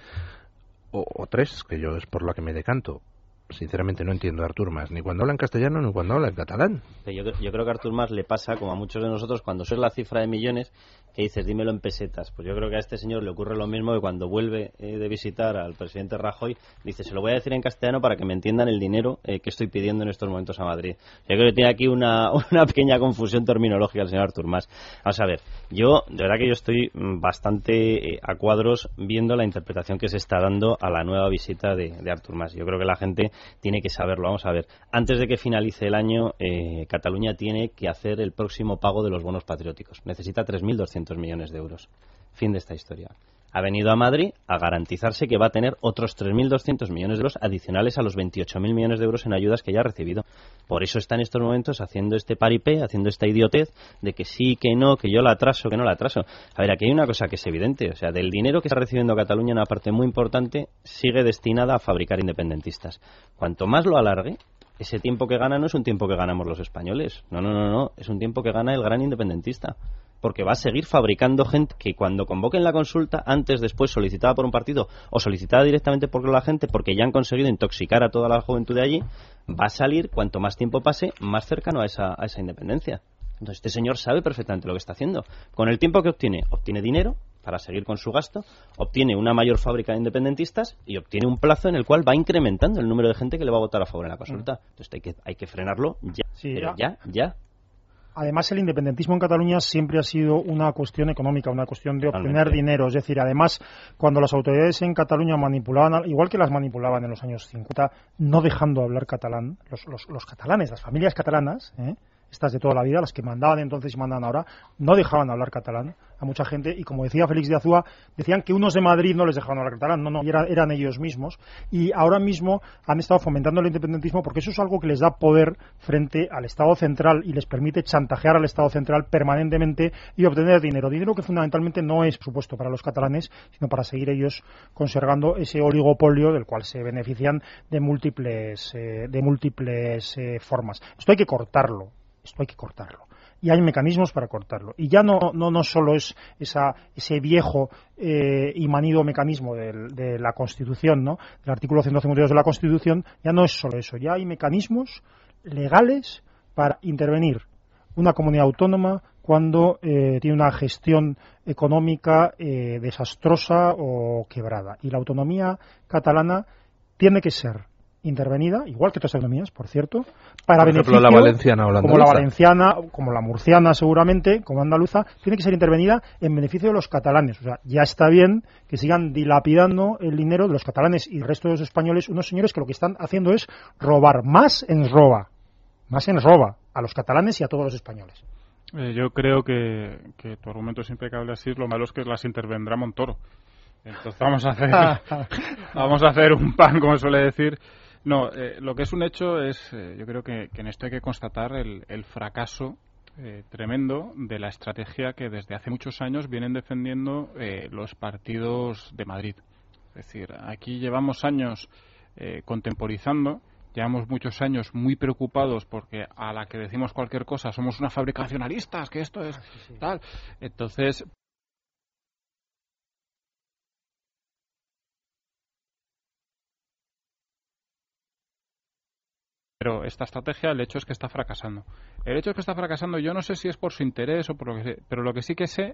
o, o tres, que yo es por lo que me decanto. Sinceramente no entiendo a Artur Mas, ni cuando habla en castellano ni cuando habla en catalán. Yo, yo creo que a Artur Mas le pasa, como a muchos de nosotros, cuando es la cifra de millones, que dices, dímelo en pesetas. Pues yo creo que a este señor le ocurre lo mismo, que cuando vuelve eh, de visitar al presidente Rajoy, dice, se lo voy a decir en castellano para que me entiendan el dinero eh, que estoy pidiendo en estos momentos a Madrid. Yo creo que tiene aquí una, una pequeña confusión terminológica el señor Artur Mas. Vamos a ver, yo, de verdad que yo estoy bastante eh, a cuadros viendo la interpretación que se está dando a la nueva visita de, de Artur Mas. Yo creo que la gente tiene que saberlo. Vamos a ver, antes de que finalice el año, eh, Cataluña tiene que hacer el próximo pago de los bonos patrióticos. Necesita tres mil doscientos millones de euros. Fin de esta historia. Ha venido a Madrid a garantizarse que va a tener otros tres mil doscientos millones de euros adicionales a los veintiocho mil millones de euros en ayudas que ya ha recibido. Por eso está en estos momentos haciendo este paripé, haciendo esta idiotez de que sí, que no, que yo la atraso, que no la atraso. A ver, aquí hay una cosa que es evidente. O sea, del dinero que está recibiendo Cataluña, una parte muy importante sigue destinada a fabricar independentistas. Cuanto más lo alargue, ese tiempo que gana no es un tiempo que ganamos los españoles. No, no, no, no. Es un tiempo que gana el gran independentista. Porque va a seguir fabricando gente que cuando convoquen la consulta, antes, después, solicitada por un partido o solicitada directamente por la gente, porque ya han conseguido intoxicar a toda la juventud de allí, va a salir, cuanto más tiempo pase, más cercano a esa, a esa independencia. Entonces este señor sabe perfectamente lo que está haciendo. Con el tiempo que obtiene, obtiene dinero para seguir con su gasto, obtiene una mayor fábrica de independentistas y obtiene un plazo en el cual va incrementando el número de gente que le va a votar a favor en la consulta. Entonces hay que, hay que frenarlo ya, sí, pero ya, ya. Además, el independentismo en Cataluña siempre ha sido una cuestión económica, una cuestión de obtener Realmente. dinero. Es decir, además, cuando las autoridades en Cataluña manipulaban, igual que las manipulaban en los años cincuenta, no dejando hablar catalán, los, los, los catalanes, las familias catalanas, ¿eh? estas de toda la vida, las que mandaban entonces y mandan ahora, no dejaban hablar catalán a mucha gente, y como decía Félix de Azúa, decían que unos de Madrid no les dejaban hablar catalán, no, no, era, eran ellos mismos, y ahora mismo han estado fomentando el independentismo porque eso es algo que les da poder frente al Estado central y les permite chantajear al Estado central permanentemente y obtener dinero, dinero que fundamentalmente no es supuesto para los catalanes, sino para seguir ellos conservando ese oligopolio del cual se benefician de múltiples, eh, de múltiples eh, formas. Esto hay que cortarlo. Esto hay que cortarlo. y hay mecanismos para cortarlo. Y ya no no, no solo es esa, ese viejo eh, y manido mecanismo de, de la Constitución, ¿no? Del artículo ciento cincuenta y dos de la Constitución, ya no es solo eso, ya hay mecanismos legales para intervenir una comunidad autónoma cuando eh, tiene una gestión económica eh, desastrosa o quebrada. Y la autonomía catalana tiene que ser intervenida, igual que otras autonomías, por cierto, para por beneficio, ejemplo, la valenciana o la como la valenciana, como la murciana seguramente, como andaluza, tiene que ser intervenida en beneficio de los catalanes. O sea, ya está bien que sigan dilapidando el dinero de los catalanes y el resto de los españoles, unos señores que lo que están haciendo es robar más en roba, más en roba a los catalanes y a todos los españoles. Eh, yo creo que, que tu argumento es impecable así, lo malo es que las intervendrá Montoro. Entonces vamos a hacer vamos a hacer un pan, como suele decir. No, eh, lo que es un hecho es, eh, yo creo que, que en esto hay que constatar el, el fracaso eh, tremendo de la estrategia que desde hace muchos años vienen defendiendo eh, los partidos de Madrid. Es decir, aquí llevamos años eh, contemporizando, llevamos muchos años muy preocupados porque a la que decimos cualquier cosa somos una fábrica nacionalistas, que esto es sí, sí. tal. Entonces... Pero esta estrategia, el hecho es que está fracasando. El hecho es que está fracasando, yo no sé si es por su interés o por lo que sé, pero lo que sí que sé,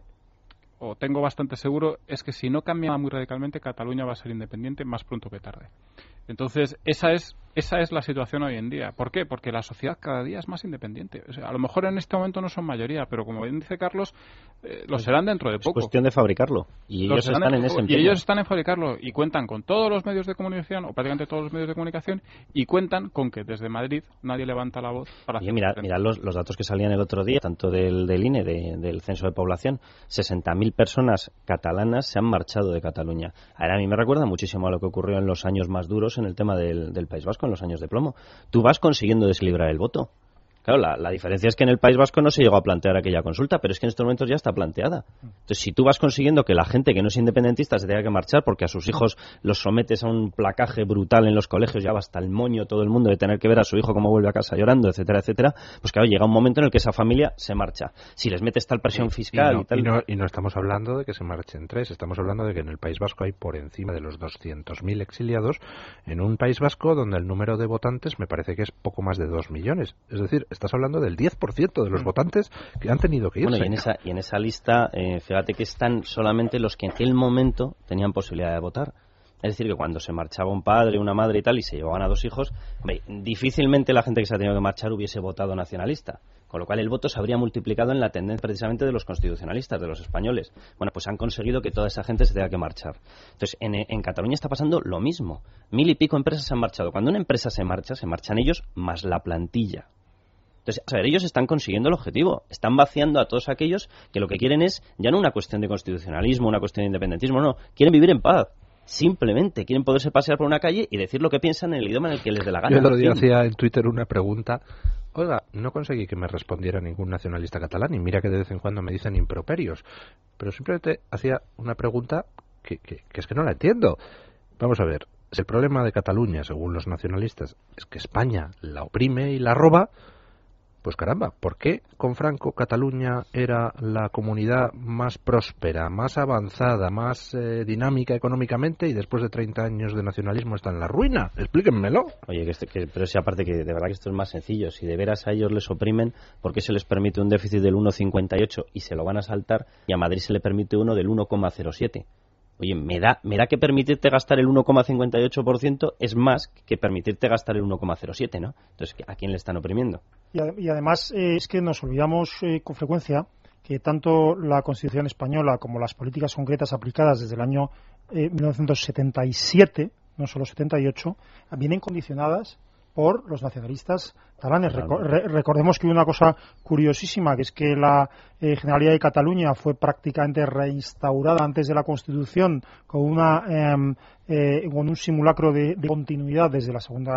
o tengo bastante seguro, es que si no cambia muy radicalmente, Cataluña va a ser independiente más pronto que tarde. Entonces, esa es esa es la situación hoy en día. ¿Por qué? Porque la sociedad cada día es más independiente. O sea, a lo mejor en este momento no son mayoría, pero como bien dice Carlos, eh, lo serán dentro de poco. Es cuestión de fabricarlo. Y ellos están en ese empeño. Y ellos están en fabricarlo y cuentan con todos los medios de comunicación, o prácticamente todos los medios de comunicación, y cuentan con que desde Madrid nadie levanta la voz para hacer. Y mira, mira los, los datos que salían el otro día, tanto del, del I N E, de, del Censo de Población, sesenta mil personas catalanas se han marchado de Cataluña. Ahora a mí me recuerda muchísimo a lo que ocurrió en los años más duros en el tema del, del País Vasco, en los años de plomo. Tú vas consiguiendo deslibrar el voto. Claro, la, la diferencia es que en el País Vasco no se llegó a plantear aquella consulta, pero es que en estos momentos ya está planteada. Entonces, si tú vas consiguiendo que la gente que no es independentista se tenga que marchar porque a sus hijos los sometes a un placaje brutal en los colegios, ya va hasta el moño todo el mundo de tener que ver a su hijo cómo vuelve a casa llorando, etcétera, etcétera, pues claro, llega un momento en el que esa familia se marcha. Si les metes tal presión fiscal y, no, y tal... Y no, y no estamos hablando de que se marchen tres, estamos hablando de que en el País Vasco hay por encima de los doscientos mil exiliados, en un País Vasco donde el número de votantes me parece que es poco más de dos millones. Es decir, estás hablando del diez por ciento de los votantes que han tenido que irse. Bueno, y en esa, y en esa lista, eh, fíjate que están solamente los que en aquel momento tenían posibilidad de votar. Es decir, que cuando se marchaba un padre, una madre y tal, y se llevaban a dos hijos, hombre, difícilmente la gente que se ha tenido que marchar hubiese votado nacionalista. Con lo cual el voto se habría multiplicado en la tendencia precisamente de los constitucionalistas, de los españoles. Bueno, pues han conseguido que toda esa gente se tenga que marchar. Entonces, en, en Cataluña está pasando lo mismo. Mil y pico empresas se han marchado. Cuando una empresa se marcha, se marchan ellos más la plantilla. Entonces, a ver, ellos están consiguiendo el objetivo. Están vaciando a todos aquellos que lo que quieren es ya no una cuestión de constitucionalismo, una cuestión de independentismo, no. Quieren vivir en paz. Simplemente quieren poderse pasear por una calle y decir lo que piensan en el idioma en el que les dé la gana. Yo el otro día hacía en Twitter una pregunta. Oiga, no conseguí que me respondiera ningún nacionalista catalán y mira que de vez en cuando me dicen improperios. Pero simplemente hacía una pregunta que, que, que es que no la entiendo. Vamos a ver. Si el problema de Cataluña, según los nacionalistas, es que España la oprime y la roba, pues caramba, ¿por qué con Franco Cataluña era la comunidad más próspera, más avanzada, más eh, dinámica económicamente y después de treinta años de nacionalismo está en la ruina? Explíquenmelo. Oye, que, este, que pero si aparte que de verdad que esto es más sencillo, si de veras a ellos les oprimen, ¿por qué se les permite un déficit del uno coma cincuenta y ocho y se lo van a saltar y a Madrid se le permite uno del uno coma cero siete? Oye, me da, me da que permitirte gastar el uno coma cincuenta y ocho por ciento es más que permitirte gastar el uno coma cero siete, ¿no? Entonces, ¿a quién le están oprimiendo? Y, y además eh, es que nos olvidamos eh, con frecuencia que tanto la Constitución española como las políticas concretas aplicadas desde el año eh, mil novecientos setenta y siete, no solo setenta y ocho, vienen condicionadas por los nacionalistas catalanes. Claro. Re recordemos que hubo una cosa curiosísima, que es que la eh, Generalidad de Cataluña fue prácticamente reinstaurada antes de la Constitución con una eh, eh, con un simulacro de, de continuidad desde la Segunda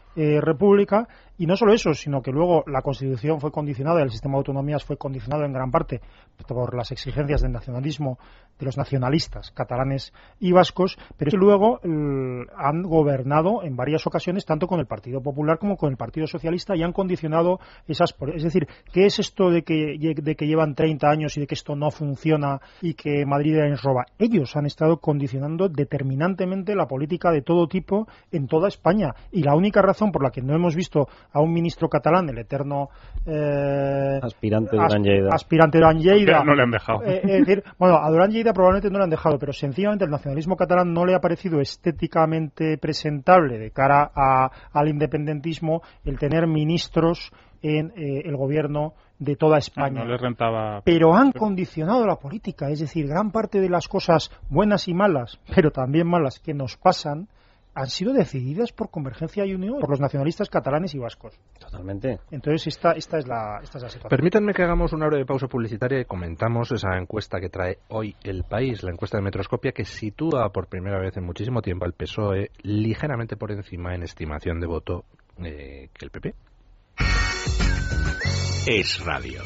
eh, república. Y no solo eso, sino que luego la Constitución fue condicionada, el sistema de autonomías fue condicionado en gran parte por las exigencias del nacionalismo, de los nacionalistas catalanes y vascos, pero es que luego el, han gobernado en varias ocasiones tanto con el Partido Popular como con el Partido Socialista y han condicionado esas... Es decir, ¿qué es esto de que, de que llevan treinta años y de que esto no funciona y que Madrid les roba? Ellos han estado condicionando determinantemente la política de todo tipo en toda España, y la única razón por la que no hemos visto a un ministro catalán, el eterno eh, aspirante Duran Lleida, aspirante Duran Lleida, no le han dejado. Eh, es decir, bueno, a Duran Lleida probablemente no le han dejado, pero sencillamente el nacionalismo catalán no le ha parecido estéticamente presentable de cara a, al independentismo el tener ministros en eh, el gobierno de toda España. No, no le rentaba. Pero han condicionado la política, es decir, gran parte de las cosas buenas y malas, pero también malas que nos pasan, han sido decididas por Convergencia y Unión, por los nacionalistas catalanes y vascos. Totalmente. Entonces, esta, esta, es, la, esta es la situación. Permítanme que hagamos una breve pausa publicitaria y comentamos esa encuesta que trae hoy El País, la encuesta de Metroscopia, que sitúa por primera vez en muchísimo tiempo al P S O E ligeramente por encima en estimación de voto eh, que el P P. Es Radio.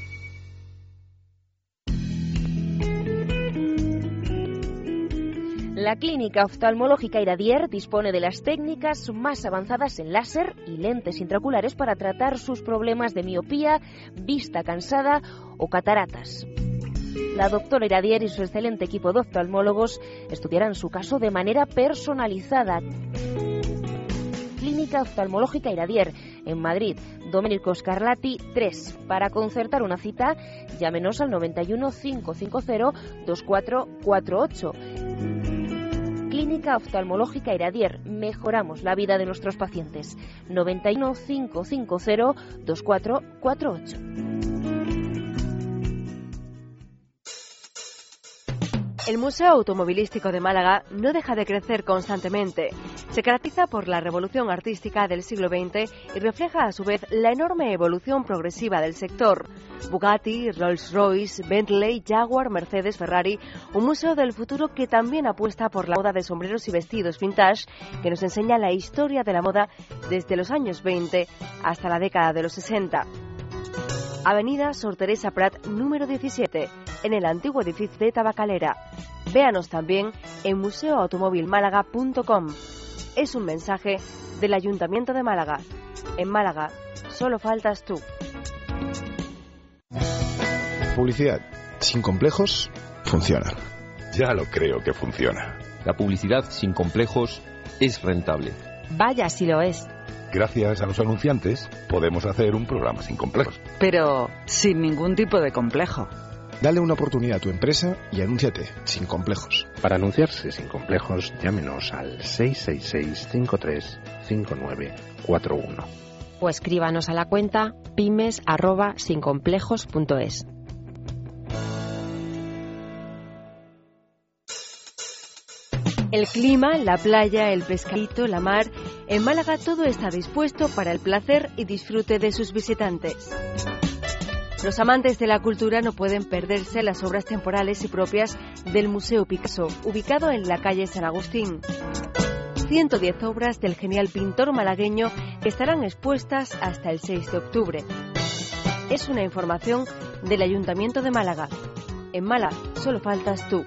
La Clínica Oftalmológica Iradier dispone de las técnicas más avanzadas en láser y lentes intraoculares para tratar sus problemas de miopía, vista cansada o cataratas. La doctora Iradier y su excelente equipo de oftalmólogos estudiarán su caso de manera personalizada. Clínica Oftalmológica Iradier, en Madrid, Domenico Scarlatti tres. Para concertar una cita, llámenos al noventa y uno, cinco cinco cero, dos cuatro cuatro ocho. Clínica Oftalmológica Iradier. Mejoramos la vida de nuestros pacientes. noventa y uno, cinco cinco cero, dos cuatro cuatro ocho. El Museo Automovilístico de Málaga no deja de crecer constantemente. Se caracteriza por la revolución artística del siglo veinte y refleja a su vez la enorme evolución progresiva del sector. Bugatti, Rolls-Royce, Bentley, Jaguar, Mercedes, Ferrari, un museo del futuro que también apuesta por la moda de sombreros y vestidos vintage, que nos enseña la historia de la moda desde los años veinte hasta la década de los sesenta. Avenida Sor Teresa Prat, número diecisiete, en el antiguo edificio de Tabacalera. Véanos también en museo automóvil málaga punto com. Es un mensaje del Ayuntamiento de Málaga. En Málaga, solo faltas tú. Publicidad sin complejos funciona. Ya lo creo que funciona. La publicidad sin complejos es rentable. Vaya si lo es. Gracias a los anunciantes podemos hacer un programa sin complejos. Pero sin ningún tipo de complejo. Dale una oportunidad a tu empresa y anúnciate sin complejos. Para anunciarse sin complejos, llámenos al seis seis seis, cinco tres cinco nueve cuatro uno. O escríbanos a la cuenta pymes arroba sincomplejos punto es. El clima, la playa, el pescadito, la mar... En Málaga todo está dispuesto para el placer y disfrute de sus visitantes. Los amantes de la cultura no pueden perderse las obras temporales y propias del Museo Picasso, ubicado en la calle San Agustín. ciento diez obras del genial pintor malagueño que estarán expuestas hasta el seis de octubre. Es una información del Ayuntamiento de Málaga. En Málaga solo faltas tú.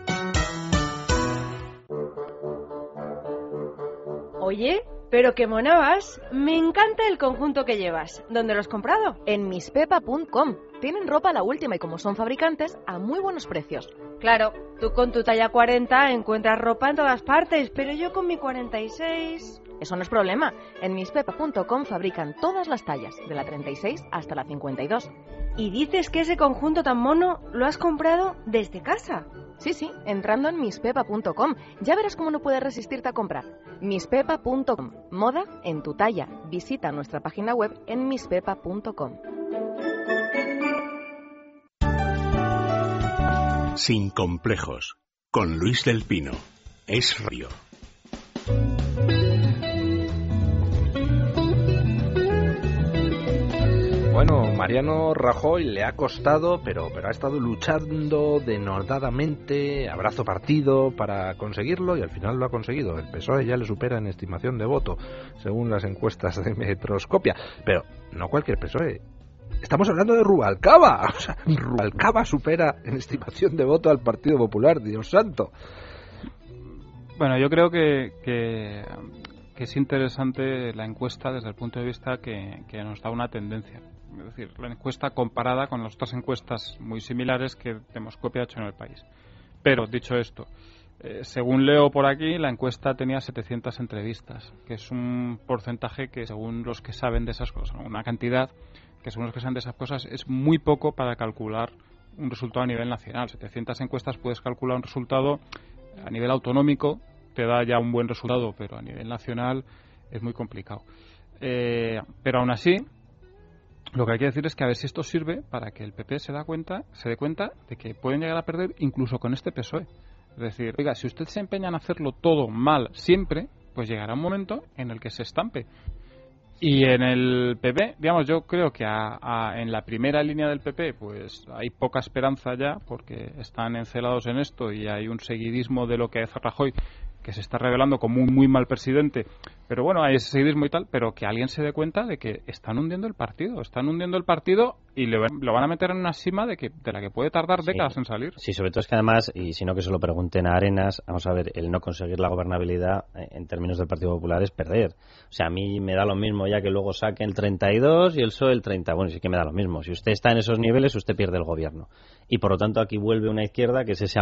Oye, pero qué mona vas. Me encanta el conjunto que llevas. ¿Dónde lo has comprado? En mispepa punto com. Tienen ropa a la última y como son fabricantes, a muy buenos precios. Claro, tú con tu talla cuarenta encuentras ropa en todas partes, pero yo con mi cuarenta y seis... Eso no es problema. En mispepa punto com fabrican todas las tallas, de la treinta y seis hasta la cincuenta y dos. ¿Y dices que ese conjunto tan mono lo has comprado desde casa? Sí, sí, entrando en mispepa punto com. Ya verás cómo no puedes resistirte a comprar. mispepa punto com. Moda en tu talla. Visita nuestra página web en mispepa punto com. Sin complejos, con Luis del Pino. Es Radio. Bueno, Mariano Rajoy le ha costado, pero, pero ha estado luchando denodadamente, abrazo partido, para conseguirlo y al final lo ha conseguido. El P S O E ya le supera en estimación de voto, según las encuestas de Metroscopia. Pero no cualquier P S O E. Estamos hablando de Rubalcaba. O sea, Rubalcaba supera en estimación de voto al Partido Popular, Dios santo. Bueno, yo creo que, que, que es interesante la encuesta desde el punto de vista que, que nos da una tendencia. Es decir, la encuesta comparada con las otras encuestas muy similares que Demoscopia ha hecho en el país. Pero, dicho esto, eh, según leo por aquí, la encuesta tenía setecientas entrevistas, que es un porcentaje que, según los que saben de esas cosas, una cantidad que según los que saben de esas cosas es muy poco para calcular un resultado a nivel nacional. setecientas encuestas puedes calcular un resultado a nivel autonómico, te da ya un buen resultado, pero a nivel nacional es muy complicado. Eh, pero aún así, lo que hay que decir es que a ver si esto sirve para que el P P se da cuenta, se dé cuenta de que pueden llegar a perder incluso con este P S O E. Es decir, oiga, si usted se empeña en hacerlo todo mal siempre, pues llegará un momento en el que se estampe. Y en el P P, digamos, yo creo que a, a, en la primera línea del P P pues hay poca esperanza ya, porque están encelados en esto y hay un seguidismo de lo que hace Rajoy, que se está revelando como un muy mal presidente. Pero bueno, hay ese seguidismo y tal, pero que alguien se dé cuenta de que están hundiendo el partido, están hundiendo el partido y le, lo van a meter en una sima de que de la que puede tardar décadas sí. en salir. Sí, sobre todo es que además, y si no que se lo pregunten a Arenas, vamos a ver, el no conseguir la gobernabilidad en términos del Partido Popular es perder. O sea, a mí me da lo mismo ya que luego saque el treinta y dos y el P S O E el treinta. Bueno, sí que me da lo mismo. Si usted está en esos niveles, usted pierde el gobierno. Y por lo tanto aquí vuelve una izquierda que es ese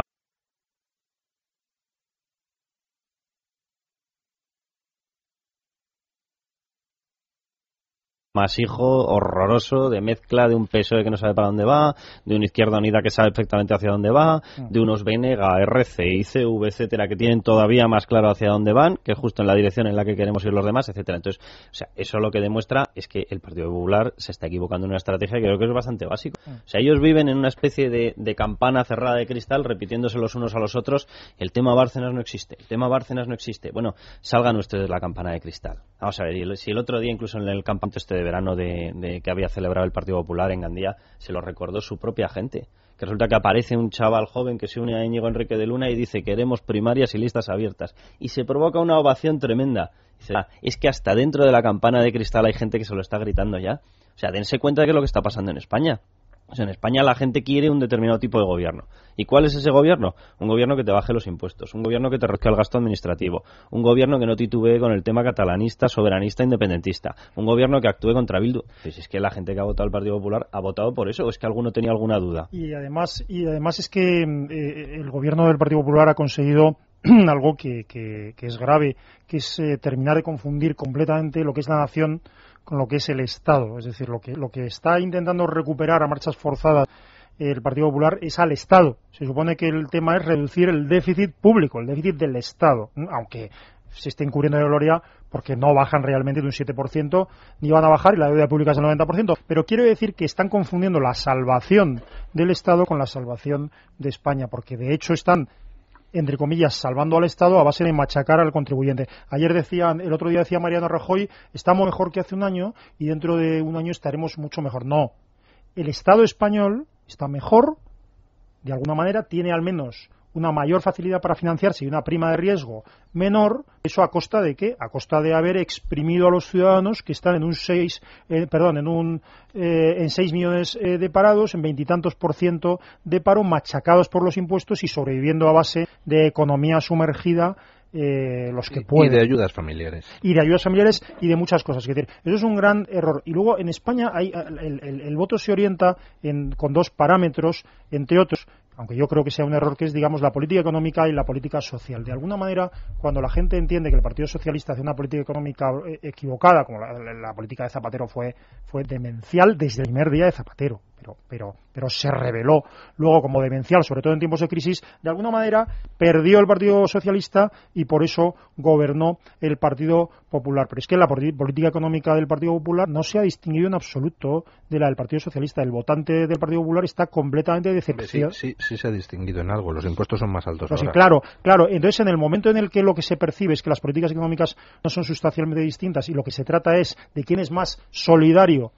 masijo horroroso de mezcla de un P S O E que no sabe para dónde va, de una Izquierda Unida que sabe perfectamente hacia dónde va, de unos Venega, R C, I C V, etcétera, que tienen todavía más claro hacia dónde van, que es justo en la dirección en la que queremos ir los demás, etcétera. Entonces, o sea, eso lo que demuestra es que el Partido Popular se está equivocando en una estrategia que creo que es bastante básico. O sea, ellos viven en una especie de, de campana cerrada de cristal, repitiéndose los unos a los otros. El tema Bárcenas no existe, el tema Bárcenas no existe. Bueno, salgan ustedes de la campana de cristal. Vamos a ver, si el otro día, incluso en el campamento este de verano de, de que había celebrado el Partido Popular en Gandía, se lo recordó su propia gente, que resulta que aparece un chaval joven que se une a Íñigo Enrique de Luna y dice queremos primarias y listas abiertas, y se provoca una ovación tremenda. Dice, ah, es que hasta dentro de la campana de cristal hay gente que se lo está gritando ya. O sea, dense cuenta de qué es lo que está pasando en España. O sea, en España la gente quiere un determinado tipo de gobierno. ¿Y cuál es ese gobierno? Un gobierno que te baje los impuestos, un gobierno que te reduzca el gasto administrativo, un gobierno que no titubee con el tema catalanista, soberanista, independentista, un gobierno que actúe contra Bildu. Pues es que la gente que ha votado al Partido Popular ha votado por eso, ¿o es que alguno tenía alguna duda? Y además, y además es que eh, el gobierno del Partido Popular ha conseguido algo que, que, que es grave, que es eh, terminar de confundir completamente lo que es la nación con lo que es el Estado. Es decir, lo que, lo que está intentando recuperar a marchas forzadas el Partido Popular es al Estado. Se supone que el tema es reducir el déficit público, el déficit del Estado, aunque se esté encubriendo de gloria porque no bajan realmente de un siete por ciento, ni van a bajar, y la deuda pública es del noventa por ciento. Pero quiero decir que están confundiendo la salvación del Estado con la salvación de España, porque de hecho están, entre comillas, salvando al Estado a base de machacar al contribuyente. Ayer decía, el otro día decía Mariano Rajoy, estamos mejor que hace un año y dentro de un año estaremos mucho mejor. No, el Estado español está mejor, de alguna manera, tiene al menos una mayor facilidad para financiarse y una prima de riesgo menor. ¿Eso a costa de qué? A costa de haber exprimido a los ciudadanos que están en un seis, eh, perdón, en un eh, en seis millones eh, de parados, en veintitantos por ciento de paro, machacados por los impuestos y sobreviviendo a base de economía sumergida. Eh, los que pueden. Y de ayudas familiares. Y de ayudas familiares y de muchas cosas. Es decir, eso es un gran error. Y luego en España hay, el, el, el voto se orienta en, con dos parámetros, entre otros, aunque yo creo que sea un error, que es, digamos, la política económica y la política social. De alguna manera, cuando la gente entiende que el Partido Socialista hace una política económica equivocada, como la, la, la política de Zapatero fue, fue demencial desde el primer día de Zapatero, pero, pero, pero se reveló luego como demencial, sobre todo en tiempos de crisis, de alguna manera perdió el Partido Socialista y por eso gobernó el Partido Popular. Pero es que la política económica del Partido Popular no se ha distinguido en absoluto de la del Partido Socialista. El votante del Partido Popular está completamente decepcionado. Sí, sí, sí se ha distinguido en algo. Los impuestos son más altos pues ahora. Sí, claro, claro. Entonces, en el momento en el que lo que se percibe es que las políticas económicas no son sustancialmente distintas y lo que se trata es de quién es más solidario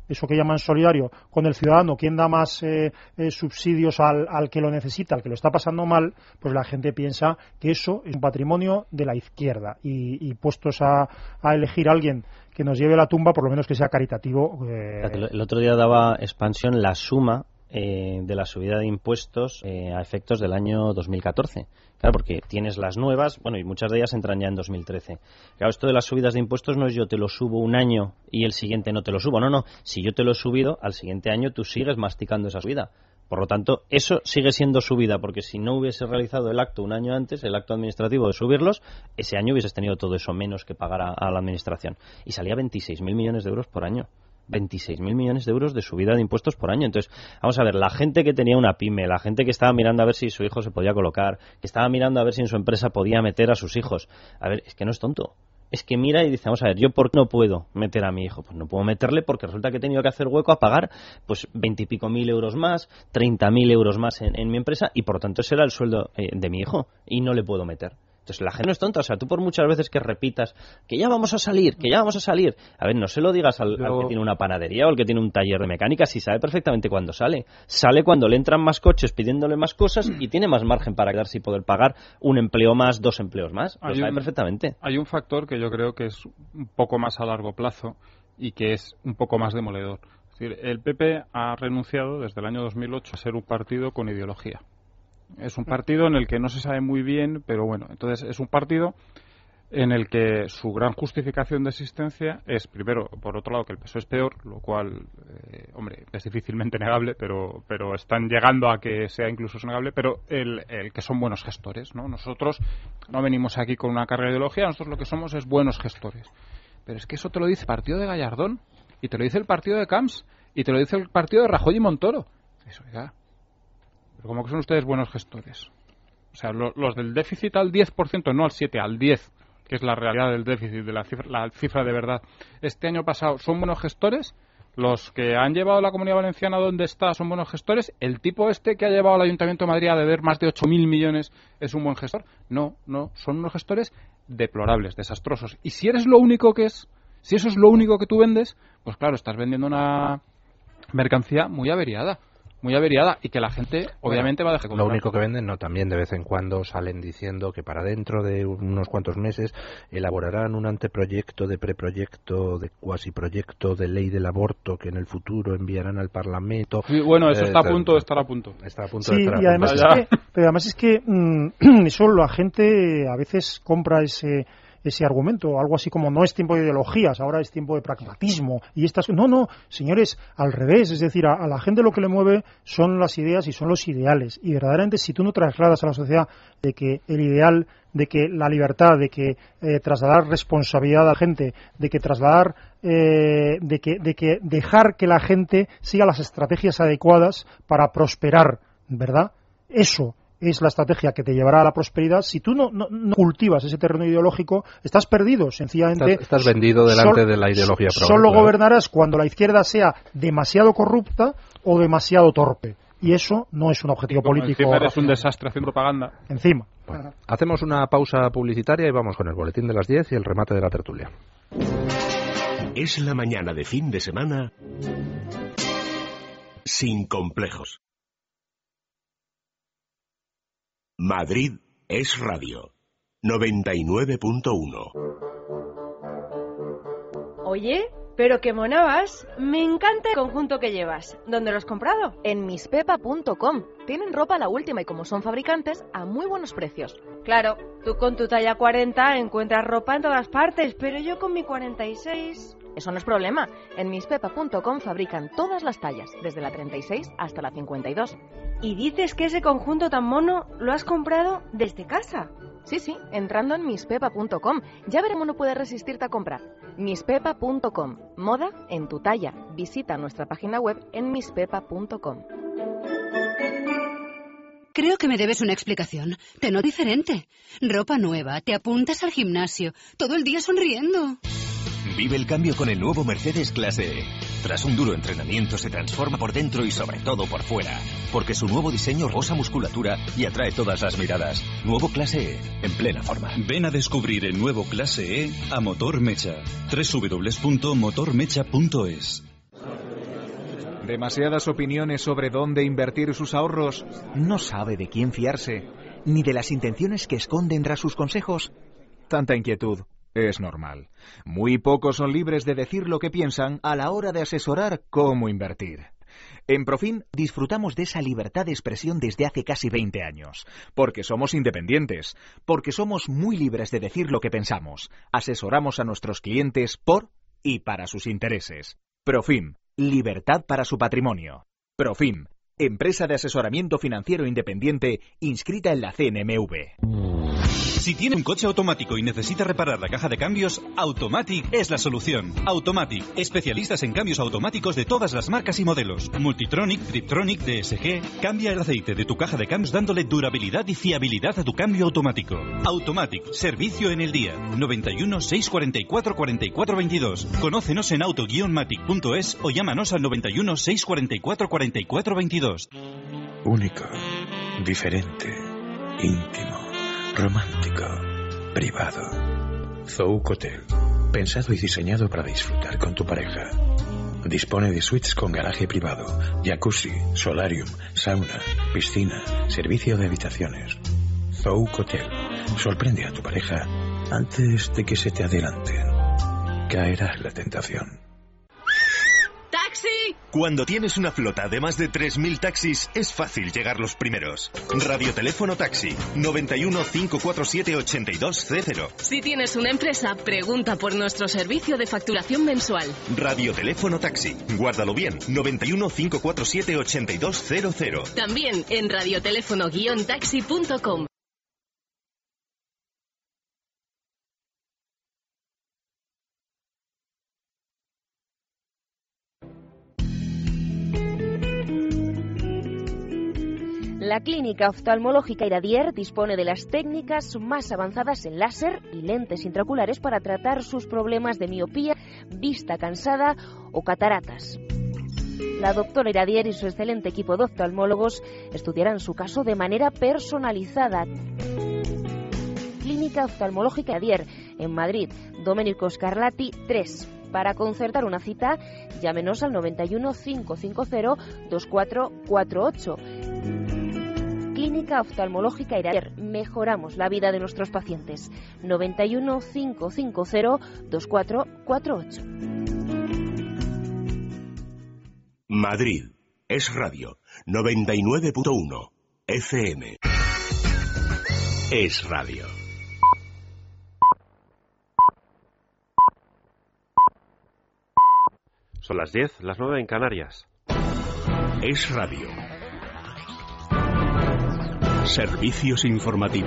eso que llaman solidario, con el ciudadano, quién da más eh, eh, subsidios al, al que lo necesita, al que lo está pasando mal, pues la gente piensa que eso es un patrimonio de la izquierda. Y, y puestos a, a elegir a alguien que nos lleve a la tumba, por lo menos que sea caritativo. Eh... El otro día daba Expansión la suma eh, de la subida de impuestos eh, a efectos del año dos mil catorce. Claro, porque tienes las nuevas, bueno, y muchas de ellas entran ya en dos mil trece. Claro, esto de las subidas de impuestos no es yo te lo subo un año y el siguiente no te lo subo. No, no, si yo te lo he subido, al siguiente año tú sigues masticando esa subida. Por lo tanto, eso sigue siendo subida, porque si no hubiese realizado el acto un año antes, el acto administrativo de subirlos, ese año hubieses tenido todo eso menos que pagar a, a la administración. Y salía veintiséis mil millones de euros por año. veintiséis mil millones de euros de subida de impuestos por año. Entonces, vamos a ver, la gente que tenía una pyme, la gente que estaba mirando a ver si su hijo se podía colocar, que estaba mirando a ver si en su empresa podía meter a sus hijos. A ver, es que no es tonto. Es que mira y dice, vamos a ver, ¿yo por qué no puedo meter a mi hijo? Pues no puedo meterle porque resulta que he tenido que hacer hueco a pagar pues veintipico mil euros más, treinta mil euros más en, en mi empresa y por lo tanto ese era el sueldo eh, de mi hijo y no le puedo meter. Entonces la gente no es tonta, o sea, tú por muchas veces que repitas que ya vamos a salir, que ya vamos a salir, a ver, no se lo digas al, al que tiene una panadería o al que tiene un taller de mecánica, si sabe perfectamente cuándo sale. Sale cuando le entran más coches pidiéndole más cosas y tiene más margen para quedarse y poder pagar un empleo más, dos empleos más, lo hay sabe un, perfectamente. Hay un factor que yo creo que es un poco más a largo plazo y que es un poco más demoledor. Es decir, el P P ha renunciado desde el año dos mil ocho a ser un partido con ideología. Es un partido en el que no se sabe muy bien, pero bueno, entonces es un partido en el que su gran justificación de existencia es, primero, por otro lado, que el P S O E es peor, lo cual, eh, hombre, es difícilmente negable, pero pero están llegando a que sea incluso negable, pero el, el que son buenos gestores, ¿no? Nosotros no venimos aquí con una carga de ideología, nosotros lo que somos es buenos gestores. Pero es que eso te lo dice el partido de Gallardón, y te lo dice el partido de Camps, y te lo dice el partido de Rajoy y Montoro. Eso, ya... Pero como que son ustedes buenos gestores. O sea, lo, los del déficit al diez por ciento, no al siete por ciento, al diez por ciento, que es la realidad del déficit, de la cifra, la cifra de verdad. Este año pasado son buenos gestores. Los que han llevado la Comunidad Valenciana donde está son buenos gestores. El tipo este que ha llevado al Ayuntamiento de Madrid a deber más de ocho mil millones es un buen gestor. No, no, son unos gestores deplorables, desastrosos. Y si eres lo único que es, si eso es lo único que tú vendes, pues claro, estás vendiendo una mercancía muy averiada. muy averiada y que la gente obviamente bueno, va a dejar de comprar. Lo único que venden, no, también de vez en cuando salen diciendo que para dentro de unos cuantos meses elaborarán un anteproyecto de preproyecto, de cuasiproyecto de ley del aborto que en el futuro enviarán al Parlamento. Sí, bueno, eso eh, está a punto de estar a punto. Está a punto sí, de estar a y además punto. es que, pero además es que mmm, eso la gente a veces compra ese ese argumento, algo así como no es tiempo de ideologías, ahora es tiempo de pragmatismo y estas no, no, señores, al revés, es decir, a, a la gente lo que le mueve son las ideas y son los ideales y verdaderamente si tú no trasladas a la sociedad de que el ideal, de que la libertad, de que eh, trasladar responsabilidad a la gente, de que trasladar eh, de que de que dejar que la gente siga las estrategias adecuadas para prosperar, ¿verdad? Eso es la estrategia que te llevará a la prosperidad. Si tú no, no, no cultivas ese terreno ideológico, estás perdido, sencillamente. Estás, estás vendido delante sol, de la ideología propia. Solo claro. Gobernarás cuando la izquierda sea demasiado corrupta o demasiado torpe. Y eso no es un objetivo y como político. Encima eres un desastre haciendo propaganda. Encima. Bueno, hacemos una pausa publicitaria y vamos con el boletín de las diez y el remate de la tertulia. Es la mañana de fin de semana sin complejos. Madrid es radio. noventa y nueve punto uno. Oye, pero qué mona vas. Me encanta el conjunto que llevas. ¿Dónde lo has comprado? En mispepa punto com. Tienen ropa a la última y como son fabricantes, a muy buenos precios. Claro, tú con tu talla cuarenta encuentras ropa en todas partes, pero yo con mi cuarenta y seis... Eso no es problema. En mispepa punto com fabrican todas las tallas, desde la treinta y seis hasta la cincuenta y dos. ¿Y dices que ese conjunto tan mono lo has comprado desde casa? Sí, sí, entrando en mispepa punto com. Ya veremos no puedes resistirte a comprar. mispepa punto com. Moda en tu talla. Visita nuestra página web en mispepa punto com. Creo que me debes una explicación. Te noto diferente. Ropa nueva, te apuntas al gimnasio, todo el día sonriendo. Vive el cambio con el nuevo Mercedes Clase E. Tras un duro entrenamiento se transforma por dentro y sobre todo por fuera, porque su nuevo diseño rosa musculatura y atrae todas las miradas. Nuevo Clase E, en plena forma. Ven a descubrir el nuevo Clase E a Motor Mecha. doble u doble u doble u punto motor mecha punto es. demasiadas opiniones sobre dónde invertir sus ahorros, no sabe de quién fiarse, ni de las intenciones que esconden tras sus consejos. Tanta inquietud es normal. Muy pocos son libres de decir lo que piensan a la hora de asesorar cómo invertir. En Profin disfrutamos de esa libertad de expresión desde hace casi veinte años, porque somos independientes, porque somos muy libres de decir lo que pensamos. Asesoramos a nuestros clientes por y para sus intereses. Profim, libertad para su patrimonio. Profim, empresa de asesoramiento financiero independiente inscrita en la C N M V. Si tiene un coche automático y necesita reparar la caja de cambios, Automatic es la solución. Automatic, especialistas en cambios automáticos de todas las marcas y modelos. Multitronic, Triptronic, D S G. Cambia el aceite de tu caja de cambios dándole durabilidad y fiabilidad a tu cambio automático. Automatic, servicio en el día. noventa y uno, seiscientos cuarenta y cuatro, cuarenta y cuatro veintidós. Conócenos en auto guion matic punto es o llámanos al noventa y uno, seiscientos cuarenta y cuatro, cuarenta y cuatro veintidós. Único, diferente, íntimo, romántico, privado. Zouk Hotel, pensado y diseñado para disfrutar con tu pareja. Dispone de suites con garaje privado, jacuzzi, solarium, sauna, piscina, servicio de habitaciones. Zouk Hotel, sorprende a tu pareja antes de que se te adelanten. Caerá la tentación. ¡Taxi! Cuando tienes una flota de más de tres mil taxis, es fácil llegar los primeros. Radioteléfono Taxi, noventa y uno, cinco cuatro siete, ochenta y dos cero. Si tienes una empresa, pregunta por nuestro servicio de facturación mensual. Radioteléfono Taxi, guárdalo bien, noventa y uno, cinco cuatro siete, ochenta y dos cero. También en radioteléfono guion taxi punto com. La clínica oftalmológica Iradier dispone de las técnicas más avanzadas en láser y lentes intraoculares para tratar sus problemas de miopía, vista cansada o cataratas. La doctora Iradier y su excelente equipo de oftalmólogos estudiarán su caso de manera personalizada. Clínica oftalmológica Iradier, en Madrid, Domenico Scarlatti tres. Para concertar una cita, llámenos al noventa y uno, cinco cinco cero, dos cuatro cuatro ocho. Clínica Oftalmológica Iradier. Mejoramos la vida de nuestros pacientes. noventa y uno, cinco cinco cero, dos cuatro cuatro ocho. Madrid es radio, noventa y nueve punto uno F M. Es radio. Son las diez, las nueve en Canarias. Es radio. Servicios informativos.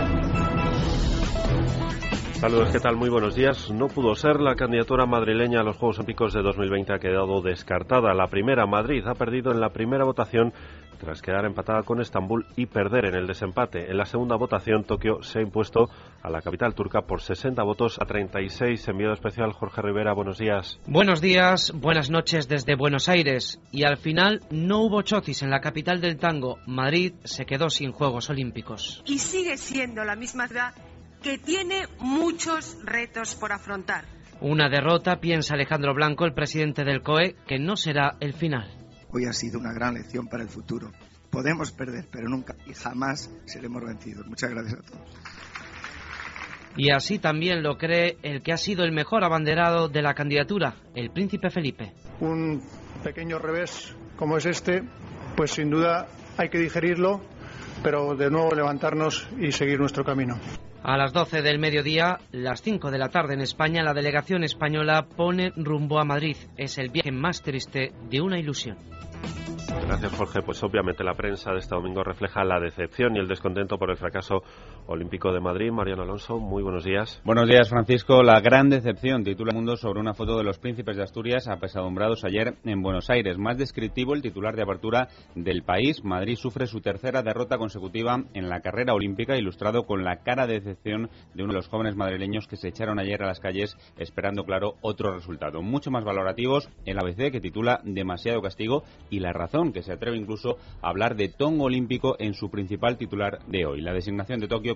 Saludos, ¿qué tal? Muy buenos días. No pudo ser. La candidatura madrileña a los Juegos Olímpicos de dos mil veinte ha quedado descartada. La primera, Madrid, ha perdido en la primera votación tras quedar empatada con Estambul y perder en el desempate. En la segunda votación, Tokio se ha impuesto a la capital turca por sesenta votos a treinta y seis. Enviado especial Jorge Rivera, buenos días. Buenos días, buenas noches desde Buenos Aires. Y al final no hubo chotis en la capital del tango. Madrid se quedó sin Juegos Olímpicos. Y sigue siendo la misma ciudad que tiene muchos retos por afrontar. Una derrota, piensa Alejandro Blanco, el presidente del C O E, que no será el final. Hoy ha sido una gran lección para el futuro. Podemos perder, pero nunca y jamás seremos vencidos. Muchas gracias a todos. Y así también lo cree el que ha sido el mejor abanderado de la candidatura, el príncipe Felipe. Un pequeño revés como es este, pues sin duda hay que digerirlo, pero de nuevo levantarnos y seguir nuestro camino. A las doce del mediodía, las cinco de la tarde en España, la delegación española pone rumbo a Madrid. Es el viaje más triste de una ilusión. Gracias, Jorge. Pues obviamente la prensa de este domingo refleja la decepción y el descontento por el fracaso olímpico de Madrid. Mariano Alonso, muy buenos días. Buenos días, Francisco. La gran decepción, titula El Mundo sobre una foto de los príncipes de Asturias apesadumbrados ayer en Buenos Aires. Más descriptivo, el titular de apertura del País. Madrid sufre su tercera derrota consecutiva en la carrera olímpica, ilustrado con la cara de decepción de uno de los jóvenes madrileños que se echaron ayer a las calles esperando, claro, otro resultado. Mucho más valorativos, el A B C, que titula Demasiado castigo, y La Razón, que se atreve incluso a hablar de tongo olímpico en su principal titular de hoy. La designación de Tokio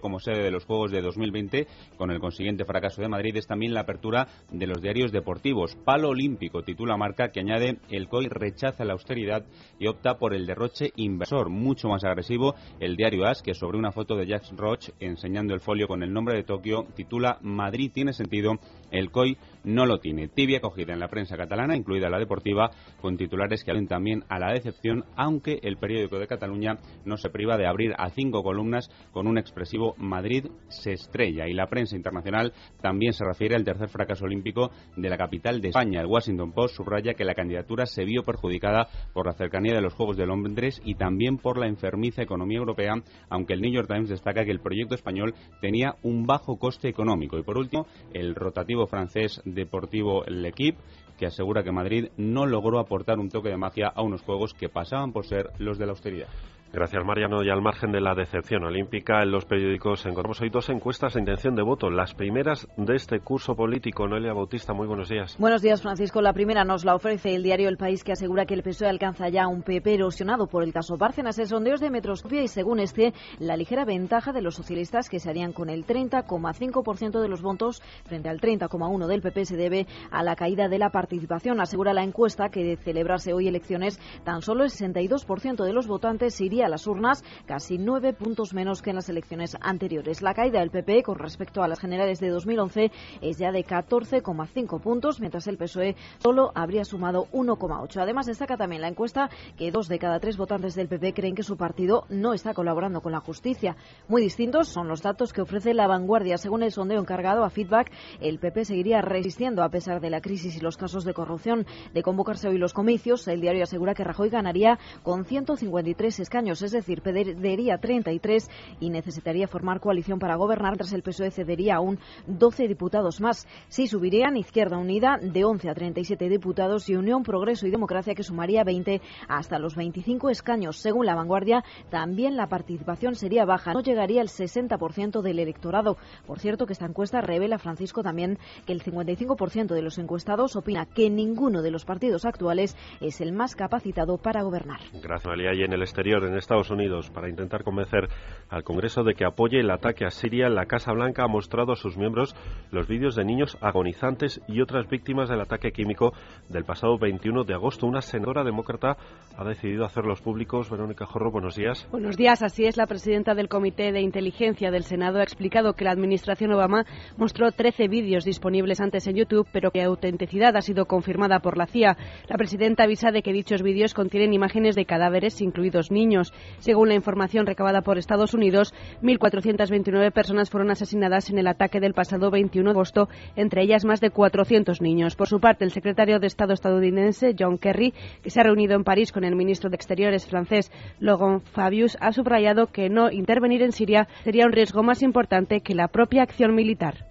como sede de los Juegos de dos mil veinte, con el consiguiente fracaso de Madrid, es también la apertura de los diarios deportivos. Palo olímpico, titula Marca, que añade: el C O I rechaza la austeridad y opta por el derroche inversor. Mucho más agresivo el diario As, que sobre una foto de Jacques Roch enseñando el folio con el nombre de Tokio, titula: Madrid tiene sentido, el C O I no lo tiene. Tibia acogida en la prensa catalana, incluida la deportiva, con titulares que aluden también a la decepción, aunque el periódico de Cataluña no se priva de abrir a cinco columnas con un expresivo Madrid se estrella. Y la prensa internacional también se refiere al tercer fracaso olímpico de la capital de España. El Washington Post subraya que la candidatura se vio perjudicada por la cercanía de los Juegos de Londres y también por la enfermiza economía europea, aunque el New York Times destaca que el proyecto español tenía un bajo coste económico. Y por último, el rotativo francés deportivo L'Equipe, que asegura que Madrid no logró aportar un toque de magia a unos juegos que pasaban por ser los de la austeridad. Gracias, Mariano. Y al margen de la decepción olímpica, en los periódicos encontramos hoy dos encuestas de intención de voto, las primeras de este curso político. Noelia Bautista, muy buenos días. Buenos días, Francisco. La primera nos la ofrece el diario El País, que asegura que el P S O E alcanza ya un P P erosionado por el caso Bárcenas. El sondeo es de Metroscopia y, según este, la ligera ventaja de los socialistas, que se harían con el treinta coma cinco por ciento de los votos frente al treinta coma uno por ciento del P P, se debe a la caída de la participación. Asegura la encuesta que, de celebrarse hoy elecciones, tan solo el sesenta y dos por ciento de los votantes se iría a las urnas, casi nueve puntos menos que en las elecciones anteriores. La caída del P P con respecto a las generales de dos mil once es ya de catorce coma cinco puntos, mientras el P S O E solo habría sumado uno coma ocho. Además, destaca también la encuesta que dos de cada tres votantes del P P creen que su partido no está colaborando con la justicia. Muy distintos son los datos que ofrece La Vanguardia. Según el sondeo encargado a Feedback, el P P seguiría resistiendo a pesar de la crisis y los casos de corrupción. De convocarse hoy los comicios, el diario asegura que Rajoy ganaría con ciento cincuenta y tres escaños, es decir, perdería treinta y tres y necesitaría formar coalición para gobernar, mientras el P S O E cedería aún doce diputados más. Sí subirían Izquierda Unida de once a treinta y siete diputados y Unión, Progreso y Democracia, que sumaría veinte hasta los veinticinco escaños. Según La Vanguardia, también la participación sería baja, no llegaría al sesenta por ciento del electorado. Por cierto, que esta encuesta revela, Francisco, también que el cincuenta y cinco por ciento de los encuestados opina que ninguno de los partidos actuales es el más capacitado para gobernar. Gracias, María. Y en el exterior, en Estados Unidos, para intentar convencer al Congreso de que apoye el ataque a Siria, la Casa Blanca ha mostrado a sus miembros los vídeos de niños agonizantes y otras víctimas del ataque químico del pasado veintiuno de agosto. Una senadora demócrata ha decidido hacerlos públicos. Verónica Jorro, buenos días. Buenos días. Así es, la presidenta del Comité de Inteligencia del Senado ha explicado que la administración Obama mostró trece vídeos disponibles antes en YouTube, pero que autenticidad ha sido confirmada por la C I A. La presidenta avisa de que dichos vídeos contienen imágenes de cadáveres, incluidos niños. Según la información recabada por Estados Unidos, mil cuatrocientas veintinueve personas fueron asesinadas en el ataque del pasado veintiuno de agosto, entre ellas más de cuatrocientos niños. Por su parte, el secretario de Estado estadounidense, John Kerry, que se ha reunido en París con el ministro de Exteriores francés, Laurent Fabius, ha subrayado que no intervenir en Siria sería un riesgo más importante que la propia acción militar.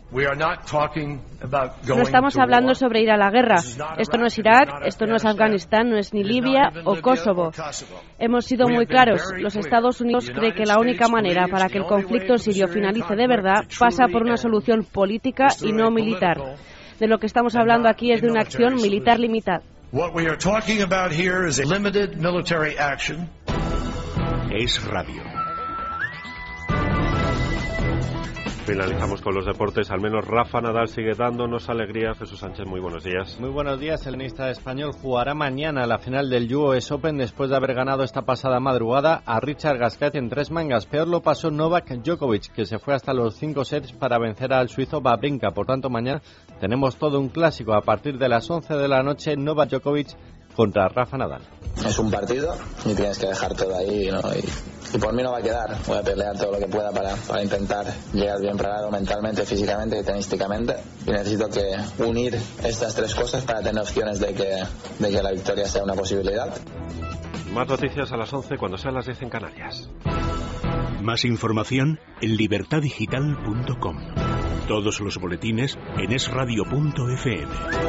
No estamos hablando sobre ir a la guerra. Esto no es Irak, esto no es Afganistán, no es ni Libia o Kosovo. Hemos sido muy claros. Los Estados Unidos creen que la única manera para que el conflicto sirio finalice de verdad pasa por una solución política y no militar. De lo que estamos hablando aquí es de una acción militar limitada. Es radio. Finalizamos con los deportes. Al menos Rafa Nadal sigue dándonos alegrías. Jesús Sánchez, muy buenos días. Muy buenos días. El tenista español jugará mañana la final del U S Open después de haber ganado esta pasada madrugada a Richard Gasquet en tres mangas. Peor lo pasó Novak Djokovic, que se fue hasta los cinco sets para vencer al suizo Wawrinka. Por tanto, mañana tenemos todo un clásico. A partir de las once de la noche, Novak Djokovic contra Rafa Nadal. Es un partido y tienes que dejar todo ahí, ¿no? Y, y por mí no va a quedar. Voy a pelear todo lo que pueda para, para intentar llegar bien preparado mentalmente, físicamente y tenísticamente. Y necesito que unir estas tres cosas para tener opciones de que, de que la victoria sea una posibilidad. Más noticias a las once cuando sean las diez en Canarias. Más información en libertad digital punto com. Todos los boletines en es radio punto efe eme.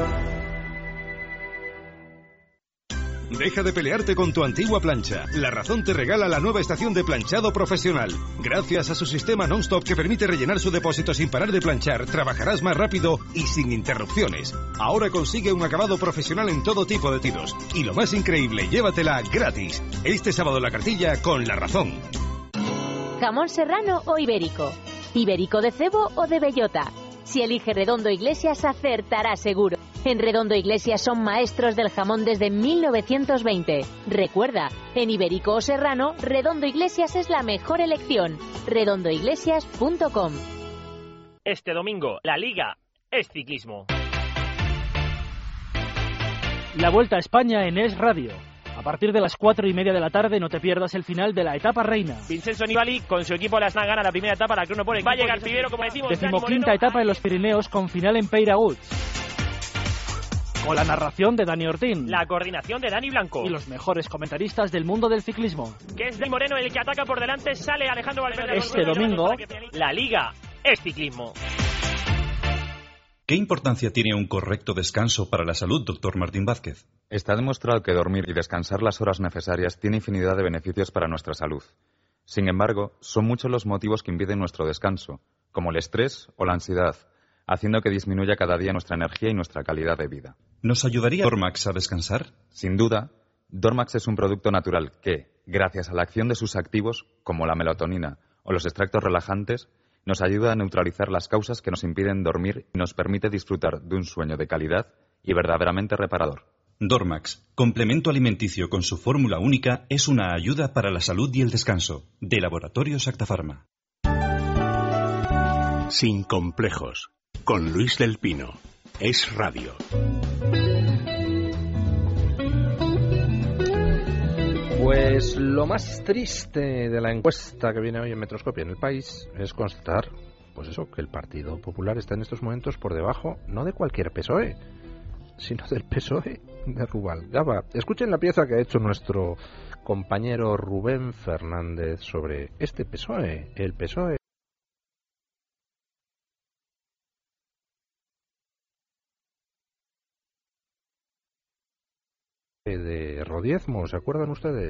Deja de pelearte con tu antigua plancha. La Razón te regala la nueva estación de planchado profesional. Gracias a su sistema non-stop que permite rellenar su depósito sin parar de planchar, trabajarás más rápido y sin interrupciones. Ahora consigue un acabado profesional en todo tipo de tiros. Y lo más increíble, llévatela gratis. Este sábado la cartilla con La Razón. ¿Jamón serrano o ibérico? ¿Ibérico de cebo o de bellota? Si elige Redondo Iglesias, acertará seguro. En Redondo Iglesias son maestros del jamón desde mil novecientos veinte. Recuerda, en Ibérico o Serrano, Redondo Iglesias es la mejor elección. redondo iglesias punto com. Este domingo, la Liga es ciclismo. La Vuelta a España en Es Radio. A partir de las cuatro y media de la tarde no te pierdas el final de la etapa reina. Vincenzo Nibali con su equipo la gana la primera etapa, la Crono por el Va a llegar primero, como decimos. Decimoquinta etapa en los Pirineos con final en Peyraud. Con la narración de Dani Ortín. La coordinación de Dani Blanco. Y los mejores comentaristas del mundo del ciclismo. Que es Del Moreno el que ataca por delante, sale Alejandro Valverde. Este domingo, la Liga es ciclismo. ¿Qué importancia tiene un correcto descanso para la salud, doctor Martín Vázquez? Está demostrado que dormir y descansar las horas necesarias tiene infinidad de beneficios para nuestra salud. Sin embargo, son muchos los motivos que impiden nuestro descanso, como el estrés o la ansiedad, haciendo que disminuya cada día nuestra energía y nuestra calidad de vida. ¿Nos ayudaría Dormax a descansar? Sin duda, Dormax es un producto natural que, gracias a la acción de sus activos, como la melatonina o los extractos relajantes, nos ayuda a neutralizar las causas que nos impiden dormir y nos permite disfrutar de un sueño de calidad y verdaderamente reparador. Dormax, complemento alimenticio con su fórmula única, es una ayuda para la salud y el descanso. De Laboratorios Acta Pharma. Sin complejos, con Luis del Pino. Es Radio. Pues lo más triste de la encuesta que viene hoy en Metroscopia en El País es constatar, pues eso, que el Partido Popular está en estos momentos por debajo, no de cualquier P S O E, sino del P S O E de Rubalcaba. Escuchen la pieza que ha hecho nuestro compañero Rubén Fernández sobre este P S O E, el P S O E. De Rodiezmo, ¿se acuerdan ustedes?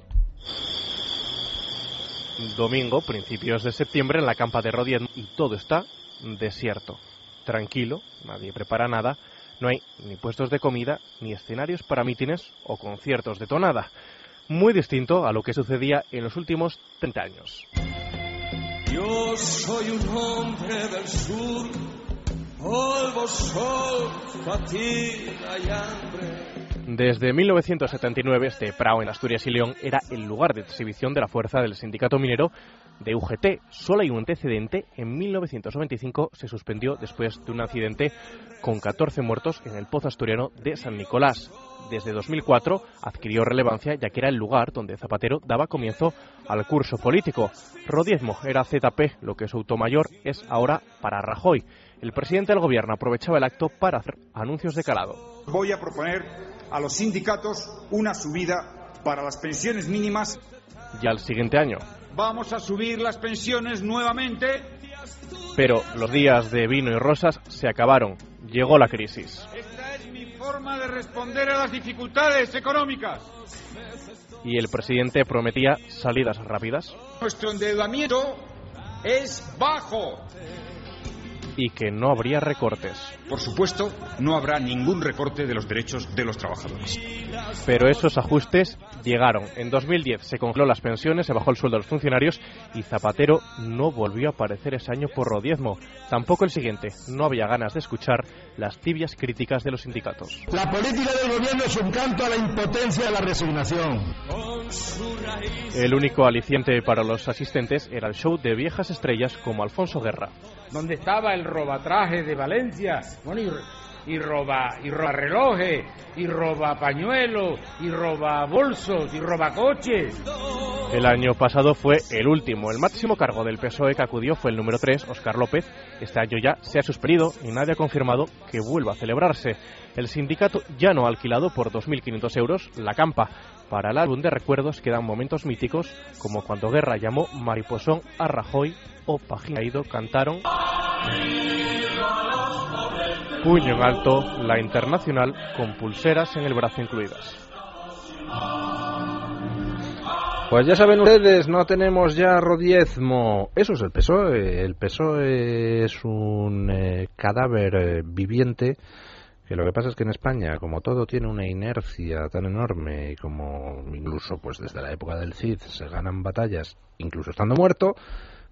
Domingo, principios de septiembre, en la campa de Rodiezmo, y todo está desierto, tranquilo, nadie prepara nada, no hay ni puestos de comida, ni escenarios para mítines o conciertos de tonada. Muy distinto a lo que sucedía en los últimos treinta años. Yo soy un hombre del sur, polvo, sol, fatiga y hambre. Desde mil novecientos setenta y nueve, este Prao en Asturias y León era el lugar de exhibición de la fuerza del sindicato minero de U G T. Solo hay un antecedente: en mil novecientos noventa y cinco se suspendió después de un accidente con catorce muertos en el pozo asturiano de San Nicolás. Desde dos mil cuatro adquirió relevancia, ya que era el lugar donde Zapatero daba comienzo al curso político. Rodiezmo era Z P, lo que Soutomayor es ahora para Rajoy. El presidente del gobierno aprovechaba el acto para hacer anuncios de calado. Voy a proponer a los sindicatos una subida para las pensiones mínimas. Ya el siguiente año. Vamos a subir las pensiones nuevamente. Pero los días de vino y rosas se acabaron. Llegó la crisis. Esta es mi forma de responder a las dificultades económicas. Y el presidente prometía salidas rápidas. Nuestro endeudamiento es bajo. Y que no habría recortes. Por supuesto, no habrá ningún recorte de los derechos de los trabajadores. Pero esos ajustes llegaron. En dos mil diez se congeló las pensiones, se bajó el sueldo de los funcionarios y Zapatero no volvió a aparecer ese año por Rodiezmo. Tampoco el siguiente. No había ganas de escuchar las tibias críticas de los sindicatos. La política del gobierno es un canto a la impotencia y a la resignación. El único aliciente para los asistentes era el show de viejas estrellas como Alfonso Guerra. Donde estaba el robatraje de Valencia, bueno, y, y roba y roba relojes, y roba pañuelos, y roba bolsos, y roba coches. El año pasado fue el último. El máximo cargo del P S O E que acudió fue el número tres, Óscar López. Este año ya se ha suspendido y nadie ha confirmado que vuelva a celebrarse. El sindicato ya no ha alquilado por dos mil quinientos euros la campa. Para el álbum de recuerdos quedan momentos míticos, como cuando Guerra llamó mariposón a Rajoy o Pajín cantaron puño en alto, la Internacional, con pulseras en el brazo incluidas. Pues ya saben ustedes, no tenemos ya Rodiezmo. Eso es el P S O E. El P S O E es un eh, cadáver eh, viviente, que lo que pasa es que en España, como todo tiene una inercia tan enorme y como incluso pues desde la época del Cid se ganan batallas incluso estando muerto,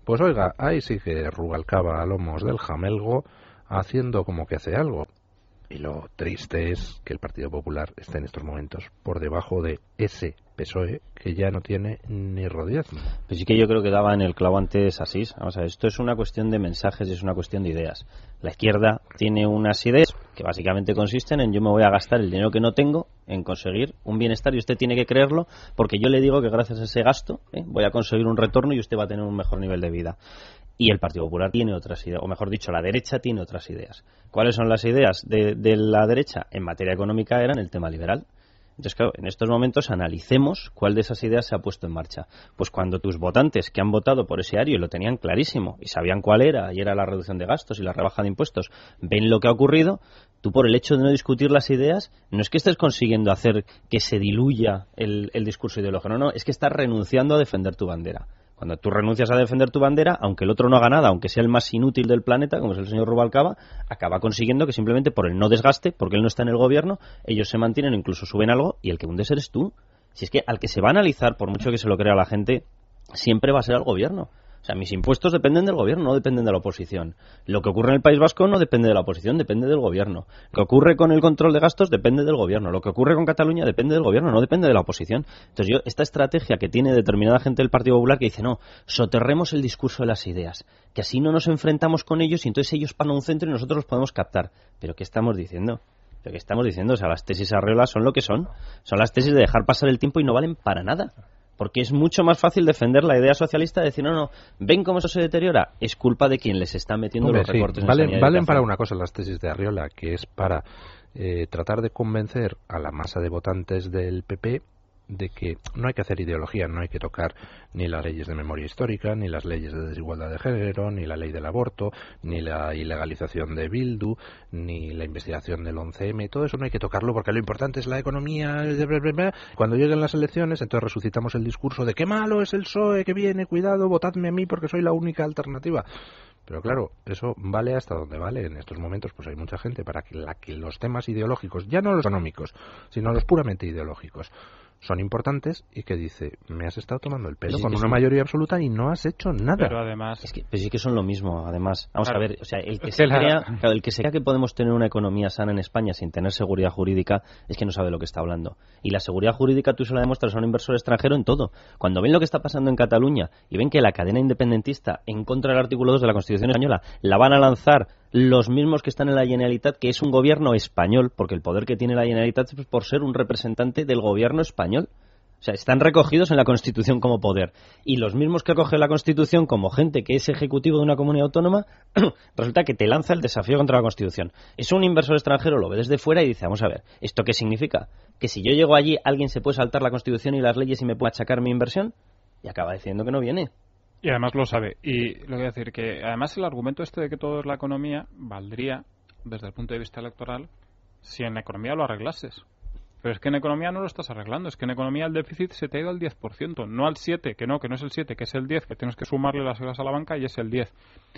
Pues oiga, ahí sigue Rubalcaba a lomos del jamelgo haciendo como que hace algo. Y lo triste es que el Partido Popular esté en estos momentos por debajo de ese P S O E que ya no tiene ni rodillas. Pues sí que yo creo que daba en el clavo antes Asís. Vamos a ver, esto es una cuestión de mensajes y es una cuestión de ideas. La izquierda tiene unas ideas que básicamente consisten en yo me voy a gastar el dinero que no tengo en conseguir un bienestar y usted tiene que creerlo porque yo le digo que gracias a ese gasto ¿eh? voy a conseguir un retorno y usted va a tener un mejor nivel de vida. Y el Partido Popular tiene otras ideas, o mejor dicho, la derecha tiene otras ideas. ¿Cuáles son las ideas de, de la derecha? En materia económica eran el tema liberal. Entonces, claro, en estos momentos analicemos cuál de esas ideas se ha puesto en marcha. Pues cuando tus votantes que han votado por ese área y lo tenían clarísimo y sabían cuál era, y era la reducción de gastos y la rebaja de impuestos, ven lo que ha ocurrido, tú por el hecho de no discutir las ideas, no es que estés consiguiendo hacer que se diluya el, el discurso ideológico, no, no, es que estás renunciando a defender tu bandera. Cuando tú renuncias a defender tu bandera, aunque el otro no haga nada, aunque sea el más inútil del planeta, como es el señor Rubalcaba, acaba consiguiendo que simplemente por el no desgaste, porque él no está en el gobierno, ellos se mantienen o incluso suben algo y el que hundes eres tú. Si es que al que se va a analizar, por mucho que se lo crea la gente, siempre va a ser al gobierno. O sea, mis impuestos dependen del gobierno, no dependen de la oposición. Lo que ocurre en el País Vasco no depende de la oposición, depende del gobierno. Lo que ocurre con el control de gastos depende del gobierno. Lo que ocurre con Cataluña depende del gobierno, no depende de la oposición. Entonces yo, esta estrategia que tiene determinada gente del Partido Popular que dice, no, soterremos el discurso de las ideas, que así no nos enfrentamos con ellos y entonces ellos pagan un centro y nosotros los podemos captar. ¿Pero qué estamos diciendo? ¿Pero qué estamos diciendo? O sea, las tesis Arriola son lo que son. Son las tesis de dejar pasar el tiempo y no valen para nada. Porque es mucho más fácil defender la idea socialista de decir, no, no, ven cómo eso se deteriora. Es culpa de quien les está metiendo Hombre, los sí, recortes valen, en sanidad. Valen para una cosa las tesis de Arriola, que es para eh, tratar de convencer a la masa de votantes del P P de que no hay que hacer ideología, no hay que tocar ni las leyes de memoria histórica, ni las leyes de desigualdad de género, ni la ley del aborto, ni la ilegalización de Bildu, ni la investigación del once eme, todo eso no hay que tocarlo porque lo importante es la economía. Cuando lleguen las elecciones, entonces resucitamos el discurso de qué malo es el P S O E que viene, cuidado, votadme a mí porque soy la única alternativa. Pero claro, eso vale hasta donde vale. En estos momentos pues hay mucha gente para que, la que los temas ideológicos, ya no los económicos, sino los puramente ideológicos, son importantes y que dice, me has estado tomando el pelo pues con una sí. mayoría absoluta y no has hecho nada. Pero además... Es que, pues sí que son lo mismo, además. Vamos claro. a ver, o sea, el que, se crea, claro, el que se crea que podemos tener una economía sana en España sin tener seguridad jurídica es que no sabe lo que está hablando. Y la seguridad jurídica tú se la demuestras a un inversor extranjero en todo. Cuando ven lo que está pasando en Cataluña y ven que la cadena independentista, en contra del artículo dos de la Constitución española, la van a lanzar los mismos que están en la Generalitat, que es un gobierno español, porque el poder que tiene la Generalitat es por ser un representante del gobierno español. O sea, están recogidos en la Constitución como poder. Y los mismos que cogen la Constitución como gente que es ejecutivo de una comunidad autónoma, resulta que te lanza el desafío contra la Constitución. Es un inversor extranjero, lo ve desde fuera y dice, vamos a ver, ¿esto qué significa? ¿Que si yo llego allí alguien se puede saltar la Constitución y las leyes y me puede achacar mi inversión? Y acaba diciendo que no viene. Y además lo sabe. Y lo voy a decir que además el argumento este de que todo es la economía valdría desde el punto de vista electoral si en la economía lo arreglases. Pero es que en economía no lo estás arreglando. Es que en economía el déficit se te ha ido al diez por ciento, no al siete, que no, que no es el siete, que es el diez, que tienes que sumarle las horas a la banca y es el diez.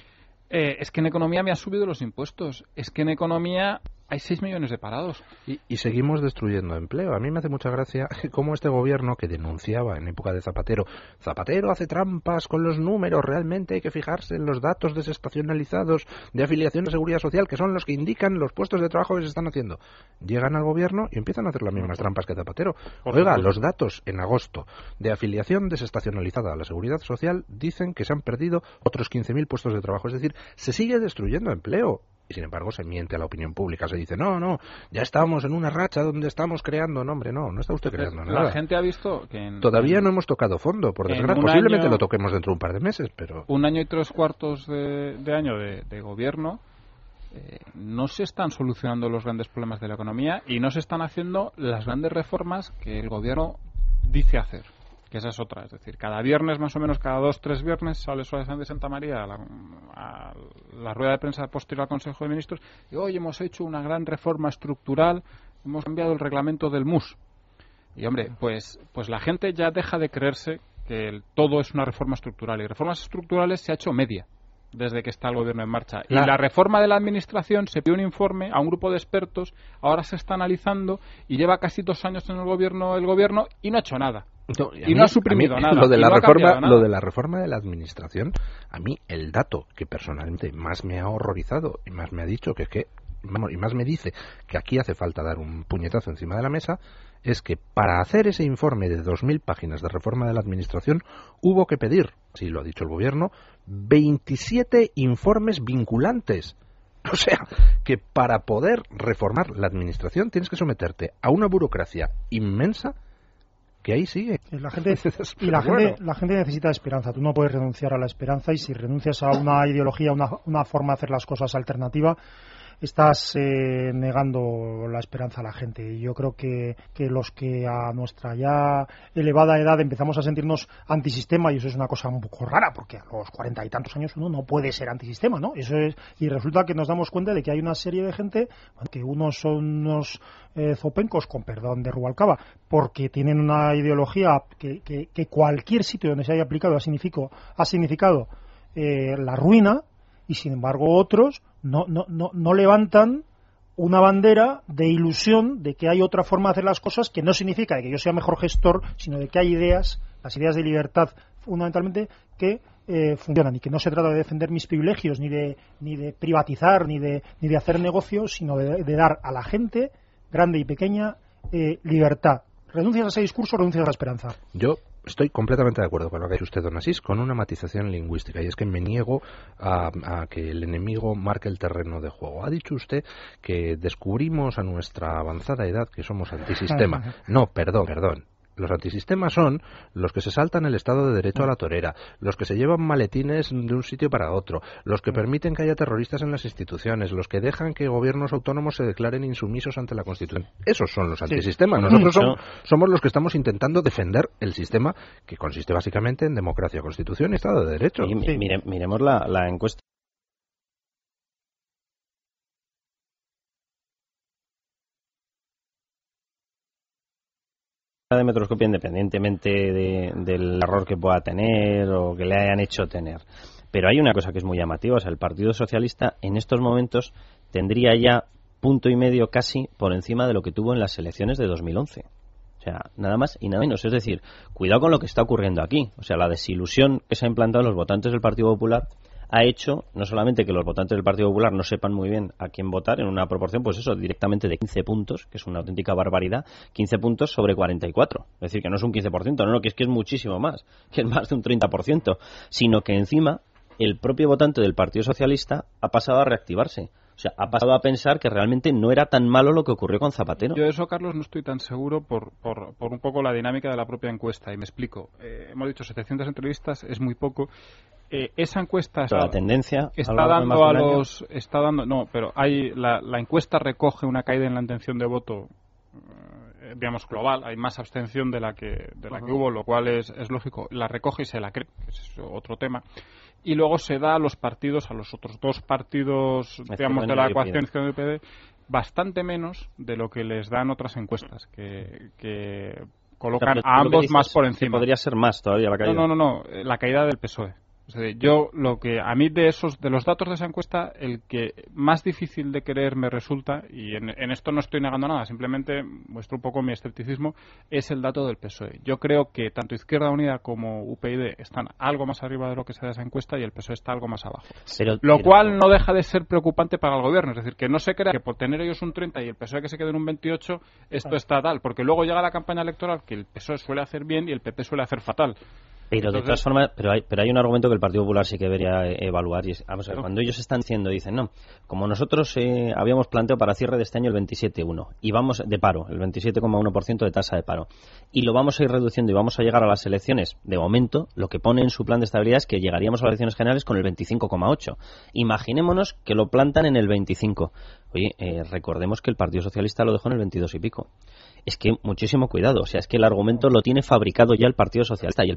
Eh, es que en economía me ha subido los impuestos. Es que en economía hay seis millones de parados. Y, y seguimos destruyendo empleo. A mí me hace mucha gracia cómo este gobierno que denunciaba en época de Zapatero, Zapatero hace trampas con los números, realmente hay que fijarse en los datos desestacionalizados de afiliación a Seguridad Social, que son los que indican los puestos de trabajo que se están haciendo. Llegan al gobierno y empiezan a hacer las mismas trampas que Zapatero. Oiga, los datos en agosto de afiliación desestacionalizada a la Seguridad Social dicen que se han perdido otros quince mil puestos de trabajo. Es decir, se sigue destruyendo empleo. Y sin embargo se miente a la opinión pública, se dice, no, no, ya estamos en una racha donde estamos creando, no, hombre, no, no está usted creando Entonces, nada. La gente ha visto que... En, Todavía en, no hemos tocado fondo, por desgracia, posiblemente año, lo toquemos dentro de un par de meses, pero... Un año y tres cuartos de, de año de, de gobierno, eh, no se están solucionando los grandes problemas de la economía y no se están haciendo las grandes reformas que el gobierno dice hacer. Que esa es otra, es decir, cada viernes, más o menos cada dos, tres viernes, sale Suárez de Santa María a la, a la rueda de prensa posterior al Consejo de Ministros y hoy hemos hecho una gran reforma estructural, hemos cambiado el reglamento del M U S. Y hombre, pues, pues la gente ya deja de creerse que el, todo es una reforma estructural, y reformas estructurales se ha hecho media. desde que está el gobierno en marcha. La... Y la reforma de la administración se pidió un informe a un grupo de expertos, ahora se está analizando y lleva casi dos años en el gobierno el gobierno y no ha hecho nada. No, y, y y mí, no ha suprimido nada. Lo de, la no reforma, nada. lo de la reforma de la administración, a mí el dato que personalmente más me ha horrorizado y más me ha dicho que es que, vamos, y más me dice que aquí hace falta dar un puñetazo encima de la mesa, es que para hacer ese informe de dos mil páginas de reforma de la administración hubo que pedir, así lo ha dicho el gobierno, veintisiete informes vinculantes. O sea, que para poder reformar la administración tienes que someterte a una burocracia inmensa que ahí sigue. La gente, y la, bueno. gente, la gente necesita esperanza. Tú no puedes renunciar a la esperanza, y si renuncias a una ideología, una, una forma de hacer las cosas alternativa, estás eh, negando la esperanza a la gente. Y yo creo que, que los que a nuestra ya elevada edad empezamos a sentirnos antisistema, y eso es una cosa un poco rara, porque a los cuarenta y tantos años uno no puede ser antisistema, ¿no? Eso es, y resulta que nos damos cuenta de que hay una serie de gente que unos son unos eh, zopencos, con perdón de Rubalcaba, porque tienen una ideología que, que, que cualquier sitio donde se haya aplicado ha significado, ha significado eh, la ruina, y sin embargo otros no, no, no, no levantan una bandera de ilusión de que hay otra forma de hacer las cosas, que no significa de que yo sea mejor gestor, sino de que hay ideas, las ideas de libertad fundamentalmente, que eh, funcionan, y que no se trata de defender mis privilegios, ni de, ni de privatizar, ni de, ni de hacer negocios, sino de, de dar a la gente, grande y pequeña, eh, libertad. Renuncias a ese discurso, renuncias a la esperanza. Yo estoy completamente de acuerdo con lo que ha dicho usted, don Asís, con una matización lingüística, y es que me niego a, a que el enemigo marque el terreno de juego. Ha dicho usted que descubrimos a nuestra avanzada edad que somos antisistema. No, perdón, perdón. Los antisistemas son los que se saltan el Estado de Derecho a la torera, los que se llevan maletines de un sitio para otro, los que permiten que haya terroristas en las instituciones, los que dejan que gobiernos autónomos se declaren insumisos ante la Constitución. Esos son los antisistemas. Nosotros somos, somos los que estamos intentando defender el sistema, que consiste básicamente en democracia, Constitución y Estado de Derecho. Y mire, miremos la, la encuesta de Metroscopia, independientemente de, del error que pueda tener o que le hayan hecho tener. Pero hay una cosa que es muy llamativa, o sea, el Partido Socialista en estos momentos tendría ya punto y medio casi por encima de lo que tuvo en las elecciones de dos mil once. O sea, nada más y nada menos. Es decir, cuidado con lo que está ocurriendo aquí. O sea, la desilusión que se ha implantado en los votantes del Partido Popular ha hecho no solamente que los votantes del Partido Popular no sepan muy bien a quién votar, en una proporción, pues eso, directamente de quince puntos, que es una auténtica barbaridad, quince puntos sobre cuarenta y cuatro. Es decir, que no es un quince por ciento, no, no, que es que es muchísimo más, que es más de un treinta por ciento, sino que encima el propio votante del Partido Socialista ha pasado a reactivarse. O sea, ha pasado a pensar que realmente no era tan malo lo que ocurrió con Zapatero. Yo de eso, Carlos, no estoy tan seguro por, por, por un poco la dinámica de la propia encuesta, y me explico. Eh, hemos dicho setecientas entrevistas, es muy poco. Eh, esa encuesta está, la tendencia está dando a los está dando no pero hay la, la encuesta recoge una caída en la intención de voto, eh, digamos global. Hay más abstención de la que de la uh-huh. que hubo, lo cual es, es lógico. La recoge y se la cree, que es otro tema. Y luego se da a los partidos, a los otros dos partidos, digamos, de la ecuación Izquierda y U P D, bastante menos de lo que les dan otras encuestas, que, que colocan a ambos más por encima. Podría ser más todavía la caída. No, no, no, no, la caída del P S O E. O sea, yo lo que a mí de esos de los datos de esa encuesta, el que más difícil de creer me resulta, y en, en esto no estoy negando nada, simplemente muestro un poco mi escepticismo, es el dato del P S O E. Yo creo que tanto Izquierda Unida como U P y D están algo más arriba de lo que se da esa encuesta, y el P S O E está algo más abajo. Pero, lo pero, cual no deja de ser preocupante para el gobierno, es decir, que no se crea que por tener ellos un treinta y el P S O E que se quede en un veintiocho, esto claro. está tal, porque luego llega la campaña electoral que el P S O E suele hacer bien y el P P suele hacer fatal. Pero Entonces, de todas formas, pero hay, pero hay un argumento que el Partido Popular sí que debería evaluar, y es, vamos a ver, cuando ellos están diciendo, dicen, no, como nosotros eh, habíamos planteado para cierre de este año el veintisiete coma uno, y vamos de paro, el veintisiete coma uno por ciento de tasa de paro, y lo vamos a ir reduciendo y vamos a llegar a las elecciones, de momento, lo que pone en su plan de estabilidad es que llegaríamos a las elecciones generales con el veinticinco coma ocho. Imaginémonos que lo plantan en el veinticinco. Oye, eh, recordemos que el Partido Socialista lo dejó en el veintidós y pico. Es que muchísimo cuidado, o sea, es que el argumento lo tiene fabricado ya el Partido Socialista, y el Partido Socialista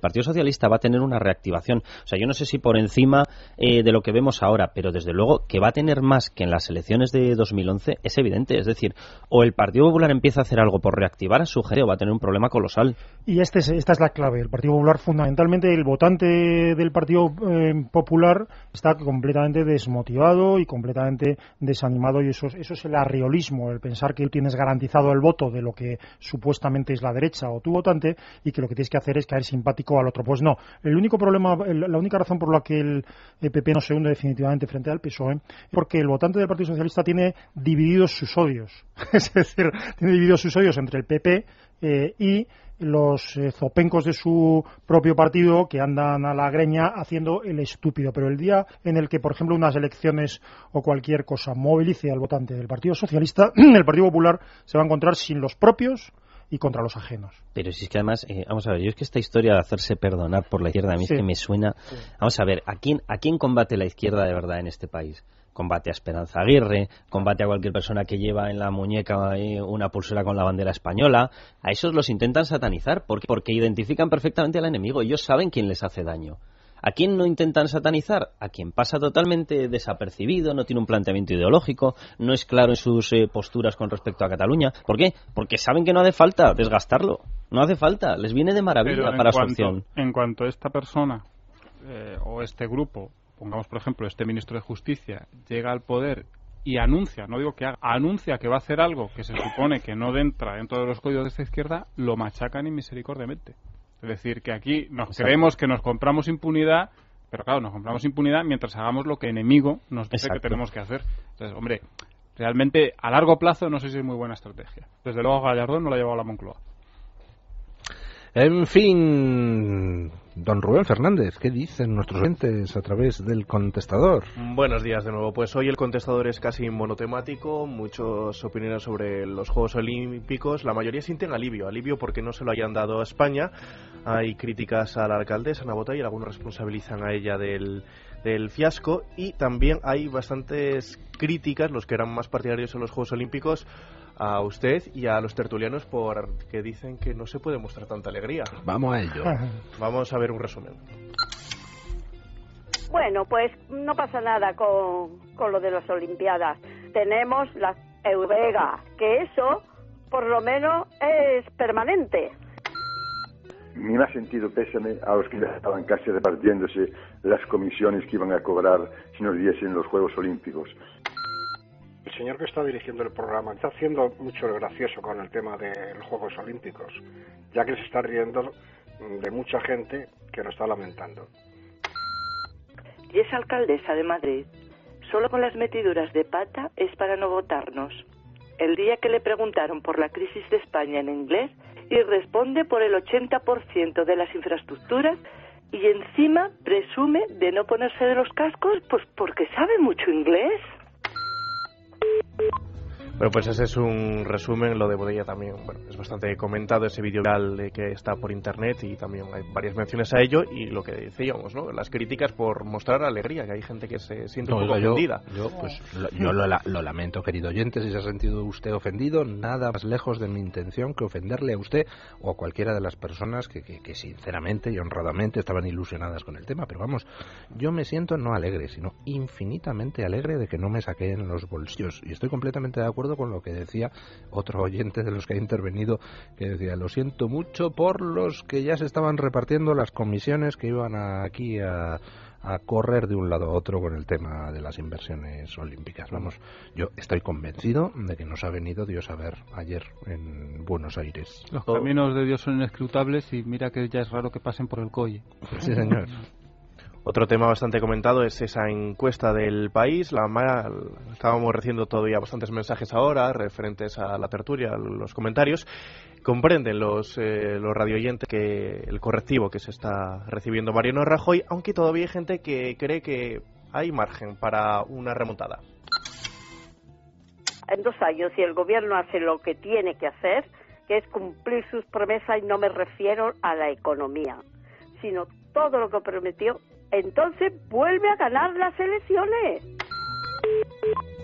Socialista va a tener una reactivación. O sea, yo no sé si por encima eh, de lo que vemos ahora, pero desde luego que va a tener más que en las elecciones de dos mil once es evidente. Es decir, o el Partido Popular empieza a hacer algo por reactivar a su gente o va a tener un problema colosal. Y este es, esta es la clave. El Partido Popular, fundamentalmente, el votante del Partido eh, Popular está completamente desmotivado y completamente desanimado, y eso, eso es el arriolismo, el pensar que tienes garantizado el voto de lo que supuestamente es la derecha o tu votante y que lo que tienes que hacer es caer simpático al otro. Pues no. El único problema, el, la única razón por la que el P P no se hunde definitivamente frente al P S O E es porque el votante del Partido Socialista tiene divididos sus odios. Es decir, tiene divididos sus odios entre el P P eh, y los eh, zopencos de su propio partido que andan a la greña haciendo el estúpido. Pero el día en el que, por ejemplo, unas elecciones o cualquier cosa movilice al votante del Partido Socialista, el Partido Popular se va a encontrar sin los propios y contra los ajenos. Pero si es que además, eh, vamos a ver, yo es que esta historia de hacerse perdonar por la izquierda a mí sí. es que me suena... Sí. Vamos a ver, ¿a quién, ¿a quién combate la izquierda de verdad en este país? Combate a Esperanza Aguirre, combate a cualquier persona que lleva en la muñeca eh, una pulsera con la bandera española. A esos los intentan satanizar porque, porque identifican perfectamente al enemigo. Ellos saben quién les hace daño. ¿A quién no intentan satanizar? A quien pasa totalmente desapercibido, no tiene un planteamiento ideológico, no es claro en sus eh, posturas con respecto a Cataluña. ¿Por qué? Porque saben que no hace falta desgastarlo. No hace falta. Les viene de maravilla para su opción. En cuanto a esta persona eh, o este grupo, pongamos por ejemplo este ministro de Justicia, llega al poder y anuncia, no digo que haga, anuncia que va a hacer algo que se supone que no entra dentro de los códigos de esta izquierda, lo machacan inmisericordiamente. Es decir, que aquí nos Exacto. creemos que nos compramos impunidad, pero claro, nos compramos impunidad mientras hagamos lo que el enemigo nos dice Exacto. que tenemos que hacer. Entonces, hombre, realmente a largo plazo no sé si es muy buena estrategia. Desde luego Gallardón no la ha llevado a la Moncloa. En fin, don Rubén Fernández, ¿qué dicen nuestros oyentes a través del contestador? Buenos días de nuevo. Pues hoy el contestador es casi monotemático, muchos opiniones sobre los Juegos Olímpicos, la mayoría sienten alivio, alivio porque no se lo hayan dado a España. Hay críticas a la alcaldesa Ana Botay y algunos responsabilizan a ella del, del fiasco, y también hay bastantes críticas, los que eran más partidarios en los Juegos Olímpicos, a usted y a los tertulianos porque dicen que no se puede mostrar tanta alegría. Vamos a ello. Vamos a ver un resumen. Bueno, pues no pasa nada con, con lo de las Olimpiadas. Tenemos la Eurega, que eso por lo menos es permanente. Mi más sentido pésame a los que ya estaban casi repartiéndose las comisiones que iban a cobrar si nos diesen los Juegos Olímpicos. El señor que está dirigiendo el programa está haciendo mucho gracioso con el tema de los Juegos Olímpicos, ya que se está riendo de mucha gente que lo está lamentando. Y es alcaldesa de Madrid. Solo con las metiduras de pata es para no votarnos. El día que le preguntaron por la crisis de España en inglés, y responde por el ochenta por ciento de las infraestructuras, y encima presume de no ponerse de los cascos pues porque sabe mucho inglés. Bueno, pues ese es un resumen. Lo de Botella también, bueno, es bastante comentado, ese vídeo viral que está por internet, y también hay varias menciones a ello, y lo que decíamos, ¿no? Las críticas por mostrar alegría, que hay gente que se siente no, un poco yo, ofendida. Yo, pues, lo, yo lo, lo lamento, querido oyente, si se ha sentido usted ofendido, nada más lejos de mi intención que ofenderle a usted o a cualquiera de las personas que, que, que sinceramente y honradamente estaban ilusionadas con el tema, pero vamos, yo me siento no alegre, sino infinitamente alegre de que no me saquen los bolsillos, y estoy completamente de acuerdo con lo que decía otro oyente de los que ha intervenido, que decía, lo siento mucho por los que ya se estaban repartiendo las comisiones que iban a, aquí a, a correr de un lado a otro con el tema de las inversiones olímpicas. Vamos, yo estoy convencido de que nos ha venido Dios a ver ayer en Buenos Aires. Los caminos de Dios son inescrutables, y mira que ya es raro que pasen por el Colle. Sí, señor. Otro tema bastante comentado es esa encuesta del País. La, estábamos recibiendo todavía bastantes mensajes ahora referentes a la tertulia, a los comentarios. Comprenden los, eh, los radioyentes que el correctivo que se está recibiendo Mariano Rajoy, aunque todavía hay gente que cree que hay margen para una remontada. En dos años, si el gobierno hace lo que tiene que hacer, que es cumplir sus promesas, y no me refiero a la economía, sino todo lo que prometió, entonces vuelve a ganar las elecciones.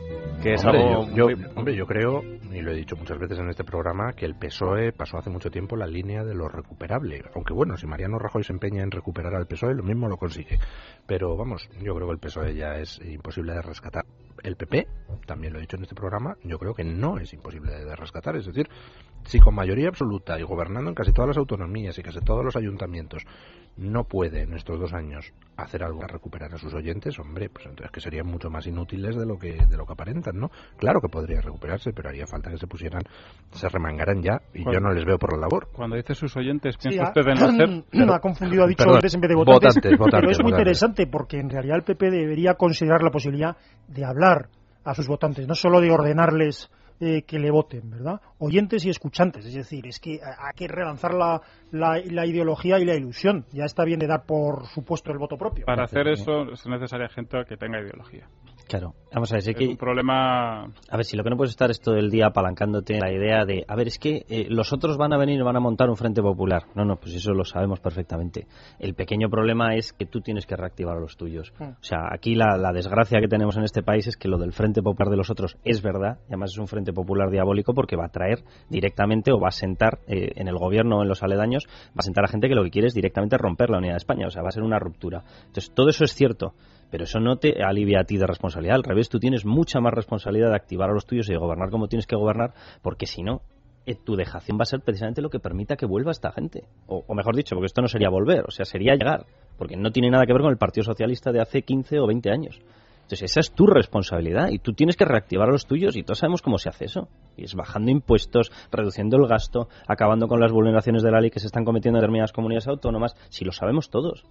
que es hombre, algo yo, muy... yo, hombre, yo creo, y lo he dicho muchas veces en este programa, que el P S O E pasó hace mucho tiempo la línea de lo recuperable. Aunque bueno, si Mariano Rajoy se empeña en recuperar al P S O E, lo mismo lo consigue. Pero vamos, yo creo que el P S O E ya es imposible de rescatar. El P P, también lo he dicho en este programa, yo creo que no es imposible de rescatar. Es decir, si con mayoría absoluta y gobernando en casi todas las autonomías y casi todos los ayuntamientos no puede en estos dos años hacer algo para recuperar a sus oyentes, hombre, pues entonces que serían mucho más inútiles de lo que de lo que aparentan, ¿no? Claro que podría recuperarse, pero haría falta que se pusieran, se remangaran ya, y Cuando, yo no les veo por la labor. Cuando dice sus oyentes, ¿piensa sí, usted en hacer? Pero, ha confundido, ha dicho perdón, oyentes en vez de votantes, votantes, votantes pero es muy votantes. interesante porque en realidad el P P debería considerar la posibilidad de hablar a sus votantes, no solo de ordenarles eh, que le voten, ¿verdad? Oyentes y escuchantes, es decir, es que hay que relanzar la, la, la ideología y la ilusión. Ya está bien de dar por supuesto el voto propio. Para hacer eso es necesaria gente que tenga ideología. Claro, vamos a ver, si es que... un problema... A ver, si lo que no puedes estar es todo el día apalancándote en la idea de, a ver, es que eh, los otros van a venir y van a montar un frente popular. No, no, pues eso lo sabemos perfectamente. El pequeño problema es que tú tienes que reactivar a los tuyos. Mm. O sea, aquí la, la desgracia que tenemos en este país es que lo del frente popular de los otros es verdad, y además es un frente popular diabólico porque va a traer directamente o va a sentar eh, en el gobierno o en los aledaños, va a sentar a gente que lo que quiere es directamente romper la unidad de España. O sea, va a ser una ruptura. Entonces, todo eso es cierto. Pero eso no te alivia a ti de responsabilidad. Al revés, tú tienes mucha más responsabilidad de activar a los tuyos y de gobernar como tienes que gobernar, porque si no, eh, tu dejación va a ser precisamente lo que permita que vuelva esta gente. O, o mejor dicho, porque esto no sería volver, o sea, sería llegar. Porque no tiene nada que ver con el Partido Socialista de hace quince o veinte años. Entonces, esa es tu responsabilidad y tú tienes que reactivar a los tuyos y todos sabemos cómo se hace eso. Y es bajando impuestos, reduciendo el gasto, acabando con las vulneraciones de la ley que se están cometiendo en determinadas comunidades autónomas. Si lo sabemos todos.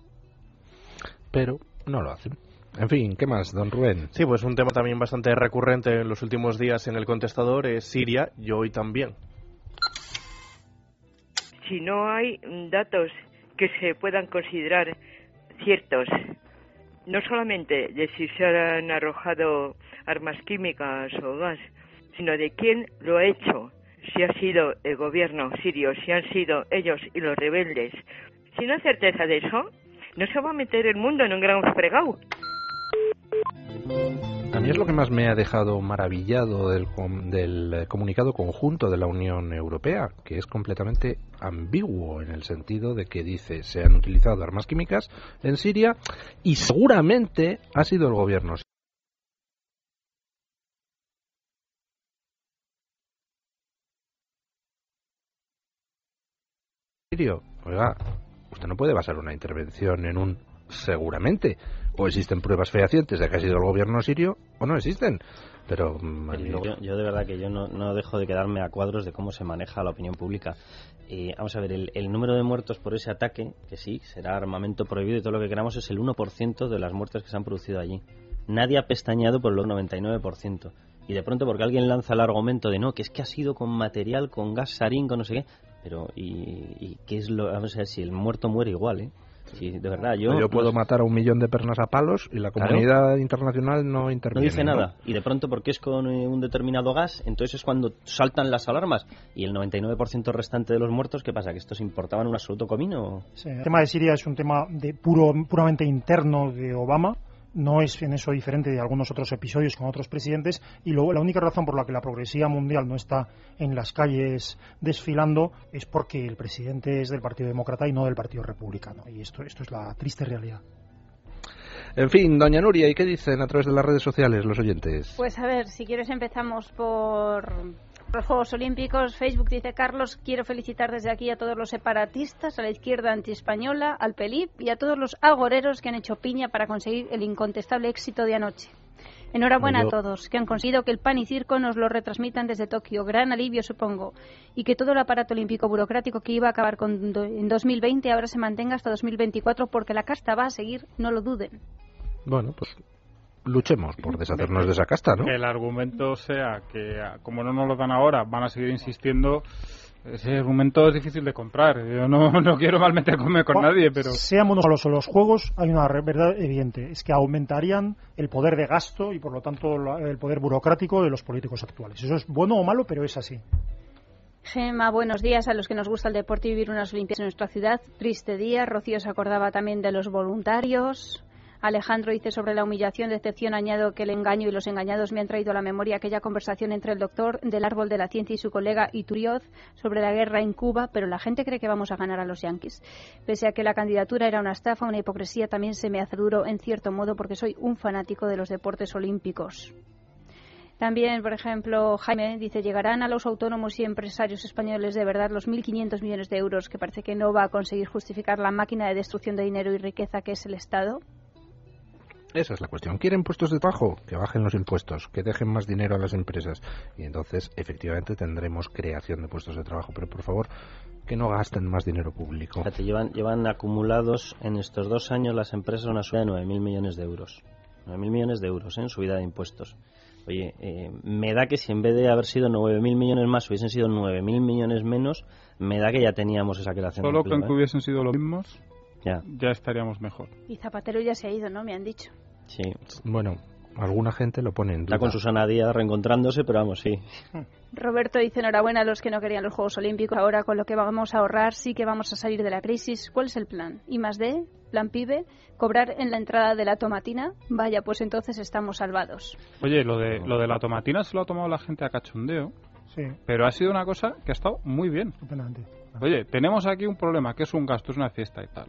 Pero no lo hacen. En fin, ¿qué más, don Rubén? Sí, pues un tema también bastante recurrente en los últimos días en el contestador es Siria y hoy también. Si no hay datos que se puedan considerar ciertos, no solamente de si se han arrojado armas químicas o gas, sino de quién lo ha hecho, si ha sido el gobierno sirio, si han sido ellos y los rebeldes. Si no hay certeza de eso, no se va a meter el mundo en un gran fregado. A mí es lo que más me ha dejado maravillado del, del comunicado conjunto de la Unión Europea, que es completamente ambiguo en el sentido de que dice se han utilizado armas químicas en Siria y seguramente ha sido el gobierno sirio. Oiga, usted no puede basar una intervención en un seguramente. O existen pruebas fehacientes de que ha sido el gobierno sirio o no existen. Pero yo, yo de verdad que yo no, no dejo de quedarme a cuadros de cómo se maneja la opinión pública. Eh, vamos a ver, el, el número de muertos por ese ataque, que sí, será armamento prohibido y todo lo que queramos, es el uno por ciento de las muertes que se han producido allí. Nadie ha pestañeado por el noventa y nueve por ciento. Y de pronto porque alguien lanza el argumento de no, que es que ha sido con material, con gas sarín, con no sé qué. Pero, ¿y, y qué es lo? Vamos a ver, si el muerto muere igual, ¿eh? Sí, de verdad, yo... Yo puedo matar a un millón de personas a palos y la comunidad claro. internacional no interviene. No dice ¿no? nada. Y de pronto, porque es con eh, un determinado gas, entonces es cuando saltan las alarmas. Y el noventa y nueve por ciento restante de los muertos, ¿qué pasa? ¿Que estos importaban un absoluto comino? Sí, el tema de Siria es un tema de puro, puramente interno de Obama. No es en eso diferente de algunos otros episodios con otros presidentes, y luego la única razón por la que la progresía mundial no está en las calles desfilando es porque el presidente es del Partido Demócrata y no del Partido Republicano, y esto, esto es la triste realidad. En fin, doña Nuria, ¿y qué dicen a través de las redes sociales los oyentes? Pues a ver, si quieres empezamos por los Juegos Olímpicos. Facebook dice: Carlos, quiero felicitar desde aquí a todos los separatistas, a la izquierda antiespañola, al P L I P y a todos los agoreros que han hecho piña para conseguir el incontestable éxito de anoche. Enhorabuena Yo... a todos, que han conseguido que el pan y circo nos lo retransmitan desde Tokio. Gran alivio, supongo. Y que todo el aparato olímpico burocrático que iba a acabar con do- en dos mil veinte ahora se mantenga hasta dos mil veinticuatro, porque la casta va a seguir, no lo duden. Bueno, pues luchemos por deshacernos de esa casta, ¿no? Que el argumento sea que, como no nos lo dan ahora, van a seguir insistiendo. Ese argumento es difícil de comprar. Yo no, no quiero mal meterme con bueno, nadie, pero... Seamos malos en los juegos, hay una verdad evidente. Es que aumentarían el poder de gasto y, por lo tanto, el poder burocrático de los políticos actuales. Eso es bueno o malo, pero es así. Gemma, buenos días a los que nos gusta el deporte y vivir unas Olimpiadas en nuestra ciudad. Triste día. Rocío se acordaba también de los voluntarios. Alejandro dice sobre la humillación, decepción, añado que el engaño y los engañados me han traído a la memoria aquella conversación entre el doctor del árbol de la ciencia y su colega Iturrioz sobre la guerra en Cuba, pero la gente cree que vamos a ganar a los yanquis. Pese a que la candidatura era una estafa, una hipocresía, también se me hace duro en cierto modo porque soy un fanático de los deportes olímpicos. También, por ejemplo, Jaime dice, ¿llegarán a los autónomos y empresarios españoles de verdad los mil quinientos millones de euros que parece que no va a conseguir justificar la máquina de destrucción de dinero y riqueza que es el Estado? Esa es la cuestión. ¿Quieren puestos de trabajo? Que bajen los impuestos, que dejen más dinero a las empresas. Y entonces, efectivamente, tendremos creación de puestos de trabajo. Pero, por favor, que no gasten más dinero público. Fíjate, llevan, llevan acumulados en estos dos años las empresas una subida de nueve mil millones de euros. nueve mil millones de euros ¿eh? en subida de impuestos. Oye, eh, me da que si en vez de haber sido nueve mil millones más hubiesen sido nueve mil millones menos, me da que ya teníamos esa creación Solo de empleo. Solo con que ¿eh? hubiesen sido los mismos, ya. ya estaríamos mejor. Y Zapatero ya se ha ido, ¿no? Me han dicho. Sí. Bueno, alguna gente lo pone en duda. Está con Susana Díaz reencontrándose, pero vamos, sí. Roberto dice, enhorabuena a los que no querían los Juegos Olímpicos. Ahora con lo que vamos a ahorrar sí que vamos a salir de la crisis. ¿Cuál es el plan? ¿I más D? ¿Plan PIBE? ¿Cobrar en la entrada de la tomatina? Vaya, pues entonces estamos salvados. Oye, lo de, lo de la tomatina se lo ha tomado la gente a cachondeo. Sí. Pero ha sido una cosa que ha estado muy bien. Estupendamente. Oye, tenemos aquí un problema, que es un gasto, es una fiesta y tal.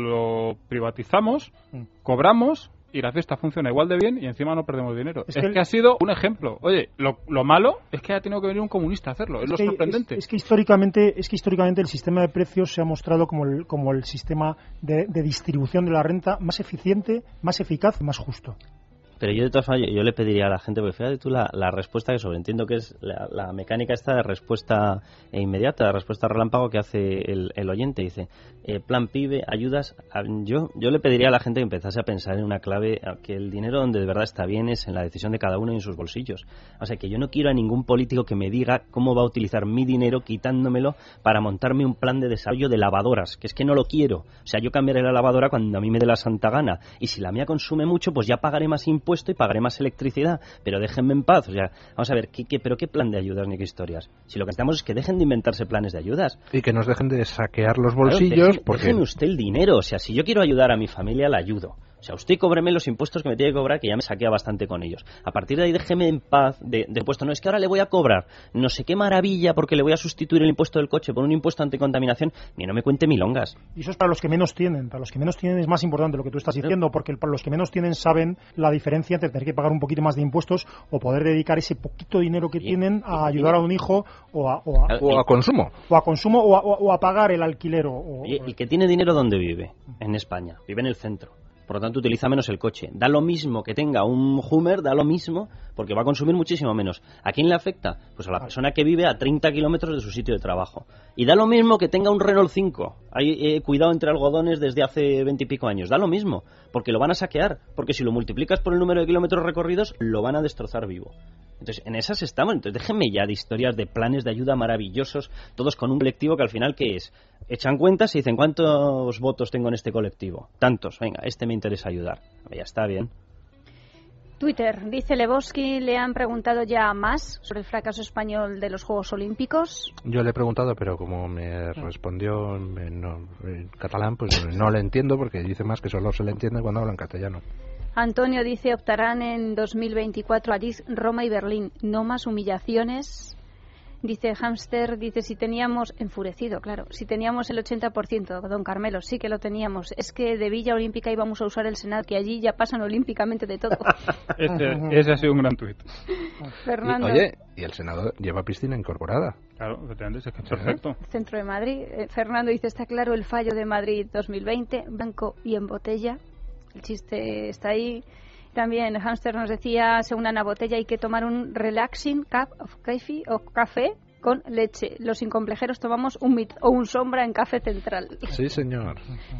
Lo privatizamos, mm. cobramos y la fiesta funciona igual de bien y encima no perdemos dinero. Es, es que, que ha sido un ejemplo. Oye, lo, lo malo es que ha tenido que venir un comunista a hacerlo. Es, es lo que, sorprendente. Es, es, que históricamente, es que históricamente el sistema de precios se ha mostrado como el, como el sistema de, de distribución de la renta más eficiente, más eficaz y más justo. Pero yo de todas formas, yo, yo le pediría a la gente, porque fíjate tú la, la respuesta que sobreentiendo que es la, la mecánica esta de respuesta inmediata, de respuesta relámpago que hace el, el oyente. Dice, eh, plan PIBE, ayudas. A, yo yo le pediría a la gente que empezase a pensar en una clave, que el dinero donde de verdad está bien es en la decisión de cada uno y en sus bolsillos. O sea, que yo no quiero a ningún político que me diga cómo va a utilizar mi dinero quitándomelo para montarme un plan de desarrollo de lavadoras, que es que no lo quiero. O sea, yo cambiaré la lavadora cuando a mí me dé la santa gana. Y si la mía consume mucho, pues ya pagaré más impuestos y pagaré más electricidad, pero déjenme en paz. O sea, vamos a ver, ¿qué, qué, pero qué plan de ayudas ni qué historias? Si lo que necesitamos es que dejen de inventarse planes de ayudas. Y que nos dejen de saquear los bolsillos. Claro, dejen, porque... dejen usted el dinero. O sea, si yo quiero ayudar a mi familia, la ayudo. O sea, usted cóbreme los impuestos que me tiene que cobrar, que ya me saquea bastante con ellos. A partir de ahí déjeme en paz de, de impuestos. No, es que ahora le voy a cobrar no sé qué maravilla porque le voy a sustituir el impuesto del coche por un impuesto anticontaminación. Ni no me cuente milongas. Y eso es para los que menos tienen. Para los que menos tienen es más importante lo que tú estás diciendo, porque para los que menos tienen saben la diferencia entre tener que pagar un poquito más de impuestos o poder dedicar ese poquito dinero que y, tienen a ayudar a un hijo o a, o a, o a consumo. O a consumo o a, o a pagar el alquiler. O, y, y que tiene dinero donde vive, en España. Vive en el centro. Por lo tanto, utiliza menos el coche. Da lo mismo que tenga un Hummer, da lo mismo, porque va a consumir muchísimo menos. ¿A quién le afecta? Pues a la persona que vive a treinta kilómetros de su sitio de trabajo. Y da lo mismo que tenga un Renault cinco. Hay eh, cuidado entre algodones desde hace veinte y pico años. Da lo mismo, porque lo van a saquear. Porque si lo multiplicas por el número de kilómetros recorridos, lo van a destrozar vivo. Entonces, en esas estamos. Entonces, déjenme ya de historias de planes de ayuda maravillosos, todos con un colectivo que al final, ¿qué es? Echan cuentas y dicen, ¿cuántos votos tengo en este colectivo? Tantos. Venga, este me interesa ayudar. Ya está bien. Twitter, dice Lebowski, le han preguntado ya más sobre el fracaso español de los Juegos Olímpicos. Yo le he preguntado, pero como me respondió en, no, en catalán, pues no le entiendo, porque dice más que solo se le entiende cuando habla en castellano. Antonio dice, optarán en dos mil veinticuatro París, Roma y Berlín. No más humillaciones. Dice Hamster, dice, si teníamos, enfurecido, claro, si teníamos el ochenta por ciento, don Carmelo, sí que lo teníamos. Es que de Villa Olímpica íbamos a usar el Senado, que allí ya pasan olímpicamente de todo. Ese, ese ha sido un gran tuit. Fernando. Y, oye, y el Senado lleva piscina incorporada. Claro, efectivamente, es que es perfecto. Centro de Madrid. Eh, Fernando dice, está claro el fallo de Madrid dos mil veinte, blanco y en botella. El chiste está ahí. También Hamster nos decía, según Ana Botella, hay que tomar un relaxing cup of coffee o café con leche. Los incomplejeros tomamos un mit o un sombra en Café Central. Sí, señor.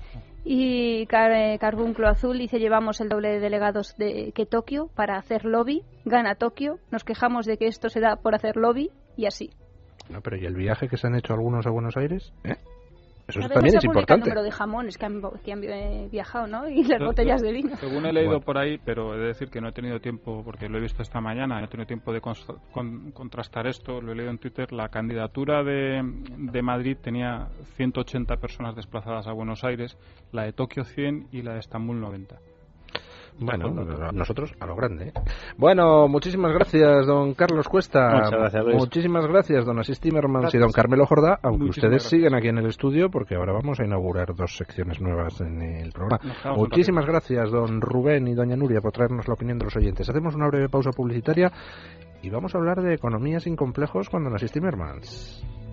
Y Car Carbunclo Azul dice, llevamos el doble de delegados de, que Tokio para hacer lobby. Gana Tokio. Nos quejamos de que esto se da por hacer lobby y así. No, pero ¿y el viaje que se han hecho algunos a Buenos Aires? ¿Eh? Eso a también es importante. El número de jamones que han, que han viajado, ¿no? Y las yo, botellas yo, de vino. Según he leído bueno. por ahí, pero he de decir que no he tenido tiempo, porque lo he visto esta mañana, no he tenido tiempo de const con, contrastar esto, lo he leído en Twitter. La candidatura de, de Madrid tenía ciento ochenta personas desplazadas a Buenos Aires, la de Tokio cien y la de Estambul noventa. Bueno, nosotros a lo grande. ¿eh? Bueno, muchísimas gracias, don Carlos Cuesta. Muchas gracias, Luis. Muchísimas gracias, don Asís Timmermans y don Carmelo Jordá, aunque muchísimas ustedes gracias. Siguen aquí en el estudio porque ahora vamos a inaugurar dos secciones nuevas en el programa. Muchísimas gracias, don Rubén y doña Nuria, por traernos la opinión de los oyentes. Hacemos una breve pausa publicitaria y vamos a hablar de economía sin complejos con don Asís Timmermans.